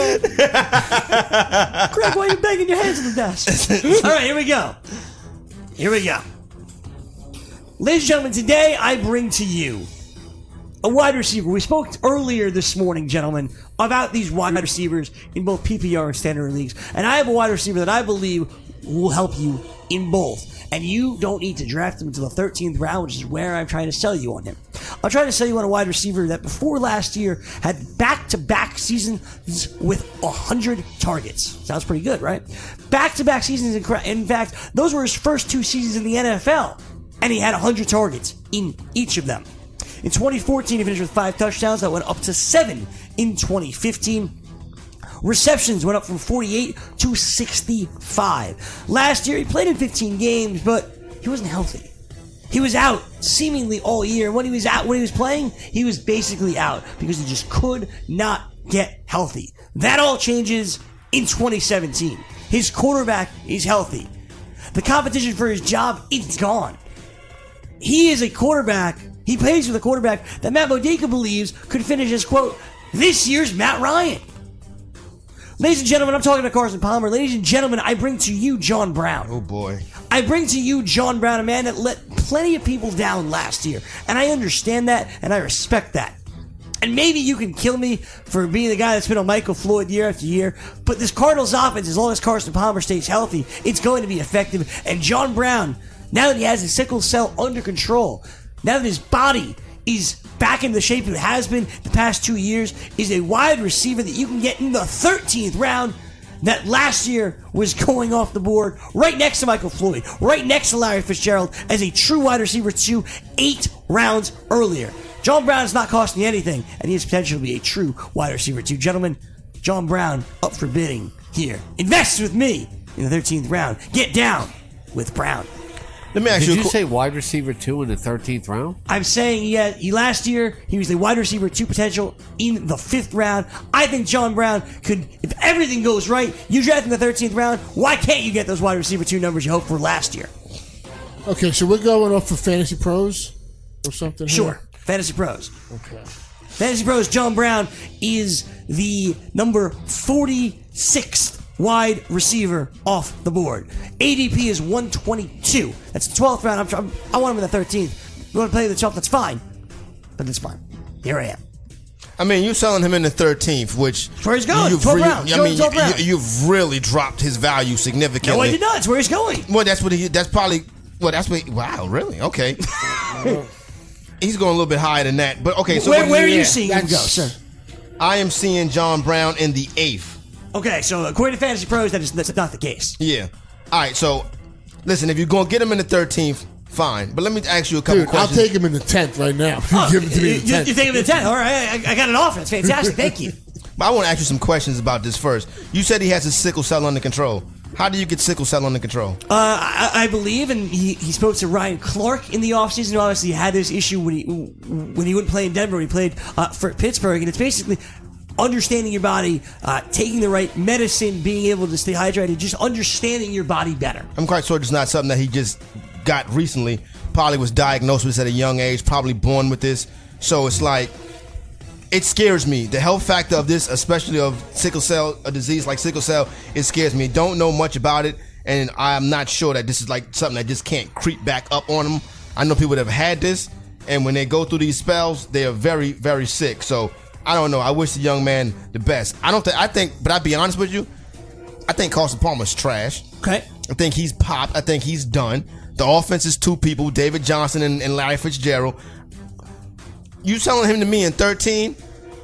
[SPEAKER 4] that? Greg, why are you banging your hands on the desk? All right, here we go. Here we go. Ladies and gentlemen, today I bring to you a wide receiver. We spoke earlier this morning, gentlemen, about these wide receivers in both P P R and standard leagues. And I have a wide receiver that I believe will help you in both. And you don't need to draft him until the thirteenth round, which is where I'm trying to sell you on him. I'm trying to sell you on a wide receiver that before last year had back-to-back seasons with one hundred targets. Sounds pretty good, right? Back-to-back seasons. In fact, those were his first two seasons in the N F L. And he had one hundred targets in each of them. In twenty fourteen, he finished with five touchdowns. That went up to seven in twenty fifteen. Receptions went up from forty-eight to sixty-five. Last year, he played in fifteen games, but he wasn't healthy. He was out seemingly all year. When he was out, when he was playing, he was basically out because he just could not get healthy. That all changes in twenty seventeen. His quarterback is healthy. The competition for his job, it's gone. He is a quarterback. He plays with a quarterback that Matt Modica believes could finish as, quote, this year's Matt Ryan. Ladies and gentlemen, I'm talking to Carson Palmer. Ladies and gentlemen, I bring to you John Brown.
[SPEAKER 5] Oh, boy.
[SPEAKER 4] I bring to you John Brown, a man that let plenty of people down last year. And I understand that, and I respect that. And maybe you can kill me for being the guy that's been on Michael Floyd year after year, but this Cardinals offense, as long as Carson Palmer stays healthy, it's going to be effective. And John Brown, now that he has his sickle cell under control, now that his body is back in the shape it has been the past two years, is a wide receiver that you can get in the thirteenth round that last year was going off the board right next to Michael Floyd, right next to Larry Fitzgerald as a true wide receiver two, eight rounds earlier. John Brown is not costing you anything, and he has potential to be a true wide receiver two. Gentlemen, John Brown up for bidding here. Invest with me in the thirteenth round. Get down with Brown.
[SPEAKER 5] Let me ask
[SPEAKER 6] Did
[SPEAKER 5] you.
[SPEAKER 6] you
[SPEAKER 5] a qu-
[SPEAKER 6] say wide receiver two in the thirteenth round?
[SPEAKER 4] I'm saying he, had, he last year he was the wide receiver two potential in the fifth round. I think John Brown could, if everything goes right, you draft in the thirteenth round. Why can't you get those wide receiver two numbers you hoped for last year?
[SPEAKER 7] Okay, so we're going off for Fantasy Pros or something. here?
[SPEAKER 4] Sure, Fantasy Pros.
[SPEAKER 7] Okay.
[SPEAKER 4] Fantasy Pros, John Brown is the number forty-sixth wide receiver off the board. A D P is one twenty-two. That's the twelfth round. I'm, trying, I want him in the thirteenth. You want to play the twelfth? That's fine. But it's fine. Here I am.
[SPEAKER 5] I mean, you're selling him in the thirteenth, which
[SPEAKER 4] That's where he's going.
[SPEAKER 5] You've
[SPEAKER 4] twelve
[SPEAKER 5] re-
[SPEAKER 4] rounds.
[SPEAKER 5] I
[SPEAKER 4] Going
[SPEAKER 5] mean,
[SPEAKER 4] twelve
[SPEAKER 5] you,
[SPEAKER 4] rounds.
[SPEAKER 5] you, you've really dropped his value significantly.
[SPEAKER 4] No, I did not. It's where he's going.
[SPEAKER 5] Well, that's what he. That's probably. Well, that's what. He, wow, really? Okay. He's going a little bit higher than that, but okay. So
[SPEAKER 4] where
[SPEAKER 5] what do
[SPEAKER 4] where are you
[SPEAKER 5] yeah,
[SPEAKER 4] seeing him go,
[SPEAKER 7] that's-
[SPEAKER 4] sir?
[SPEAKER 5] I am seeing John Brown in the eighth.
[SPEAKER 4] Okay, so according to Fantasy Pros, that is that's not the case.
[SPEAKER 5] Yeah. All right. So, listen, if you're going to get him in the thirteenth, fine. But let me ask you a couple
[SPEAKER 7] Dude, I'll
[SPEAKER 5] questions.
[SPEAKER 7] take him in the tenth right now.
[SPEAKER 4] Oh,
[SPEAKER 7] Give him to me
[SPEAKER 4] you,
[SPEAKER 7] in the
[SPEAKER 4] you,
[SPEAKER 7] tenth.
[SPEAKER 4] you think of the tenth? All right, I, I got an offer. It's fantastic. Thank you.
[SPEAKER 5] But I want to ask you some questions about this first. You said he has his sickle cell under control. How do you get sickle cell under control?
[SPEAKER 4] Uh, I, I believe, and he, he spoke to Ryan Clark in the offseason. Obviously, he had this issue when he when he wouldn't play in Denver. When he played uh, for Pittsburgh, and it's basically understanding your body, uh, taking the right medicine, being able to stay hydrated, just understanding your body better.
[SPEAKER 5] I'm quite sure it's not something that he just got recently. Probably was diagnosed with this at a young age, probably born with this. So it's like, it scares me. The health factor of this, especially of sickle cell, a disease like sickle cell, it scares me. Don't know much about it, and I'm not sure that this is like something that just can't creep back up on them. I know people that have had this, and when they go through these spells, they are very, very sick. So I don't know. I wish the young man the best. I don't think. I think, but I'll be honest with you. I think Carson Palmer's trash.
[SPEAKER 4] Okay.
[SPEAKER 5] I think he's popped. I think he's done. The offense is two people, David Johnson and, and Larry Fitzgerald. You selling him to me in thirteen?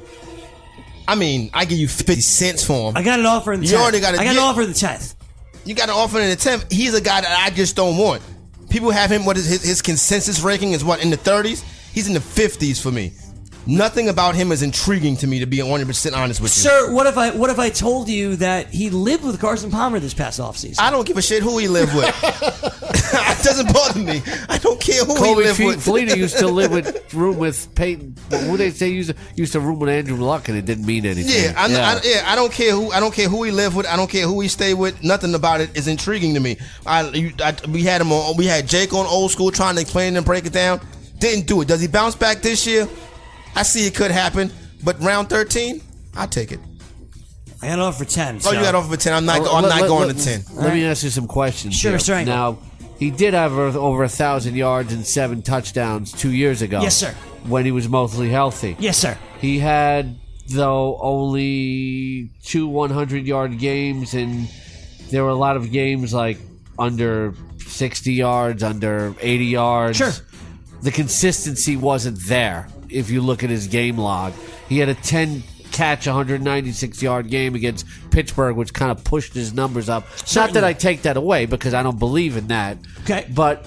[SPEAKER 5] I mean, I give you fifty cents for him.
[SPEAKER 4] I got an offer in the
[SPEAKER 5] You
[SPEAKER 4] tenth.
[SPEAKER 5] already got a-
[SPEAKER 4] I got an
[SPEAKER 5] yeah.
[SPEAKER 4] offer in the tenth.
[SPEAKER 5] You got an offer in the tenth. He's a guy that I just don't want. People have him, what is his, his consensus ranking is what, in the thirties? He's in the fifties for me. Nothing about him is intriguing to me, to be one hundred percent honest with you.
[SPEAKER 4] Sir, what if I what if I told you that he lived with Carson Palmer this past offseason?
[SPEAKER 5] I don't give a shit who he lived with. It doesn't bother me. I don't care who he
[SPEAKER 6] Colby
[SPEAKER 5] lived
[SPEAKER 6] Fe-
[SPEAKER 5] with.
[SPEAKER 6] Fleeter used to live with room with Peyton. Who they say used to, used to room with Andrew Luck, and it didn't mean anything.
[SPEAKER 5] Yeah, I, I, yeah, I don't care who I don't care who he lived with. I don't care who he stayed with. Nothing about it is intriguing to me. I, you, I we had him on. We had Jake on Old School trying to explain and break it down. Didn't do it. Does he bounce back this year? I see it could happen, but round thirteen, I'll take it.
[SPEAKER 4] I got an offer for ten.
[SPEAKER 5] Oh,
[SPEAKER 4] so-
[SPEAKER 5] you got over for ten. I'm not.
[SPEAKER 6] Oh,
[SPEAKER 5] I'm
[SPEAKER 6] let-
[SPEAKER 5] not
[SPEAKER 6] let-
[SPEAKER 5] going
[SPEAKER 6] let-
[SPEAKER 5] to ten.
[SPEAKER 6] Let me ask you some questions.
[SPEAKER 4] Sure,
[SPEAKER 6] here.
[SPEAKER 4] Strangle.
[SPEAKER 6] Now, he did have over- over a thousand yards and seven touchdowns two years ago.
[SPEAKER 4] Yes, sir.
[SPEAKER 6] When he was mostly healthy.
[SPEAKER 4] Yes, sir.
[SPEAKER 6] He had, though, only two hundred-yard games, and there were a lot of games like under sixty yards, under eighty yards.
[SPEAKER 4] Sure.
[SPEAKER 6] The consistency wasn't there. If you look at his game log, he had a ten catch, one hundred ninety-six yard game against Pittsburgh, which kind of pushed his numbers up. Not
[SPEAKER 4] Certainly.
[SPEAKER 6] that I take that away, because I don't believe in that.
[SPEAKER 4] Okay.
[SPEAKER 6] But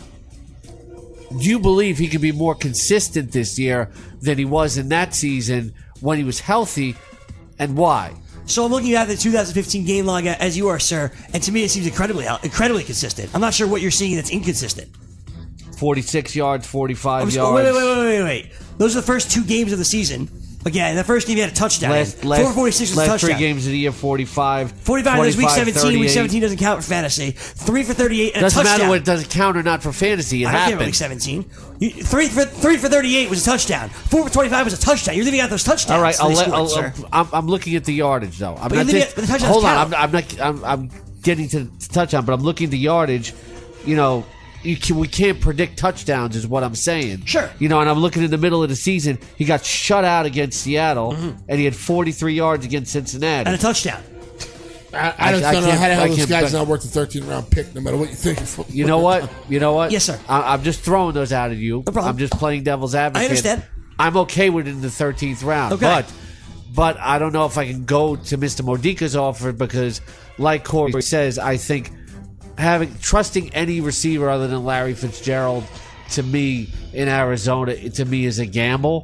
[SPEAKER 6] do you believe he can be more consistent this year than he was in that season when he was healthy, and why?
[SPEAKER 4] So I'm looking at the two thousand fifteen game log as you are, sir, and to me it seems incredibly incredibly consistent. I'm not sure what you're seeing that's inconsistent.
[SPEAKER 6] forty-six yards, forty-five
[SPEAKER 4] I'm just-
[SPEAKER 6] yards.
[SPEAKER 4] wait, wait, wait, wait, wait, wait. Those are the first two games of the season. Again, the first game he had a touchdown.
[SPEAKER 6] Last,
[SPEAKER 4] in.
[SPEAKER 6] last,
[SPEAKER 4] four forty-six was a
[SPEAKER 6] last
[SPEAKER 4] touchdown.
[SPEAKER 6] three games of the year, forty-five.
[SPEAKER 4] forty-five was week seventeen. Week
[SPEAKER 6] thirty-eight.
[SPEAKER 4] seventeen doesn't count for fantasy. Three for thirty-eight and
[SPEAKER 6] Doesn't
[SPEAKER 4] a touchdown.
[SPEAKER 6] matter what it doesn't count or not for fantasy. It
[SPEAKER 4] I don't care about
[SPEAKER 6] happened.
[SPEAKER 4] week seventeen. You, three for three for thirty-eight was a touchdown. Four for twenty-five was a touchdown. You're leaving out those touchdowns.
[SPEAKER 6] All right,
[SPEAKER 4] that
[SPEAKER 6] I'll
[SPEAKER 4] they
[SPEAKER 6] let,
[SPEAKER 4] scored,
[SPEAKER 6] I'll,
[SPEAKER 4] sir.
[SPEAKER 6] I'm, I'm looking at the yardage though. I'm
[SPEAKER 4] But
[SPEAKER 6] not
[SPEAKER 4] you
[SPEAKER 6] just-
[SPEAKER 4] didn't get- but the touchdowns
[SPEAKER 6] hold on,
[SPEAKER 4] count.
[SPEAKER 6] I'm, I'm not. I'm, I'm getting to the touchdown, but I'm looking at the yardage. You know, you can, we can't predict touchdowns, is what I'm saying.
[SPEAKER 4] Sure.
[SPEAKER 6] You know, and I'm looking in the middle of the season. He got shut out against Seattle,
[SPEAKER 4] Mm-hmm.
[SPEAKER 6] and he had forty-three yards against Cincinnati.
[SPEAKER 4] And a touchdown.
[SPEAKER 7] I, I don't
[SPEAKER 6] I- I
[SPEAKER 7] know
[SPEAKER 6] can't-
[SPEAKER 7] how the hell
[SPEAKER 6] I
[SPEAKER 7] this
[SPEAKER 6] can't
[SPEAKER 7] guy's
[SPEAKER 6] bet-
[SPEAKER 7] not worth a thirteen round pick, no matter what you think.
[SPEAKER 6] You know what? You know what?
[SPEAKER 4] Yes, sir.
[SPEAKER 6] I, I'm just throwing those out at you.
[SPEAKER 4] No problem.
[SPEAKER 6] I'm just playing devil's advocate.
[SPEAKER 4] I understand.
[SPEAKER 6] I'm okay with it in the thirteenth round.
[SPEAKER 4] Okay.
[SPEAKER 6] But but I don't know if I can go to Mister Modica's offer because, like Corey says, I think having trusting any receiver other than Larry Fitzgerald to me in Arizona, to me is a gamble.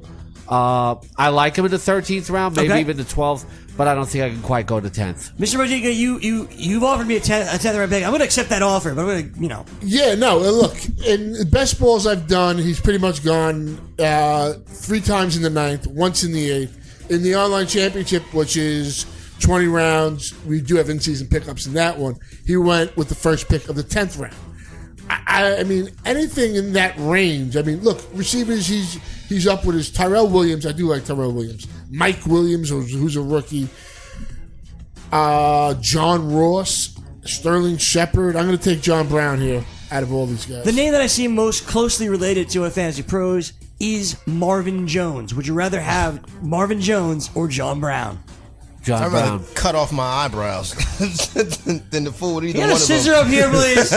[SPEAKER 6] Uh, I like him in the thirteenth round, maybe
[SPEAKER 4] Okay.
[SPEAKER 6] even the twelfth, but I don't think I can quite go to tenth.
[SPEAKER 4] Mister Modica, you you you've offered me a tenth a tenth round pick. I'm going to accept that offer, but I'm going to you know.
[SPEAKER 7] Yeah, no, uh, look, in the best balls I've done, he's pretty much gone uh, three times in the ninth, once in the eighth. In the online championship, which is twenty rounds, we do have in-season pickups in that one. He went with the first pick of the tenth round. I, I, I mean, anything in that range. I mean, look, receivers, he's he's up with his Tyrell Williams. I do like Tyrell Williams. Mike Williams, who's, who's a rookie. Uh, John Ross, Sterling Shepard. I'm going to take John Brown here out of all these guys.
[SPEAKER 4] The name that I see most closely related to a Fantasy Pros is Marvin Jones. Would you rather have Marvin Jones or John Brown?
[SPEAKER 6] John
[SPEAKER 5] I'd rather
[SPEAKER 6] Brown.
[SPEAKER 5] cut off my eyebrows than to fool with either
[SPEAKER 4] You got
[SPEAKER 5] one
[SPEAKER 4] a
[SPEAKER 5] of
[SPEAKER 4] scissor
[SPEAKER 5] them.
[SPEAKER 4] up here, please.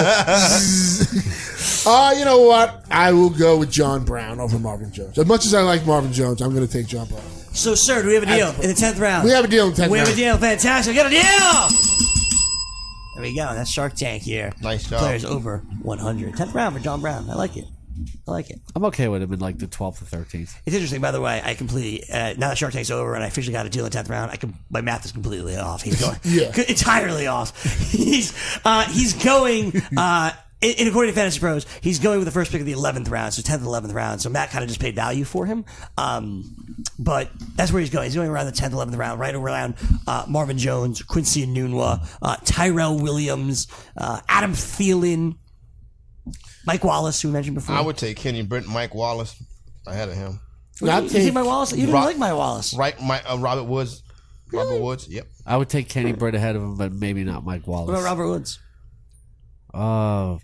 [SPEAKER 7] Uh, you know what? I will go with John Brown over Marvin Jones. As much as I like Marvin Jones, I'm going to take John Brown.
[SPEAKER 4] So, sir, do we have a deal in the tenth round?
[SPEAKER 7] We have a deal in the tenth
[SPEAKER 4] We have a
[SPEAKER 7] round.
[SPEAKER 4] deal. Fantastic. We got a deal. There we go. That's Shark Tank here.
[SPEAKER 5] Nice job.
[SPEAKER 4] Players over one hundred. tenth round for John Brown. I like it. I like it.
[SPEAKER 6] I'm okay with him in like the twelfth or thirteenth.
[SPEAKER 4] It's interesting, by the way. I completely uh, now that Shark Tank's over and I officially got a deal in tenth round. I can, my math is completely off. He's going
[SPEAKER 7] Yeah.
[SPEAKER 4] entirely off. He's uh, he's going. Uh, in, in according to Fantasy Pros, he's going with the first pick of the eleventh round, so tenth and eleventh round. So Matt kind of just paid value for him, um, but that's where he's going. He's going around the tenth, eleventh round, right around uh, Marvin Jones, Quincy Enunwa, uh, Tyrell Williams, uh, Adam Thielen, Mike Wallace, who we mentioned before.
[SPEAKER 5] I would take Kenny Britt, Mike Wallace ahead of him.
[SPEAKER 4] you,
[SPEAKER 7] I'd
[SPEAKER 4] you
[SPEAKER 7] take-
[SPEAKER 4] think Mike Wallace? You didn't
[SPEAKER 5] Rob-
[SPEAKER 4] like Mike Wallace.
[SPEAKER 5] Right, my, uh, Robert Woods. Robert Woods, yep.
[SPEAKER 6] I would take Kenny Britt ahead of him, but maybe not Mike
[SPEAKER 4] What about
[SPEAKER 6] Wallace.
[SPEAKER 4] Robert Woods?
[SPEAKER 6] Uh,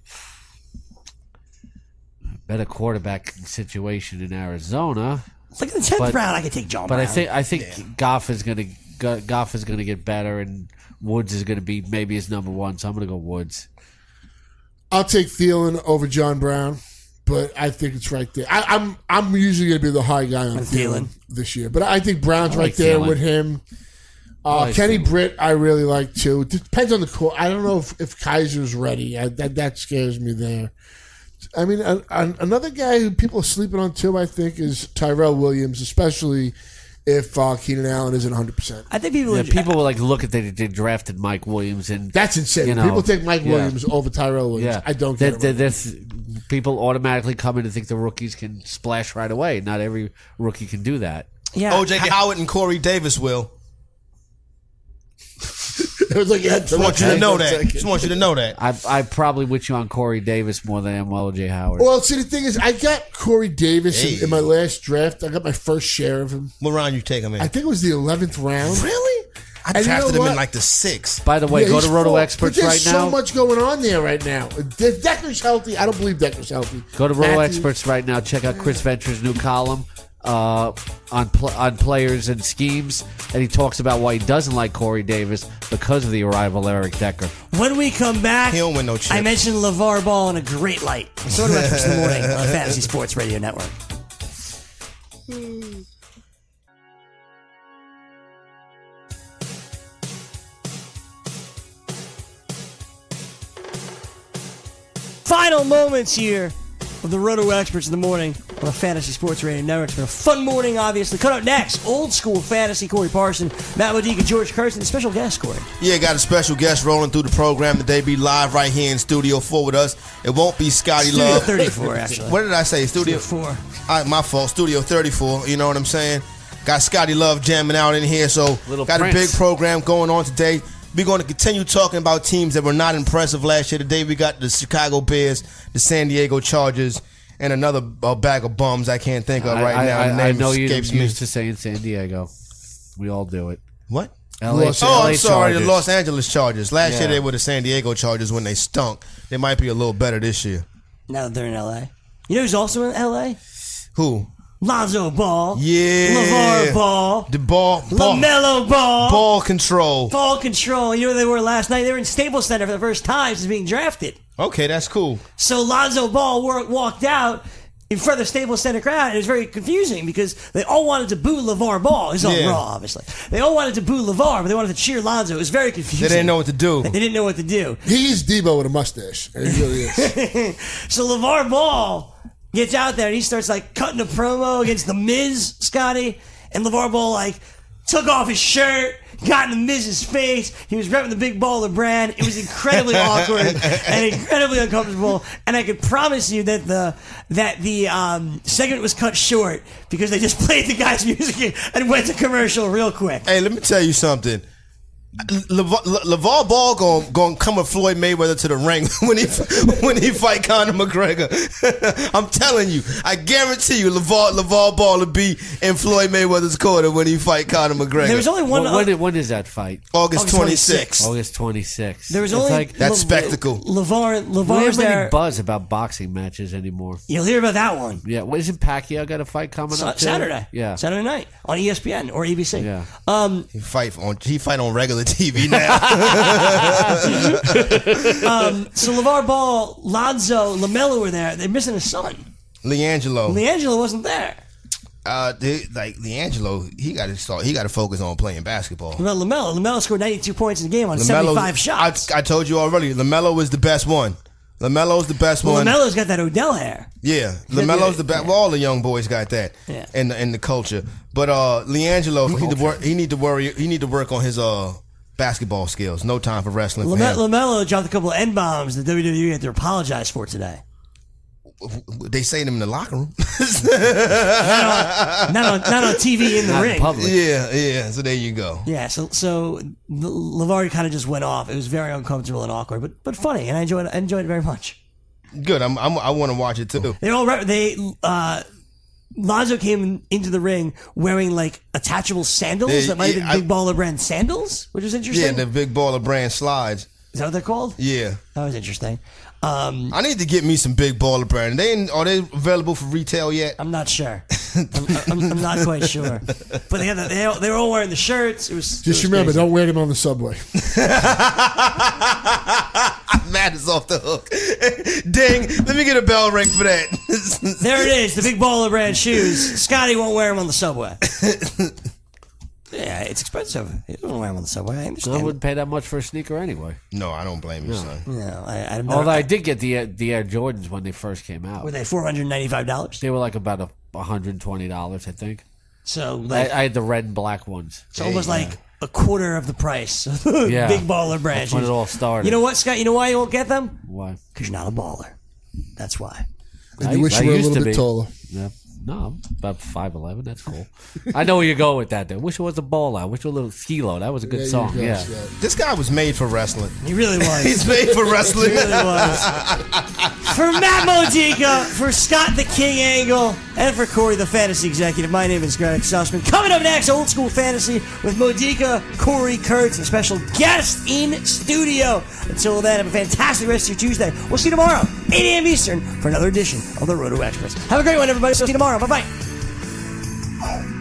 [SPEAKER 6] better quarterback situation in Arizona,
[SPEAKER 4] Like in the tenth
[SPEAKER 6] But-
[SPEAKER 4] round, I could take John
[SPEAKER 6] but
[SPEAKER 4] Brown.
[SPEAKER 6] I think I think Goff is gonna Go- Goff is gonna get better, and Woods is gonna be maybe his number one. So I'm gonna go Woods.
[SPEAKER 7] I'll take Thielen over John Brown, but I think it's right there. I, I'm I'm usually going to be the high guy on
[SPEAKER 4] On
[SPEAKER 7] Thielen
[SPEAKER 4] Thielen.
[SPEAKER 7] this year, but I think Brown's
[SPEAKER 6] I
[SPEAKER 7] right
[SPEAKER 6] like
[SPEAKER 7] there
[SPEAKER 6] Thielen.
[SPEAKER 7] with him. Uh,
[SPEAKER 6] like
[SPEAKER 7] Kenny
[SPEAKER 6] Thielen.
[SPEAKER 7] Britt, I really like too. It depends on the court. I don't know if, if Kaiser's ready. I, that that scares me there. I mean, a, a, another guy who people are sleeping on too, I think, is Tyrell Williams, especially if uh, Keenan Allen isn't one hundred percent.
[SPEAKER 4] I think people.
[SPEAKER 6] Yeah,
[SPEAKER 4] would-
[SPEAKER 6] people will like look at they, they drafted Mike Williams, and
[SPEAKER 7] That's insane.
[SPEAKER 6] You know,
[SPEAKER 7] people take Mike
[SPEAKER 6] yeah.
[SPEAKER 7] Williams over Tyrell Williams.
[SPEAKER 6] yeah,
[SPEAKER 7] I don't
[SPEAKER 6] There-
[SPEAKER 7] get
[SPEAKER 6] there-
[SPEAKER 7] it.
[SPEAKER 6] there's- people automatically come in and think the rookies can splash right away. Not every rookie can do that.
[SPEAKER 4] yeah,
[SPEAKER 5] O J Howard and Corey Davis will.
[SPEAKER 7] It was like you had to
[SPEAKER 5] Just want you to
[SPEAKER 7] look
[SPEAKER 5] know
[SPEAKER 7] at it for a
[SPEAKER 5] that.
[SPEAKER 7] second.
[SPEAKER 5] Just want you to know that.
[SPEAKER 6] I I probably with you on Corey Davis more than I am O J Howard.
[SPEAKER 7] Well, see, the thing is, I got Corey Davis in,
[SPEAKER 5] Hey.
[SPEAKER 7] in my last draft. I got my first share of him.
[SPEAKER 5] What round you take him in?
[SPEAKER 7] I think it was the eleventh round.
[SPEAKER 5] Really? I
[SPEAKER 7] And you
[SPEAKER 5] drafted
[SPEAKER 7] know
[SPEAKER 5] him in
[SPEAKER 7] what?
[SPEAKER 5] like the sixth.
[SPEAKER 6] By the way,
[SPEAKER 7] Yeah,
[SPEAKER 6] go
[SPEAKER 7] he's
[SPEAKER 6] to Roto
[SPEAKER 7] full-
[SPEAKER 6] Experts
[SPEAKER 7] but
[SPEAKER 6] right
[SPEAKER 7] there's
[SPEAKER 6] now.
[SPEAKER 7] so much going on there right now. If Decker's healthy, I don't believe Decker's healthy.
[SPEAKER 6] Go to Roto
[SPEAKER 7] Matthews-
[SPEAKER 6] Experts right now. Check out Chris Venture's new column uh, on pl- on players and schemes, and he talks about why he doesn't like Corey Davis because of the arrival of Eric Decker.
[SPEAKER 4] when we come back,
[SPEAKER 5] He don't win no chips.
[SPEAKER 4] I mentioned LeVar Ball in a great light. So do Experts in the morning on Fantasy Sports Radio Network. Final moments here of the Roto Experts in the morning on the Fantasy Sports Radio Network. It's been a fun morning, obviously. Cut up next, old school fantasy, Corey Parson, Matt Modica, George Kirsten, special guest, Corey.
[SPEAKER 5] Yeah, got a special guest rolling through the program today. Be live right here in Studio four with us. It won't be Scotty
[SPEAKER 4] Studio
[SPEAKER 5] Love.
[SPEAKER 4] thirty-four, actually.
[SPEAKER 5] What did I say? Studio
[SPEAKER 4] Studio four.
[SPEAKER 5] All right, my fault. Studio thirty-four. You know what I'm saying? Got Scotty Love jamming out in here. So
[SPEAKER 6] Little
[SPEAKER 5] got
[SPEAKER 6] Prince.
[SPEAKER 5] a big program going on today. We're going to continue talking about teams that were not impressive last year. Today we got the Chicago Bears, the San Diego Chargers, and another uh, bag of bums I can't think of right
[SPEAKER 6] I,
[SPEAKER 5] now.
[SPEAKER 6] I,
[SPEAKER 5] The
[SPEAKER 6] I, I
[SPEAKER 5] name
[SPEAKER 6] know you're
[SPEAKER 5] escapes me.
[SPEAKER 6] used to saying San Diego. We all do it.
[SPEAKER 5] What?
[SPEAKER 6] L A,
[SPEAKER 7] Los-
[SPEAKER 5] Oh,
[SPEAKER 6] L A
[SPEAKER 5] I'm sorry, the
[SPEAKER 6] Chargers.
[SPEAKER 5] Los Angeles Chargers. Last
[SPEAKER 6] Yeah.
[SPEAKER 5] year they were the San Diego Chargers when they stunk. They might be a little better this year.
[SPEAKER 4] Now that they're in L A. You know who's also in L A?
[SPEAKER 5] Who?
[SPEAKER 4] Lonzo Ball.
[SPEAKER 5] Yeah.
[SPEAKER 4] LeVar Ball.
[SPEAKER 5] The ball, ball,
[SPEAKER 4] LaMelo Ball.
[SPEAKER 5] ball control.
[SPEAKER 4] Ball control. You know where they were last night? They were in Staples Center for the first time since being drafted.
[SPEAKER 5] Okay, that's cool.
[SPEAKER 4] So Lonzo Ball wor- walked out in front of the Staples Center crowd, and it was very confusing because they all wanted to boo LeVar Ball. He's on
[SPEAKER 5] Yeah.
[SPEAKER 4] Raw, obviously. They all wanted to boo LeVar, but they wanted to cheer Lonzo. It was very confusing.
[SPEAKER 5] They didn't know what to do.
[SPEAKER 4] They didn't know what to do.
[SPEAKER 7] He is Debo with a mustache. He really is.
[SPEAKER 4] So LeVar Ball gets out there and he starts like cutting a promo against the Miz, Scotty, and LeVar Ball like took off his shirt, got in the Miz's face. He was repping the Big Baller brand. It was incredibly awkward and incredibly uncomfortable. And I could promise you that the that the um, segment was cut short because they just played the guy's music and went to commercial real quick.
[SPEAKER 5] Hey, let me tell you something. LeVar, LeVar Ball gonna, gonna come with Floyd Mayweather to the ring when he when he fight Conor McGregor. I'm telling you, I guarantee you, LeVar LeVar Ball will be in Floyd Mayweather's corner when he fight Conor McGregor.
[SPEAKER 4] There was only one.
[SPEAKER 6] When, when, when is that fight?
[SPEAKER 5] August twenty-sixth.
[SPEAKER 6] August twenty-sixth.
[SPEAKER 4] There was
[SPEAKER 6] It's
[SPEAKER 4] only
[SPEAKER 6] like,
[SPEAKER 5] That
[SPEAKER 4] Le-
[SPEAKER 5] spectacle.
[SPEAKER 4] LeVar
[SPEAKER 6] we
[SPEAKER 4] LeVar
[SPEAKER 6] don't
[SPEAKER 4] was
[SPEAKER 6] have any
[SPEAKER 4] there.
[SPEAKER 6] buzz about boxing matches anymore.
[SPEAKER 4] You'll hear about that one.
[SPEAKER 6] Yeah, well, isn't Pacquiao got a fight coming
[SPEAKER 4] Sa-
[SPEAKER 6] up too?
[SPEAKER 4] Saturday.
[SPEAKER 6] Yeah.
[SPEAKER 4] Saturday night on E S P N or A B C.
[SPEAKER 6] Yeah.
[SPEAKER 4] Um,
[SPEAKER 5] He fight on he fight on regular T V now.
[SPEAKER 4] um, so LeVar Ball, Lonzo, LaMelo were there. They're missing a son.
[SPEAKER 5] LiAngelo.
[SPEAKER 4] LiAngelo wasn't there.
[SPEAKER 5] Uh, they, like LiAngelo, he got to start. He got to focus on playing basketball.
[SPEAKER 4] What about LaMelo? LaMelo scored ninety-two points in the game on seventy-five shots.
[SPEAKER 5] I, I told you already. LaMelo is the best one. LaMelo's the best
[SPEAKER 4] well,
[SPEAKER 5] one.
[SPEAKER 4] LaMelo's got that Odell hair.
[SPEAKER 5] Yeah, LaMelo's the best.
[SPEAKER 4] Yeah.
[SPEAKER 5] Well, all the young boys got that
[SPEAKER 4] Yeah.
[SPEAKER 5] in the in the culture. But uh, LiAngelo, he need to work. He need to worry. He need to work on his uh basketball skills. No time for wrestling for
[SPEAKER 4] Lame-
[SPEAKER 5] him.
[SPEAKER 4] LaMelo dropped a couple of N bombs that W W E had to apologize for today.
[SPEAKER 5] They say them in the locker room.
[SPEAKER 4] Not on, not on T V in the
[SPEAKER 6] Not in
[SPEAKER 4] ring.
[SPEAKER 6] public.
[SPEAKER 5] yeah, yeah. So there you go.
[SPEAKER 4] Yeah, so so LeVar kind of just went off. It was very uncomfortable and awkward, but but funny, and I enjoyed it. I enjoyed it very much.
[SPEAKER 5] Good. I'm. I'm I want to watch it too.
[SPEAKER 4] They all re- they uh, Lonzo came into the ring wearing like attachable sandals
[SPEAKER 5] Yeah,
[SPEAKER 4] that might have
[SPEAKER 5] yeah,
[SPEAKER 4] been Big
[SPEAKER 5] I-
[SPEAKER 4] Baller brand sandals, which was interesting.
[SPEAKER 5] Yeah, the big baller brand slides.
[SPEAKER 4] Is that what they're called?
[SPEAKER 5] Yeah.
[SPEAKER 4] That was interesting. Um,
[SPEAKER 5] I need to get me some big baller brand. They ain't, are they available for retail yet?
[SPEAKER 4] I'm not sure. I'm, I'm, I'm not quite sure. But they had the, they, all, they were all wearing the shirts. It was
[SPEAKER 7] Just
[SPEAKER 4] it was
[SPEAKER 7] remember,
[SPEAKER 4] crazy.
[SPEAKER 7] don't wear them on the subway.
[SPEAKER 5] Matt is off the hook. Ding. Let me get a bell ring for that.
[SPEAKER 4] There it is, the Big Baller brand shoes. Scotty won't wear them on the subway. Yeah, it's expensive. He doesn't wear them on the subway. I
[SPEAKER 6] I
[SPEAKER 4] understand.
[SPEAKER 6] wouldn't pay that much for a sneaker anyway.
[SPEAKER 5] No, I don't blame you, son.
[SPEAKER 4] No, I, I don't
[SPEAKER 6] Although
[SPEAKER 4] know.
[SPEAKER 6] I did get the the Air Jordans when they first came out.
[SPEAKER 4] Were they four hundred ninety-five dollars?
[SPEAKER 6] They were like about a one hundred twenty dollars, I think.
[SPEAKER 4] So,
[SPEAKER 6] I,
[SPEAKER 4] like,
[SPEAKER 6] I had the red and black ones.
[SPEAKER 4] it's almost like a quarter of the price of the
[SPEAKER 6] Yeah.
[SPEAKER 4] Big Baller brand
[SPEAKER 6] That's when
[SPEAKER 4] shoes.
[SPEAKER 6] it all started.
[SPEAKER 4] You know what, Scott? You know why you won't get them?
[SPEAKER 6] Why?
[SPEAKER 4] Because you're not a baller. That's why.
[SPEAKER 7] And
[SPEAKER 6] I-
[SPEAKER 7] you wish
[SPEAKER 6] I
[SPEAKER 7] you were a
[SPEAKER 6] used
[SPEAKER 7] little
[SPEAKER 6] to
[SPEAKER 7] bit
[SPEAKER 6] be.
[SPEAKER 7] taller.
[SPEAKER 6] Yeah. No, I'm about five eleven. That's cool. I know where you're going with that, though. Wish it was a ball out. Wish it was a little skilo. That was a good
[SPEAKER 7] There you
[SPEAKER 6] song.
[SPEAKER 7] go,
[SPEAKER 6] Yeah.
[SPEAKER 7] Scott.
[SPEAKER 5] This guy was made for wrestling.
[SPEAKER 4] He really was.
[SPEAKER 5] He's made for wrestling.
[SPEAKER 4] He really was. For Matt Modica, for Scott the King Angle, and for Corey the Fantasy Executive, my name is Greg Sussman. Coming up next, Old School Fantasy with Modica, Corey Kurtz, and a special guest in studio. Until then, have a fantastic rest of your Tuesday. We'll see you tomorrow, eight a.m. Eastern, for another edition of the Roto Express. Have a great one, everybody. See you tomorrow. Bye-bye.